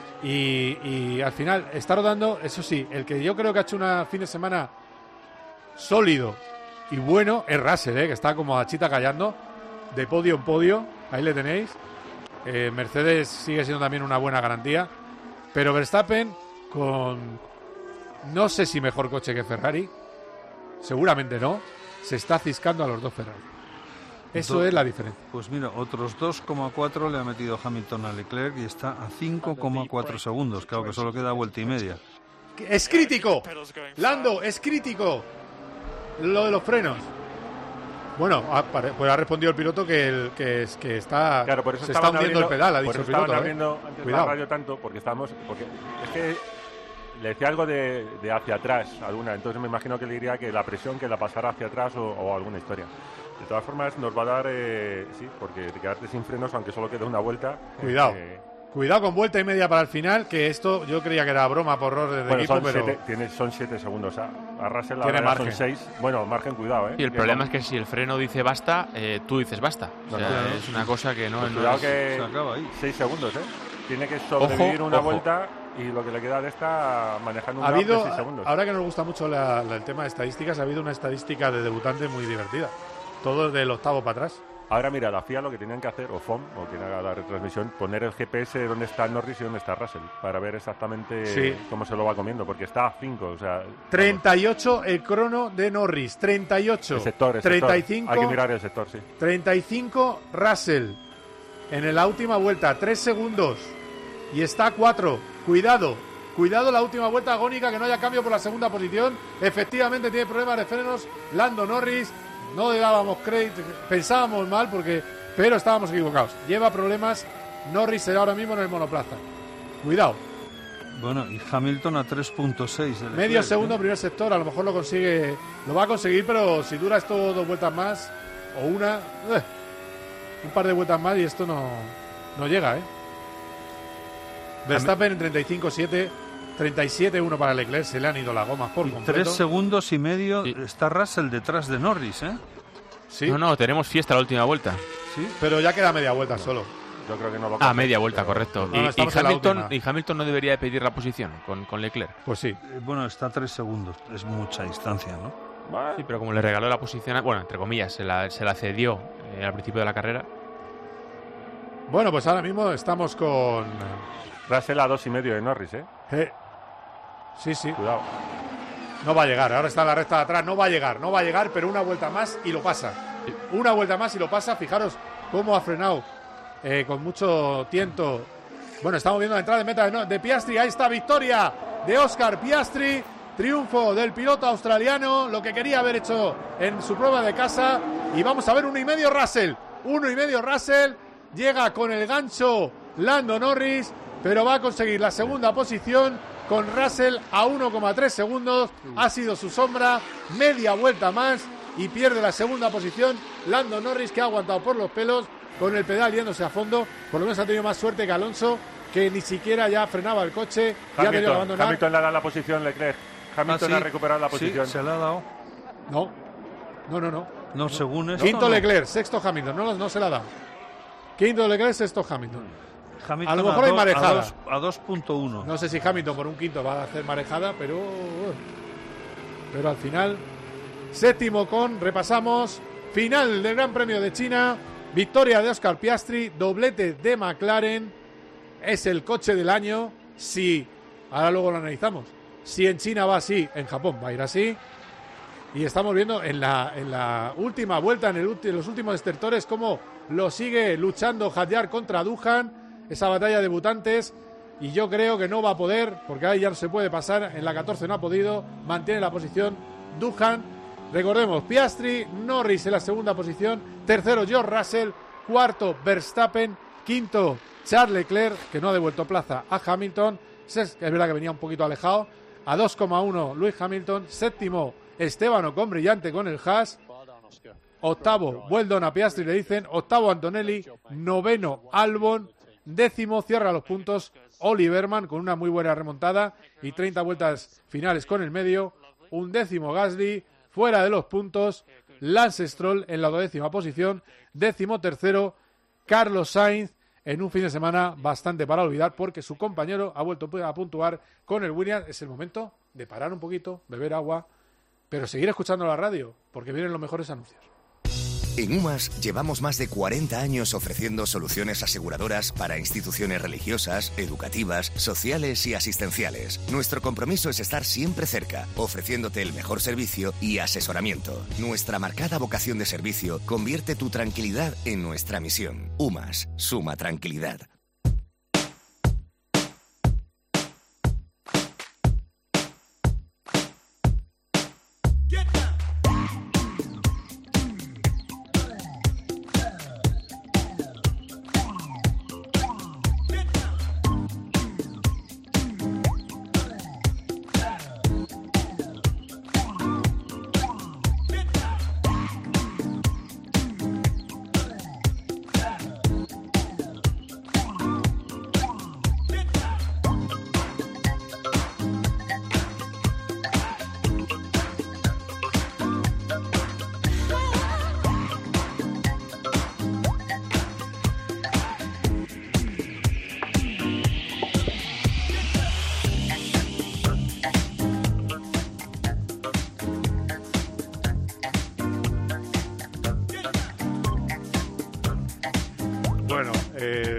Y al final está rodando, eso sí, el que yo creo que ha hecho un fin de semana sólido y bueno es Russell, que está como a chita callando, de podio en podio. Ahí le tenéis. Mercedes sigue siendo también una buena garantía. Pero Verstappen con, no sé si mejor coche que Ferrari, seguramente no, se está ciscando a los 2 Ferrari. Eso es la diferencia. Pues mira, otros 2,4 le ha metido Hamilton a Leclerc y está a 5,4 segundos. Claro que solo queda vuelta y media. Es crítico, Lando, es crítico lo de los frenos. Bueno, pues ha respondido el piloto que está, claro, por eso se está hundiendo el pedal, ha dicho el piloto. Abriendo antes la radio tanto, porque es que le decía algo de hacia atrás alguna, entonces me imagino que le diría que la presión que la pasara hacia atrás o alguna historia. De todas formas nos va a dar, sí, porque quedarte sin frenos, aunque solo quede una vuelta. Cuidado. Cuidado con vuelta y media para el final, que esto yo creía que era broma por error de equipo, pero... Son 7 segundos. A Russell tiene margen. Son 6. Bueno, margen, cuidado, ¿eh? Y el problema es que si el freno dice basta, tú dices basta. O sea, es una cosa que no... Pues no cuidado es... que se acaba ahí. 6 segundos, ¿eh? Tiene que sobrevivir una vuelta y lo que le queda de esta manejando un gap de 6 segundos. Ahora que nos gusta mucho el tema de estadísticas, ha habido una estadística de debutante muy divertida. Todo del octavo para atrás. Ahora mira, la FIA lo que tenían que hacer, o FOM, o quien haga la retransmisión, poner el GPS de dónde está Norris y dónde está Russell, para ver exactamente cómo se lo va comiendo, porque está a 5, o sea... 38 el crono de Norris, 38. El sector, 35. Hay que mirar el sector, sí. 35 Russell. En la última vuelta, 3 segundos. Y está a 4. Cuidado la última vuelta agónica, que no haya cambio por la segunda posición. Efectivamente tiene problemas de frenos Lando Norris. No le dábamos crédito, pensábamos mal, pero estábamos equivocados. Lleva problemas Norris ahora mismo en el monoplaza. Cuidado. Bueno, y Hamilton a 3.6. Medio segundo, primer sector, a lo mejor lo va a conseguir, pero si dura esto 2 vueltas más, o un par de vueltas más y esto no llega, ¿eh? Verstappen en 35-7, 37-1 para Leclerc, se le han ido las gomas por completo. 3 segundos y medio está Russell detrás de Norris, ¿eh? Sí. No, tenemos fiesta la última vuelta. Sí, pero ya queda media vuelta solo. Yo creo que no va a media vuelta, correcto. No, y Hamilton no debería de pedir la posición con Leclerc. Pues sí. Bueno, está a 3 segundos, es mucha distancia, ¿no? Sí, pero como le regaló la posición, bueno, entre comillas, se la cedió al principio de la carrera. Bueno, pues ahora mismo estamos con... Russell a 2,5 de Norris, ¿eh? Sí. Cuidado. No va a llegar, ahora está en la recta de atrás, no va a llegar, pero una vuelta más y lo pasa. Una vuelta más y lo pasa, fijaros cómo ha frenado con mucho tiento. Bueno, estamos viendo la entrada de meta de Piastri, ahí está, victoria de Oscar Piastri, triunfo del piloto australiano, lo que quería haber hecho en su prueba de casa, y vamos a ver 1,5 Russell, llega con el gancho Lando Norris, pero va a conseguir la segunda posición con Russell a 1,3 segundos. Ha sido su sombra, media vuelta más y pierde la segunda posición Lando Norris, que ha aguantado por los pelos con el pedal yéndose a fondo. Por lo menos ha tenido más suerte que Alonso, que ni siquiera ya frenaba el coche. Ya tenía que abandonar. Hamilton le ha dado la posición, Leclerc. Hamilton ha recuperado la posición. Sí, se la ha dado. No. No, según esto, quinto Leclerc, sexto Hamilton. No se la ha dado. Quinto Leclerc, sexto Hamilton. A lo mejor hay marejada. A 2.1. No sé si Hamilton por un quinto va a hacer marejada, pero al final, séptimo repasamos, final del Gran Premio de China, victoria de Oscar Piastri, doblete de McLaren, es el coche del año. Sí, ahora luego lo analizamos. Si en China va así, en Japón va a ir así. Y estamos viendo en la última vuelta, en los últimos estertores, cómo lo sigue luchando Hadjar contra Doohan. Esa batalla de debutantes, y yo creo que no va a poder, porque ahí ya no se puede pasar. En la 14 no ha podido, mantiene la posición Doohan. Recordemos, Piastri, Norris en la segunda posición, tercero George Russell, cuarto Verstappen, quinto Charles Leclerc, que no ha devuelto plaza a Hamilton, es verdad que venía un poquito alejado, a 2,1 Lewis Hamilton, séptimo Esteban Ocon, brillante con el Haas, octavo Weldon a Piastri, le dicen, octavo Antonelli, noveno Albon, décimo cierra los puntos Oliverman con una muy buena remontada y 30 vueltas finales con el medio, undécimo Gasly, fuera de los puntos Lance Stroll en la 12ª posición, décimo tercero Carlos Sainz, en un fin de semana bastante para olvidar, porque su compañero ha vuelto a puntuar con el Williams. Es el momento de parar un poquito, beber agua, pero seguir escuchando la radio, porque vienen los mejores anuncios. En UMAS llevamos más de 40 años ofreciendo soluciones aseguradoras para instituciones religiosas, educativas, sociales y asistenciales. Nuestro compromiso es estar siempre cerca, ofreciéndote el mejor servicio y asesoramiento. Nuestra marcada vocación de servicio convierte tu tranquilidad en nuestra misión. UMAS, suma tranquilidad.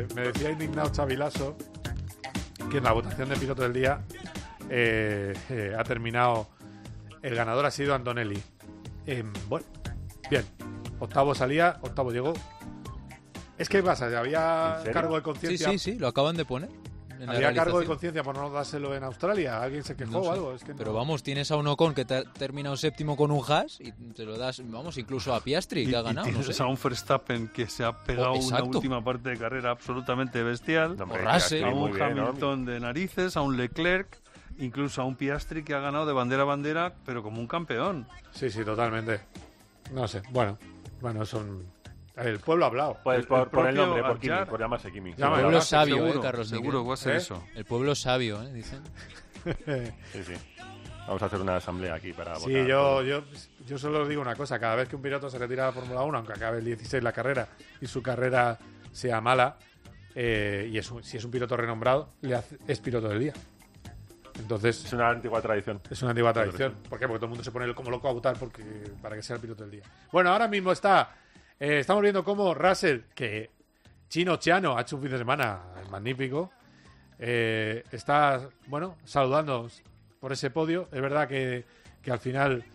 me decía indignado Xavi Lasso que en la votación de piloto del día ha terminado, el ganador ha sido Antonelli. Bueno, bien, octavo salía, octavo llegó. Es que pasa, había cargo de conciencia. Sí, lo acaban de poner. Había cargo de conciencia por no dárselo en Australia. ¿Alguien se quejó o algo? Es que pero vamos, tienes a un Ocon que te ha terminado séptimo con un Haas y te lo das, vamos, incluso a Piastri, que ha ganado. Y tienes a un Verstappen que se ha pegado una última parte de carrera absolutamente bestial. No, a un Hamilton de narices, a un Leclerc, incluso a un Piastri que ha ganado de bandera a bandera, pero como un campeón. Sí, totalmente. No sé, bueno, son... El pueblo ha hablado. Pues por el nombre, por Kimi, por llamarse Kimi. El pueblo es sabio, Carlos. Seguro que va a ser eso. El pueblo es sabio, dicen. Sí. Vamos a hacer una asamblea aquí para votar. Sí, yo solo digo una cosa. Cada vez que un piloto se retira de la Fórmula 1, aunque acabe el 16 la carrera y su carrera sea mala, si es un piloto renombrado, es piloto del día. Entonces, es una antigua tradición. ¿Por qué? Porque todo el mundo se pone como loco a votar para que sea el piloto del día. Bueno, ahora mismo estamos viendo cómo Russell, que Chino Chiano ha hecho un fin de semana magnífico, está, saludando por ese podio. Es verdad que al final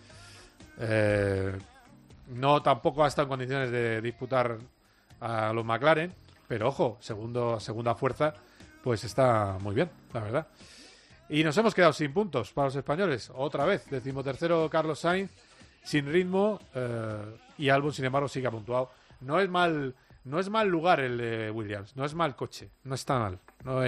no tampoco ha estado en condiciones de disputar a los McLaren, pero ojo, segunda fuerza, pues está muy bien, la verdad. Y nos hemos quedado sin puntos para los españoles, otra vez. 13º Carlos Sainz, sin ritmo, y Albon, sin embargo, sigue puntuado. No es mal lugar el de Williams, no es mal coche, no está mal. No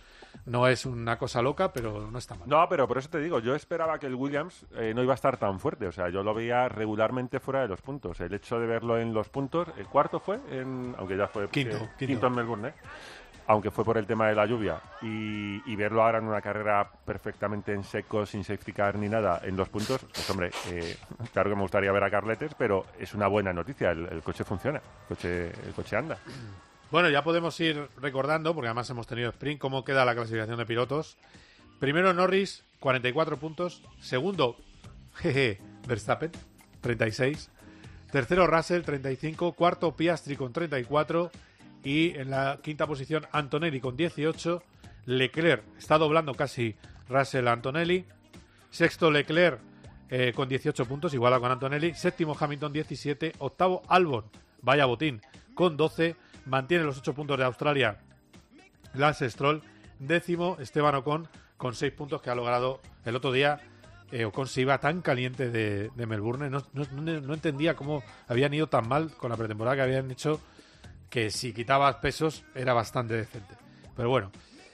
es una cosa loca, pero no está mal. No, pero por eso te digo, yo esperaba que el Williams no iba a estar tan fuerte. O sea, yo lo veía regularmente fuera de los puntos. El hecho de verlo en los puntos, el cuarto fue, aunque ya fue quinto en Melbourne, aunque fue por el tema de la lluvia, y verlo ahora en una carrera perfectamente en seco, sin safety car ni nada, en 2 puntos, pues hombre, claro que me gustaría ver a Carletes, pero es una buena noticia, el coche funciona, el coche anda. Bueno, ya podemos ir recordando, porque además hemos tenido sprint, cómo queda la clasificación de pilotos. Primero Norris, 44 puntos. Segundo, Verstappen, 36. Tercero Russell, 35. Cuarto Piastri con 34. Y en la quinta posición Antonelli con 18. Leclerc está doblando casi Russell a Antonelli. Sexto Leclerc con 18 puntos, iguala con Antonelli. Séptimo Hamilton, 17. Octavo Albon, vaya botín, con 12. Mantiene los 8 puntos de Australia Lance Stroll. Décimo Esteban Ocon con 6 puntos, que ha logrado el otro día. Ocon se iba tan caliente de Melbourne. No entendía cómo habían ido tan mal con la pretemporada que habían hecho, que si quitabas pesos era bastante decente. Pero bueno.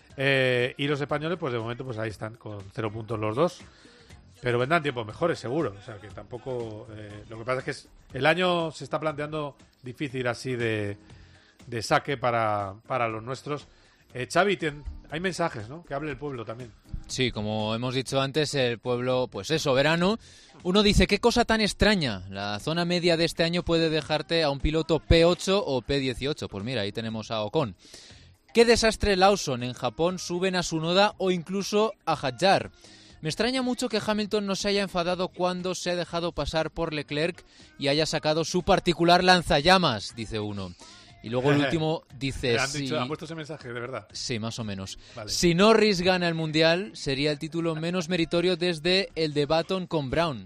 Y los españoles, pues de momento, pues ahí están con 0 puntos los dos. Pero vendrán tiempos mejores, seguro. O sea, que tampoco... lo que pasa es que el año se está planteando difícil así de saque para los nuestros. Xavi, hay mensajes, ¿no? Que hable el pueblo también. Sí, como hemos dicho antes, el pueblo, pues es soberano. Uno dice, qué cosa tan extraña. La zona media de este año puede dejarte a un piloto P8 o P18. Pues mira, ahí tenemos a Ocon. Qué desastre Lawson. En Japón suben a Tsunoda o incluso a Hadjar. Me extraña mucho que Hamilton no se haya enfadado cuando se ha dejado pasar por Leclerc y haya sacado su particular lanzallamas, dice uno. Y luego el último dice... ¿Han puesto ese mensaje, de verdad? Sí, más o menos. Vale. Si Norris gana el Mundial, sería el título menos meritorio desde el de Button con Brown.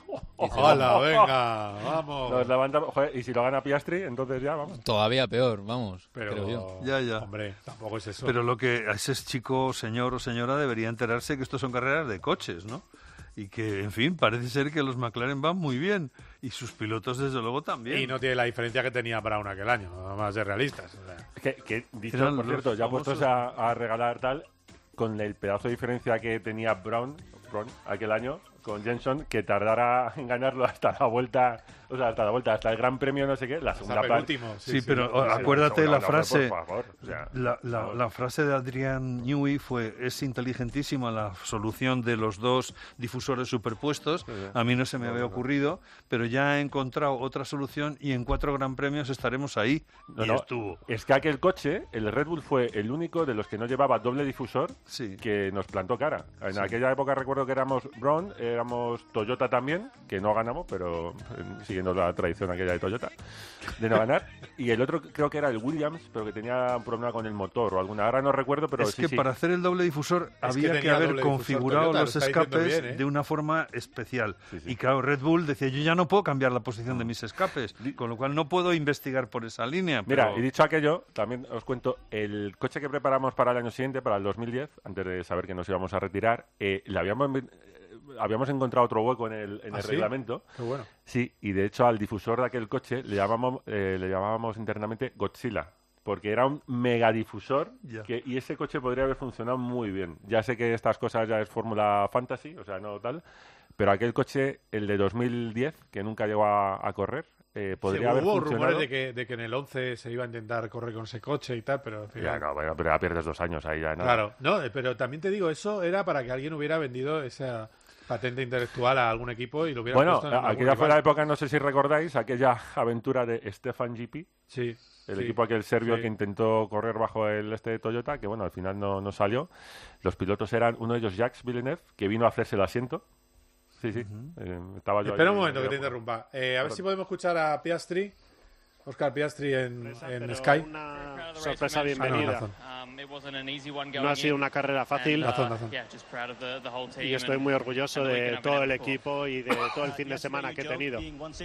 ¡Hola, venga! ¡Vamos! Nos levantamos, joder, y si lo gana Piastri, entonces ya, vamos. Todavía peor, vamos. Pero yo. Ya. Hombre, tampoco es eso. Pero lo que a ese chico, señor o señora, debería enterarse que esto son carreras de coches, ¿no? Y que, en fin, parece ser que los McLaren van muy bien. Y sus pilotos, desde luego, también. Y no tiene la diferencia que tenía Brown aquel año, nada más de realistas. O sea. Que dicho, por cierto, ya puestos a regalar tal, con el pedazo de diferencia que tenía Brown aquel año con Jenson, que tardara en ganarlo hasta la vuelta, hasta el Gran Premio, no sé qué, la segunda parte. Sí, pero acuérdate la frase, por favor, o sea, la frase de Adrian Newey fue: es inteligentísima la solución de los dos difusores superpuestos. A mí no se me había ocurrido, pero ya he encontrado otra solución y en 4 Gran Premios estaremos ahí. Y estuvo. Es que aquel coche, el Red Bull, fue el único de los que no llevaba doble difusor que nos plantó cara. En aquella época recuerdo que éramos Brown, éramos Toyota también, que no ganamos, pero siguiendo la tradición aquella de Toyota, de no ganar. Y el otro creo que era el Williams, pero que tenía un problema con el motor o alguna. Ahora no recuerdo, pero es que para hacer el doble difusor había que haber configurado los escapes de una forma especial. Y claro, Red Bull decía, yo ya no puedo cambiar la posición de mis escapes, con lo cual no puedo investigar por esa línea. Mira, y dicho aquello, también os cuento, el coche que preparamos para el año siguiente, para el 2010, antes de saber que nos íbamos a retirar, habíamos encontrado otro hueco en el reglamento. Qué bueno. Sí, y de hecho al difusor de aquel coche le llamábamos internamente Godzilla, porque era un megadifusor y ese coche podría haber funcionado muy bien. Ya sé que estas cosas ya es Fórmula Fantasy, o sea, no tal, pero aquel coche, el de 2010, que nunca llegó a correr, podría haber funcionado. Hubo rumores de que en el 11 se iba a intentar correr con ese coche y tal, pero... Ya, no, pero ya pierdes 2 años ahí ya, ¿no? Claro, no, pero también te digo, eso era para que alguien hubiera vendido esa patente intelectual a algún equipo y lo hubiera puesto en aquella fue la época, no sé si recordáis, aquella aventura de Stefan GP. Sí. El equipo aquel serbio que intentó correr bajo el de Toyota, que bueno, al final no salió. Los pilotos eran uno de ellos, Jacques Villeneuve, que vino a hacerse el asiento. Sí. Estaba yo. Espera un momento que te interrumpa. A ver si podemos escuchar a Piastri, Oscar Piastri en Sky. Una sorpresa bienvenida. No ha sido una carrera fácil. Y estoy muy orgulloso de todo el equipo y de todo el fin de semana que he tenido.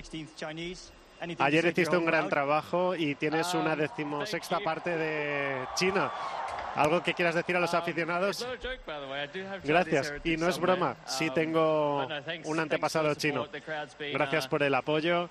Ayer hiciste un gran trabajo y tienes una 16ª parte de China. ¿Algo que quieras decir a los aficionados? Gracias. Y no es broma, sí tengo un antepasado chino. Gracias por el apoyo.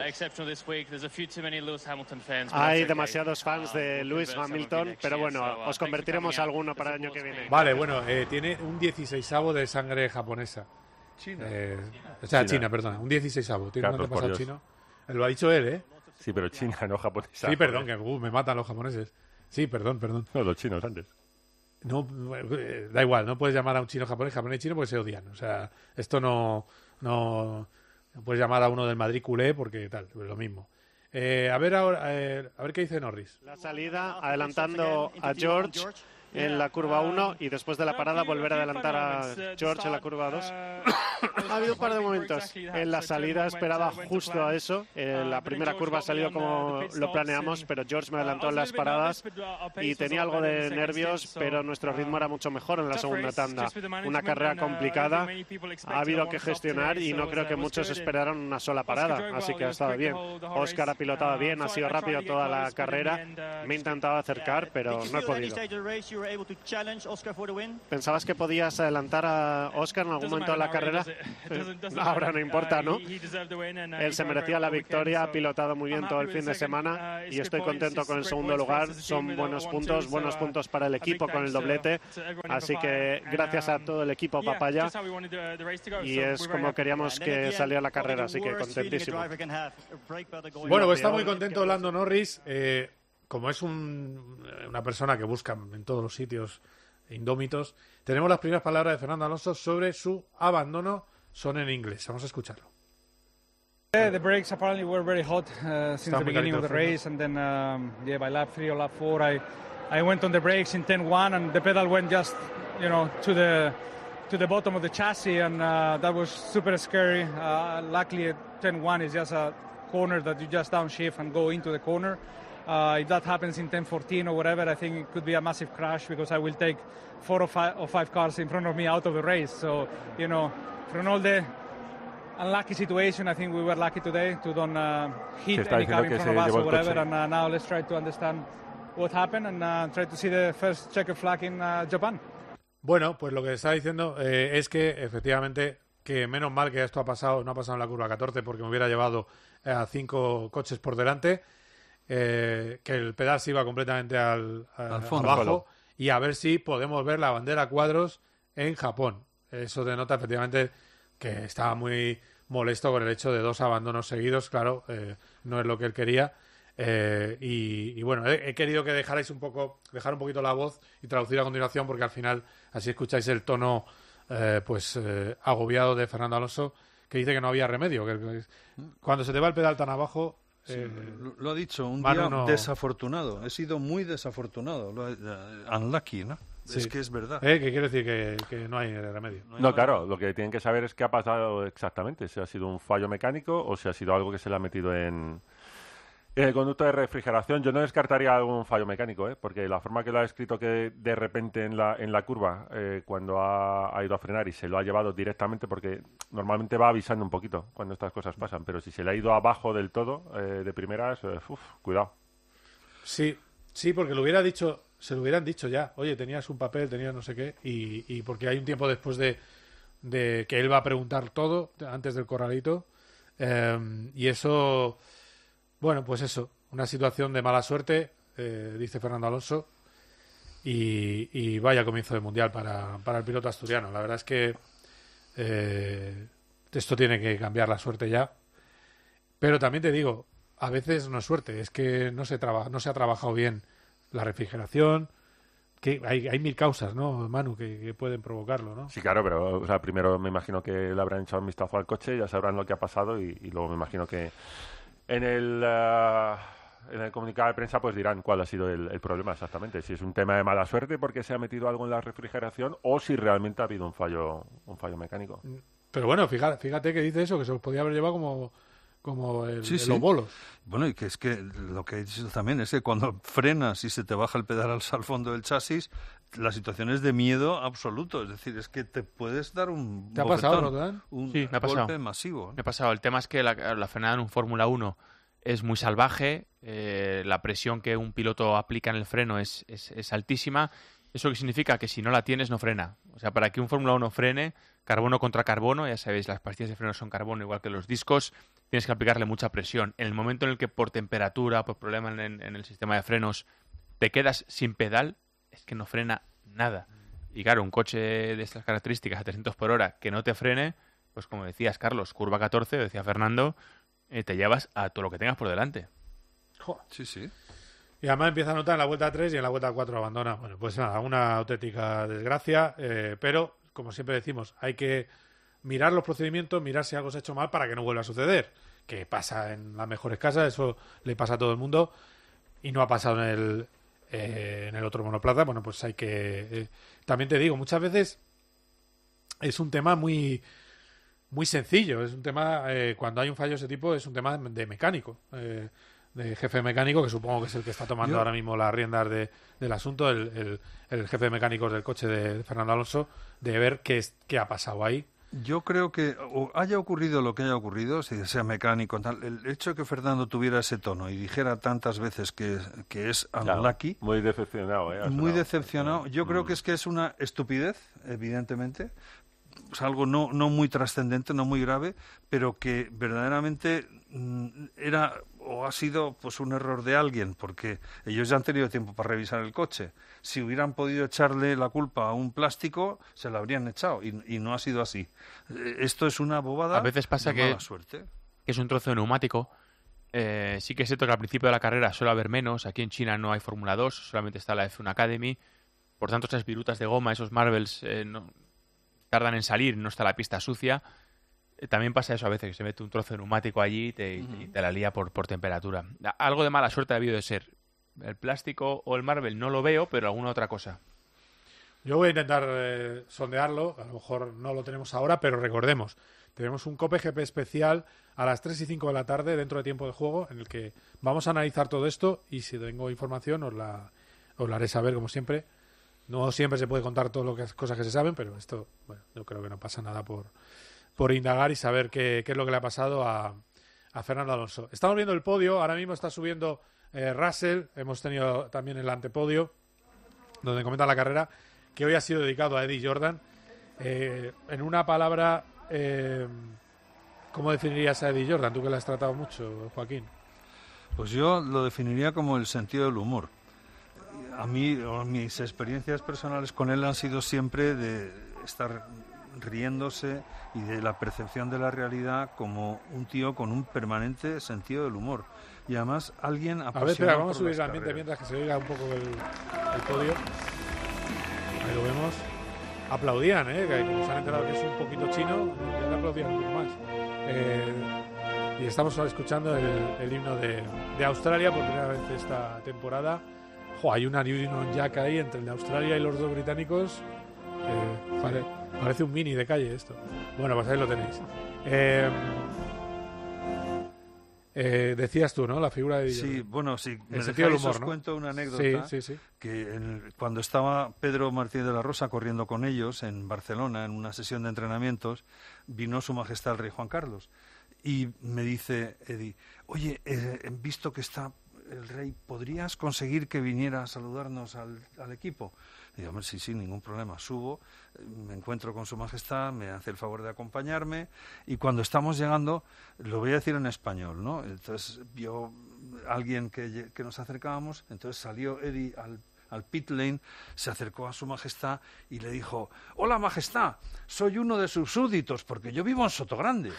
Hay demasiados fans de Lewis Hamilton, pero bueno, os convertiremos a alguno para el año que viene. Vale, bueno, tiene un 16avo de sangre japonesa. China, perdona, un 16avo. Tiene un antepasado chino. Lo ha dicho él, ¿eh? Sí, pero China, no japonesa. Sí, perdón, que me matan los japoneses. Sí, perdón. No, los chinos antes. No, da igual, no puedes llamar a un chino japonés y chino porque se odian. O sea, esto no puedes llamar a uno del Madrid culé porque tal, es lo mismo. A ver qué dice Norris. La salida adelantando a George en la curva 1 y después de la parada volver a adelantar a George en la curva 2. Ha habido un par de momentos. En la salida esperaba justo a eso. La primera curva ha salido como lo planeamos, pero George me adelantó en las paradas y tenía algo de nervios, pero nuestro ritmo era mucho mejor en la segunda tanda. Una carrera complicada. Ha habido que gestionar y no creo que muchos esperaran una sola parada, así que ha estado bien. Oscar ha pilotado bien, ha sido rápido toda la carrera. Me he intentado acercar, pero no he podido. ¿Pensabas que podías adelantar a Oscar en algún momento de la carrera? Ahora no importa, ¿no? Él se merecía la victoria, ha pilotado muy bien todo el fin de semana y estoy contento con el segundo lugar. Son buenos puntos para el equipo con el doblete. Así que gracias a todo el equipo Papaya. Y es como queríamos que saliera la carrera, así que contentísimo. Bueno, pues está muy contento Lando Norris. Como es una persona que busca en todos los sitios indómitos, tenemos las primeras palabras de Fernando Alonso sobre su abandono. Son en inglés. Vamos a escucharlo. The brakes apparently were very hot since the beginning of the race, and then by lap 3 or lap 4 I went on the brakes in 10-1 and the pedal went just to the bottom of the chassis, and that was super scary. Luckily 10-1 is just a corner that you just downshift and go into the corner. If that happens in 10-14 or whatever, I think it could be a massive crash because I will take 4 or 5 cars in front of me out of the race. So, from all the unlucky situation, I think we were lucky today to don't hit any car in front of us or whatever. And now let's try to understand what happened and try to see the first checker flag in Japan. Bueno, pues lo que está diciendo es que efectivamente que menos mal que esto no ha pasado en la curva 14 porque me hubiera llevado a 5 coches por delante. Que el pedal se iba completamente al fondo, abajo, y a ver si podemos ver la bandera a cuadros en Japón. Eso denota efectivamente que estaba muy molesto con el hecho de 2 abandonos seguidos. Claro, no es lo que él quería. Y bueno, he querido que dejar un poquito la voz y traducir a continuación, porque al final así escucháis el tono agobiado de Fernando Alonso, que dice que no había remedio, que cuando se te va el pedal tan abajo Lo ha dicho, un Manu día no... desafortunado. He sido muy desafortunado. Unlucky, ¿no? Sí. Es que es verdad. Que quiere decir que no hay remedio. No, claro, lo que tienen que saber es qué ha pasado exactamente. Si ha sido un fallo mecánico o si ha sido algo que se le ha metido en el conducto de refrigeración. Yo no descartaría algún fallo mecánico, porque la forma que lo ha escrito, que de repente en la curva, cuando ha ido a frenar y se lo ha llevado directamente, porque normalmente va avisando un poquito cuando estas cosas pasan, pero si se le ha ido abajo del todo, de primeras, cuidado. Sí, porque se lo hubieran dicho ya. Oye, tenías un papel, tenías no sé qué, y porque hay un tiempo después de que él va a preguntar todo antes del corralito, y eso, bueno, pues eso, una situación de mala suerte, dice Fernando Alonso, y vaya comienzo de mundial para el piloto asturiano. La verdad es que esto tiene que cambiar la suerte ya, pero también te digo, a veces no es suerte, es que no se ha trabajado bien la refrigeración, que hay mil causas, ¿no, Manu, que pueden provocarlo, ¿no? Sí, claro, pero primero me imagino que le habrán echado un vistazo al coche, ya sabrán lo que ha pasado y luego me imagino que en el comunicado de prensa pues dirán cuál ha sido el problema exactamente, si es un tema de mala suerte porque se ha metido algo en la refrigeración o si realmente ha habido un fallo mecánico. Pero bueno, fíjate que dice eso, que se los podía haber llevado como los bolos. Bueno, y que es que lo que he dicho también es que cuando frenas y se te baja el pedal al fondo del chasis, la situación es de miedo absoluto. Es decir, es que te puedes dar un ¿Te ha pasado, Rodán? Sí, me ha pasado. Golpe masivo. Me ha pasado. El tema es que la frenada en un Fórmula 1 es muy salvaje. La presión que un piloto aplica en el freno es altísima. ¿Eso qué significa? Que si no la tienes, no frena. O sea, para que un Fórmula 1 frene, carbono contra carbono, ya sabéis, las pastillas de freno son carbono igual que los discos, tienes que aplicarle mucha presión. En el momento en el que por temperatura, por problema en el sistema de frenos, te quedas sin pedal, es que no frena nada. Y claro, un coche de estas características a 300 por hora que no te frene, pues como decías, Carlos, curva 14, decía Fernando, te llevas a todo lo que tengas por delante. Joder. Sí. Y además empieza a notar en la vuelta 3 y en la vuelta 4 abandona. Bueno, pues nada, una auténtica desgracia, pero como siempre decimos, hay que mirar los procedimientos, mirar si algo se ha hecho mal para que no vuelva a suceder. Que pasa en las mejores casas, eso le pasa a todo el mundo y no ha pasado en el otro monoplaza. Bueno, pues hay que... también te digo, muchas veces es un tema muy sencillo. Es un tema, cuando hay un fallo de ese tipo, es un tema de mecánico. De jefe mecánico, que supongo que es el que está tomando ahora mismo las riendas del asunto, el jefe de mecánicos del coche de Fernando Alonso, de ver qué ha pasado ahí. Yo creo que haya ocurrido lo que haya ocurrido, si sea mecánico, tal, el hecho de que Fernando tuviera ese tono y dijera tantas veces que es unlucky... Claro, muy decepcionado, Muy decepcionado. Yo creo que es una estupidez, evidentemente, es algo no muy trascendente, no muy grave, pero que verdaderamente era o ha sido pues un error de alguien, porque ellos ya han tenido tiempo para revisar el coche. Si hubieran podido echarle la culpa a un plástico, se la habrían echado, y no ha sido así. Esto es una bobada. A veces pasa de mala suerte. Que es un trozo de neumático. Sí que es cierto que al principio de la carrera suele haber menos. Aquí en China no hay Fórmula 2, solamente está la F1 Academy. Por tanto, esas virutas de goma, esos marbles, no tardan en salir, no está la pista sucia. También pasa eso a veces, que se mete un trozo de neumático allí y te la lía por temperatura. Algo de mala suerte ha debido de ser. El plástico o el marble no lo veo, pero alguna otra cosa. Yo voy a intentar sondearlo, a lo mejor no lo tenemos ahora, pero recordemos, tenemos un Cope GP especial a las 3 y 5 de la tarde dentro de tiempo de juego, en el que vamos a analizar todo esto y si tengo información os la haré saber como siempre. No siempre se puede contar todas las cosas que se saben, pero esto, bueno, yo creo que no pasa nada por indagar y saber qué es lo que le ha pasado a Fernando Alonso. Estamos viendo el podio, ahora mismo está subiendo Russell, hemos tenido también el antepodio, donde comenta la carrera, que hoy ha sido dedicado a Eddie Jordan. En una palabra, ¿cómo definirías a Eddie Jordan? Tú que lo has tratado mucho, Joaquín. Pues yo lo definiría como el sentido del humor. A mí, mis experiencias personales con él han sido siempre de estar riéndose y de la percepción de la realidad como un tío con un permanente sentido del humor. Y además alguien apasionado. A ver, espera, vamos a subir el ambiente mientras que se oiga un poco el podio. Ahí lo vemos. Aplaudían, que como se han enterado que es un poquito chino, ya le aplaudían un poco más. Y estamos escuchando el himno de Australia por primera vez esta temporada. Hay una Union Jack ahí entre el de Australia y los dos británicos. Parece un mini de calle esto. Bueno, pues ahí lo tenéis. Decías tú, ¿no? La figura de... Sí, bueno, sí. El sentido del humor, os ¿no? cuento una anécdota. Sí. Que cuando estaba Pedro Martínez de la Rosa corriendo con ellos en Barcelona, en una sesión de entrenamientos, vino Su Majestad el Rey Juan Carlos. Y me dice Eddie, oye, visto que está el rey, ¿podrías conseguir que viniera a saludarnos al equipo? Y digo, sí, ningún problema. Subo, me encuentro con Su Majestad, me hace el favor de acompañarme, y cuando estamos llegando, lo voy a decir en español, ¿no? Entonces vio alguien que nos acercábamos, entonces salió Eddie al pit lane, se acercó a Su Majestad y le dijo, hola Majestad, soy uno de sus súbditos porque yo vivo en Sotogrande.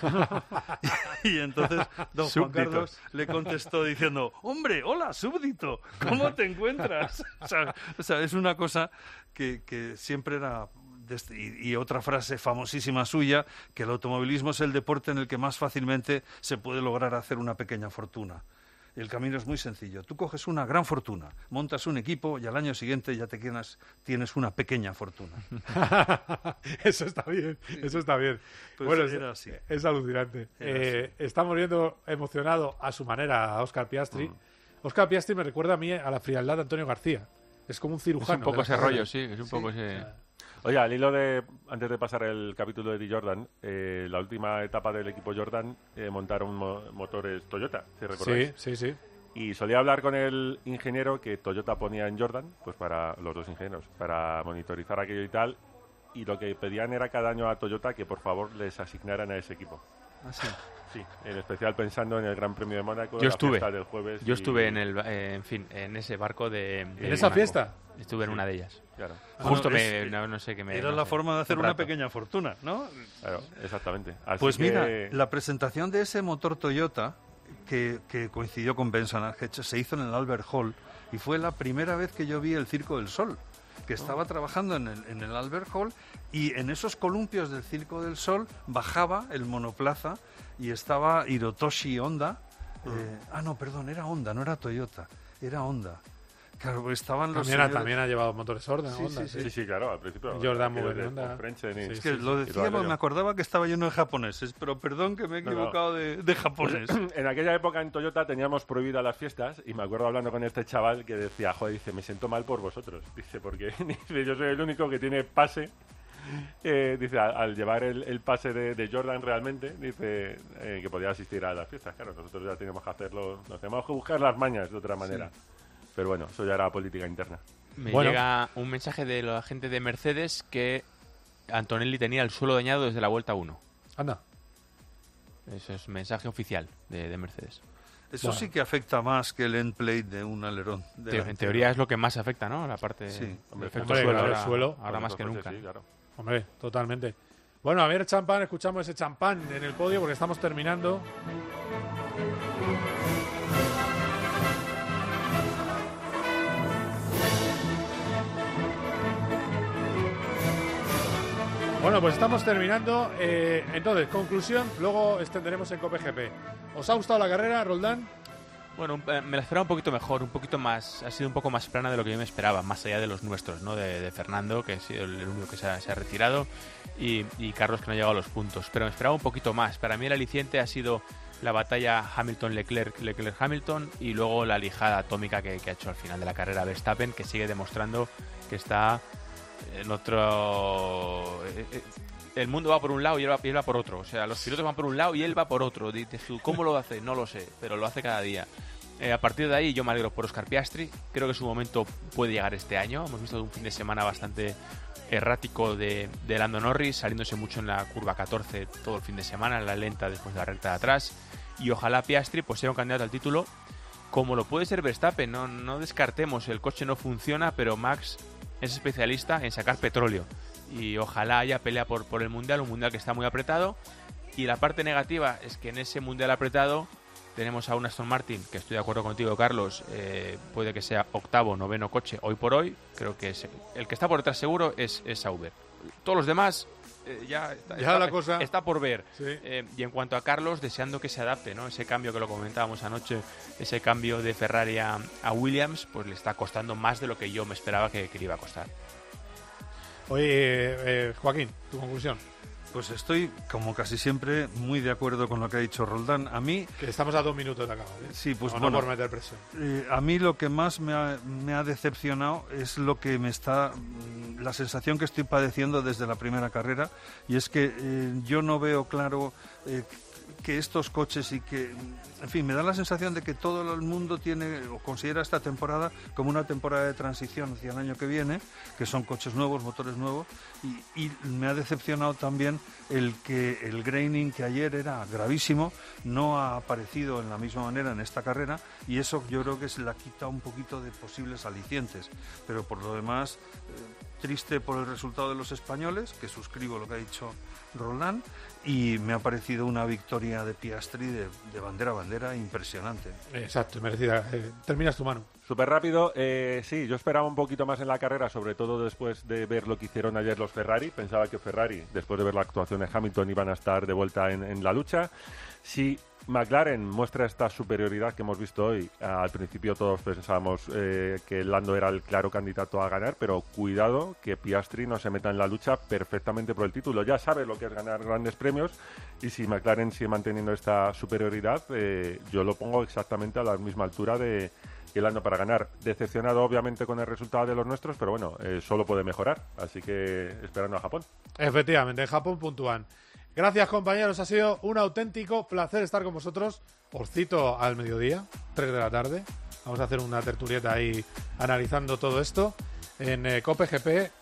Y entonces don Juan Carlos le contestó diciendo, hombre, hola súbdito, ¿cómo te encuentras? O sea, es una cosa que siempre era... Y otra frase famosísima suya, que el automovilismo es el deporte en el que más fácilmente se puede lograr hacer una pequeña fortuna. El camino es muy sencillo. Tú coges una gran fortuna, montas un equipo y al año siguiente ya tienes una pequeña fortuna. Eso está bien, eso está bien. Pues bueno, era así. Es alucinante. Estamos viendo emocionado a su manera a Óscar Piastri. Óscar Piastri me recuerda a mí a la frialdad de Antonio García. Es como un cirujano. Es un poco ese rollo, sí. Es un poco ese... Oye, al hilo de, antes de pasar el capítulo de Eddie Jordan, la última etapa del equipo Jordan montaron motores Toyota, si recordáis. Sí. Y solía hablar con el ingeniero que Toyota ponía en Jordan, pues para los dos ingenieros, para monitorizar aquello y tal. Y lo que pedían era cada año a Toyota que por favor les asignaran a ese equipo. ¿Ah, sí? Sí, en especial pensando en el Gran Premio de Mónaco, Yo estuve, la fiesta del jueves. Yo estuve en ese barco de ¿En esa Mónaco. fiesta? Estuve en una de ellas. Claro. Justo no sé qué me... Era no la sé, forma de hacer un una rato. pequeña fortuna, ¿no? Claro, exactamente. Así Pues que... mira, la presentación de ese motor Toyota, que coincidió con Benson Argech, se hizo en el Albert Hall, y fue la primera vez que yo vi el Circo del Sol, que estaba trabajando en el Albert Hall, y en esos columpios del Circo del Sol bajaba el monoplaza y estaba Hirotoshi Honda. No, perdón, era Honda, no era Toyota, era Honda. Claro, pues estaban los también ha llevado motores Honda. Sí, claro, al principio. Jordan muy bien, Honda. Es que lo decía porque me acordaba que estaba lleno de japoneses, pero perdón que me he equivocado de japonés. Pues, en aquella época en Toyota teníamos prohibidas las fiestas y me acuerdo hablando con este chaval que decía, joder, dice, me siento mal por vosotros. Dice, porque dice, yo soy el único que tiene pase. Dice, al llevar el pase de Jordan realmente, dice que podía asistir a las fiestas. Claro, nosotros ya teníamos que hacerlo, nos teníamos que buscar las mañas de otra manera. Sí. Pero bueno, eso ya era política interna. Me llega un mensaje de la gente de Mercedes que Antonelli tenía el suelo dañado desde la vuelta 1. Anda. Eso es mensaje oficial de Mercedes. Eso sí que afecta más que el end plate de un alerón. En teoría es lo que más afecta, ¿no? La parte sí. del efecto suelo, ahora más que nunca. Sí, claro. Hombre, totalmente. Bueno, a ver, champán, escuchamos ese champán en el podio porque estamos terminando. Bueno, pues estamos terminando. Entonces, conclusión, luego extenderemos en Cope GP. ¿Os ha gustado la carrera, Roldán? Bueno, me la esperaba un poquito mejor, un poquito más, ha sido un poco más plana de lo que yo me esperaba, más allá de los nuestros, ¿no? De Fernando, que ha sido el único que se ha retirado, y Carlos, que no ha llegado a los puntos. Pero me esperaba un poquito más. Para mí el aliciente ha sido la batalla Hamilton-Leclerc-Hamilton y luego la lijada atómica que ha hecho al final de la carrera Verstappen, que sigue demostrando que está en otro... El mundo va por un lado y él va por otro. O sea, los pilotos van por un lado y él va por otro. Dices tú, ¿cómo lo hace? No lo sé, pero lo hace cada día. A partir de ahí yo me alegro por Óscar Piastri. Creo que su momento puede llegar este año. Hemos visto un fin de semana bastante errático de Lando Norris, saliéndose mucho en la curva 14 todo el fin de semana, en la lenta después de la recta de atrás. Y ojalá Piastri pues sea un candidato al título, como lo puede ser Verstappen. No descartemos, el coche no funciona, pero Max es especialista en sacar petróleo. Y ojalá haya pelea por el Mundial, un Mundial que está muy apretado. Y la parte negativa es que en ese Mundial apretado tenemos a un Aston Martin, que estoy de acuerdo contigo, Carlos, puede que sea octavo, noveno coche hoy por hoy. Creo que el que está por detrás seguro es Sauber. Todos los demás ya la cosa está por ver. Sí. Y en cuanto a Carlos, deseando que se adapte, ¿no? Ese cambio que lo comentábamos anoche, ese cambio de Ferrari a Williams, pues le está costando más de lo que yo me esperaba que le iba a costar. Oye, Joaquín, tu conclusión. Pues estoy, como casi siempre, muy de acuerdo con lo que ha dicho Roldán. A mí... Que estamos a 2 minutos de acabar, ¿eh? Sí, pues no, bueno, no por meter presión. A mí lo que más me ha decepcionado es lo que la sensación que estoy padeciendo desde la primera carrera, y es que yo no veo claro que estos coches y que, en fin, me da la sensación de que todo el mundo tiene o considera esta temporada como una temporada de transición hacia el año que viene, que son coches nuevos, motores nuevos, y me ha decepcionado también el que el graining, que ayer era gravísimo, no ha aparecido en la misma manera en esta carrera, y eso yo creo que se le ha quitado un poquito de posibles alicientes, pero por lo demás triste por el resultado de los españoles, que suscribo lo que ha dicho Roldán, y me ha parecido una victoria de Piastri de bandera a bandera impresionante. Exacto, merecida. Terminas tu mano. Súper rápido. Sí, yo esperaba un poquito más en la carrera, sobre todo después de ver lo que hicieron ayer los Ferrari. Pensaba que Ferrari, después de ver la actuación de Hamilton, iban a estar de vuelta en la lucha. Sí, McLaren muestra esta superioridad que hemos visto hoy. Al principio todos pensábamos que Lando era el claro candidato a ganar, pero cuidado que Piastri no se meta en la lucha perfectamente por el título. Ya sabe lo que es ganar grandes premios, y si McLaren sigue manteniendo esta superioridad, yo lo pongo exactamente a la misma altura de Lando para ganar. Decepcionado obviamente con el resultado de los nuestros, pero bueno, solo puede mejorar, así que esperando a Japón. Efectivamente, en Japón puntúan. Gracias, compañeros, ha sido un auténtico placer estar con vosotros. Os cito al mediodía, 3 de la tarde. Vamos a hacer una tertulieta ahí analizando todo esto en Cope GP,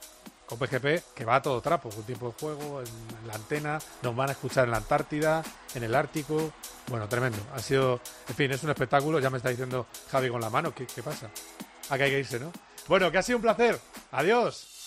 que va a todo trapo, con tiempo de juego, en la antena, nos van a escuchar en la Antártida, en el Ártico. Bueno, tremendo. Ha sido, en fin, es un espectáculo. Ya me está diciendo Javi con la mano, ¿qué pasa? Acá hay que irse, ¿no? Bueno, que ha sido un placer. Adiós.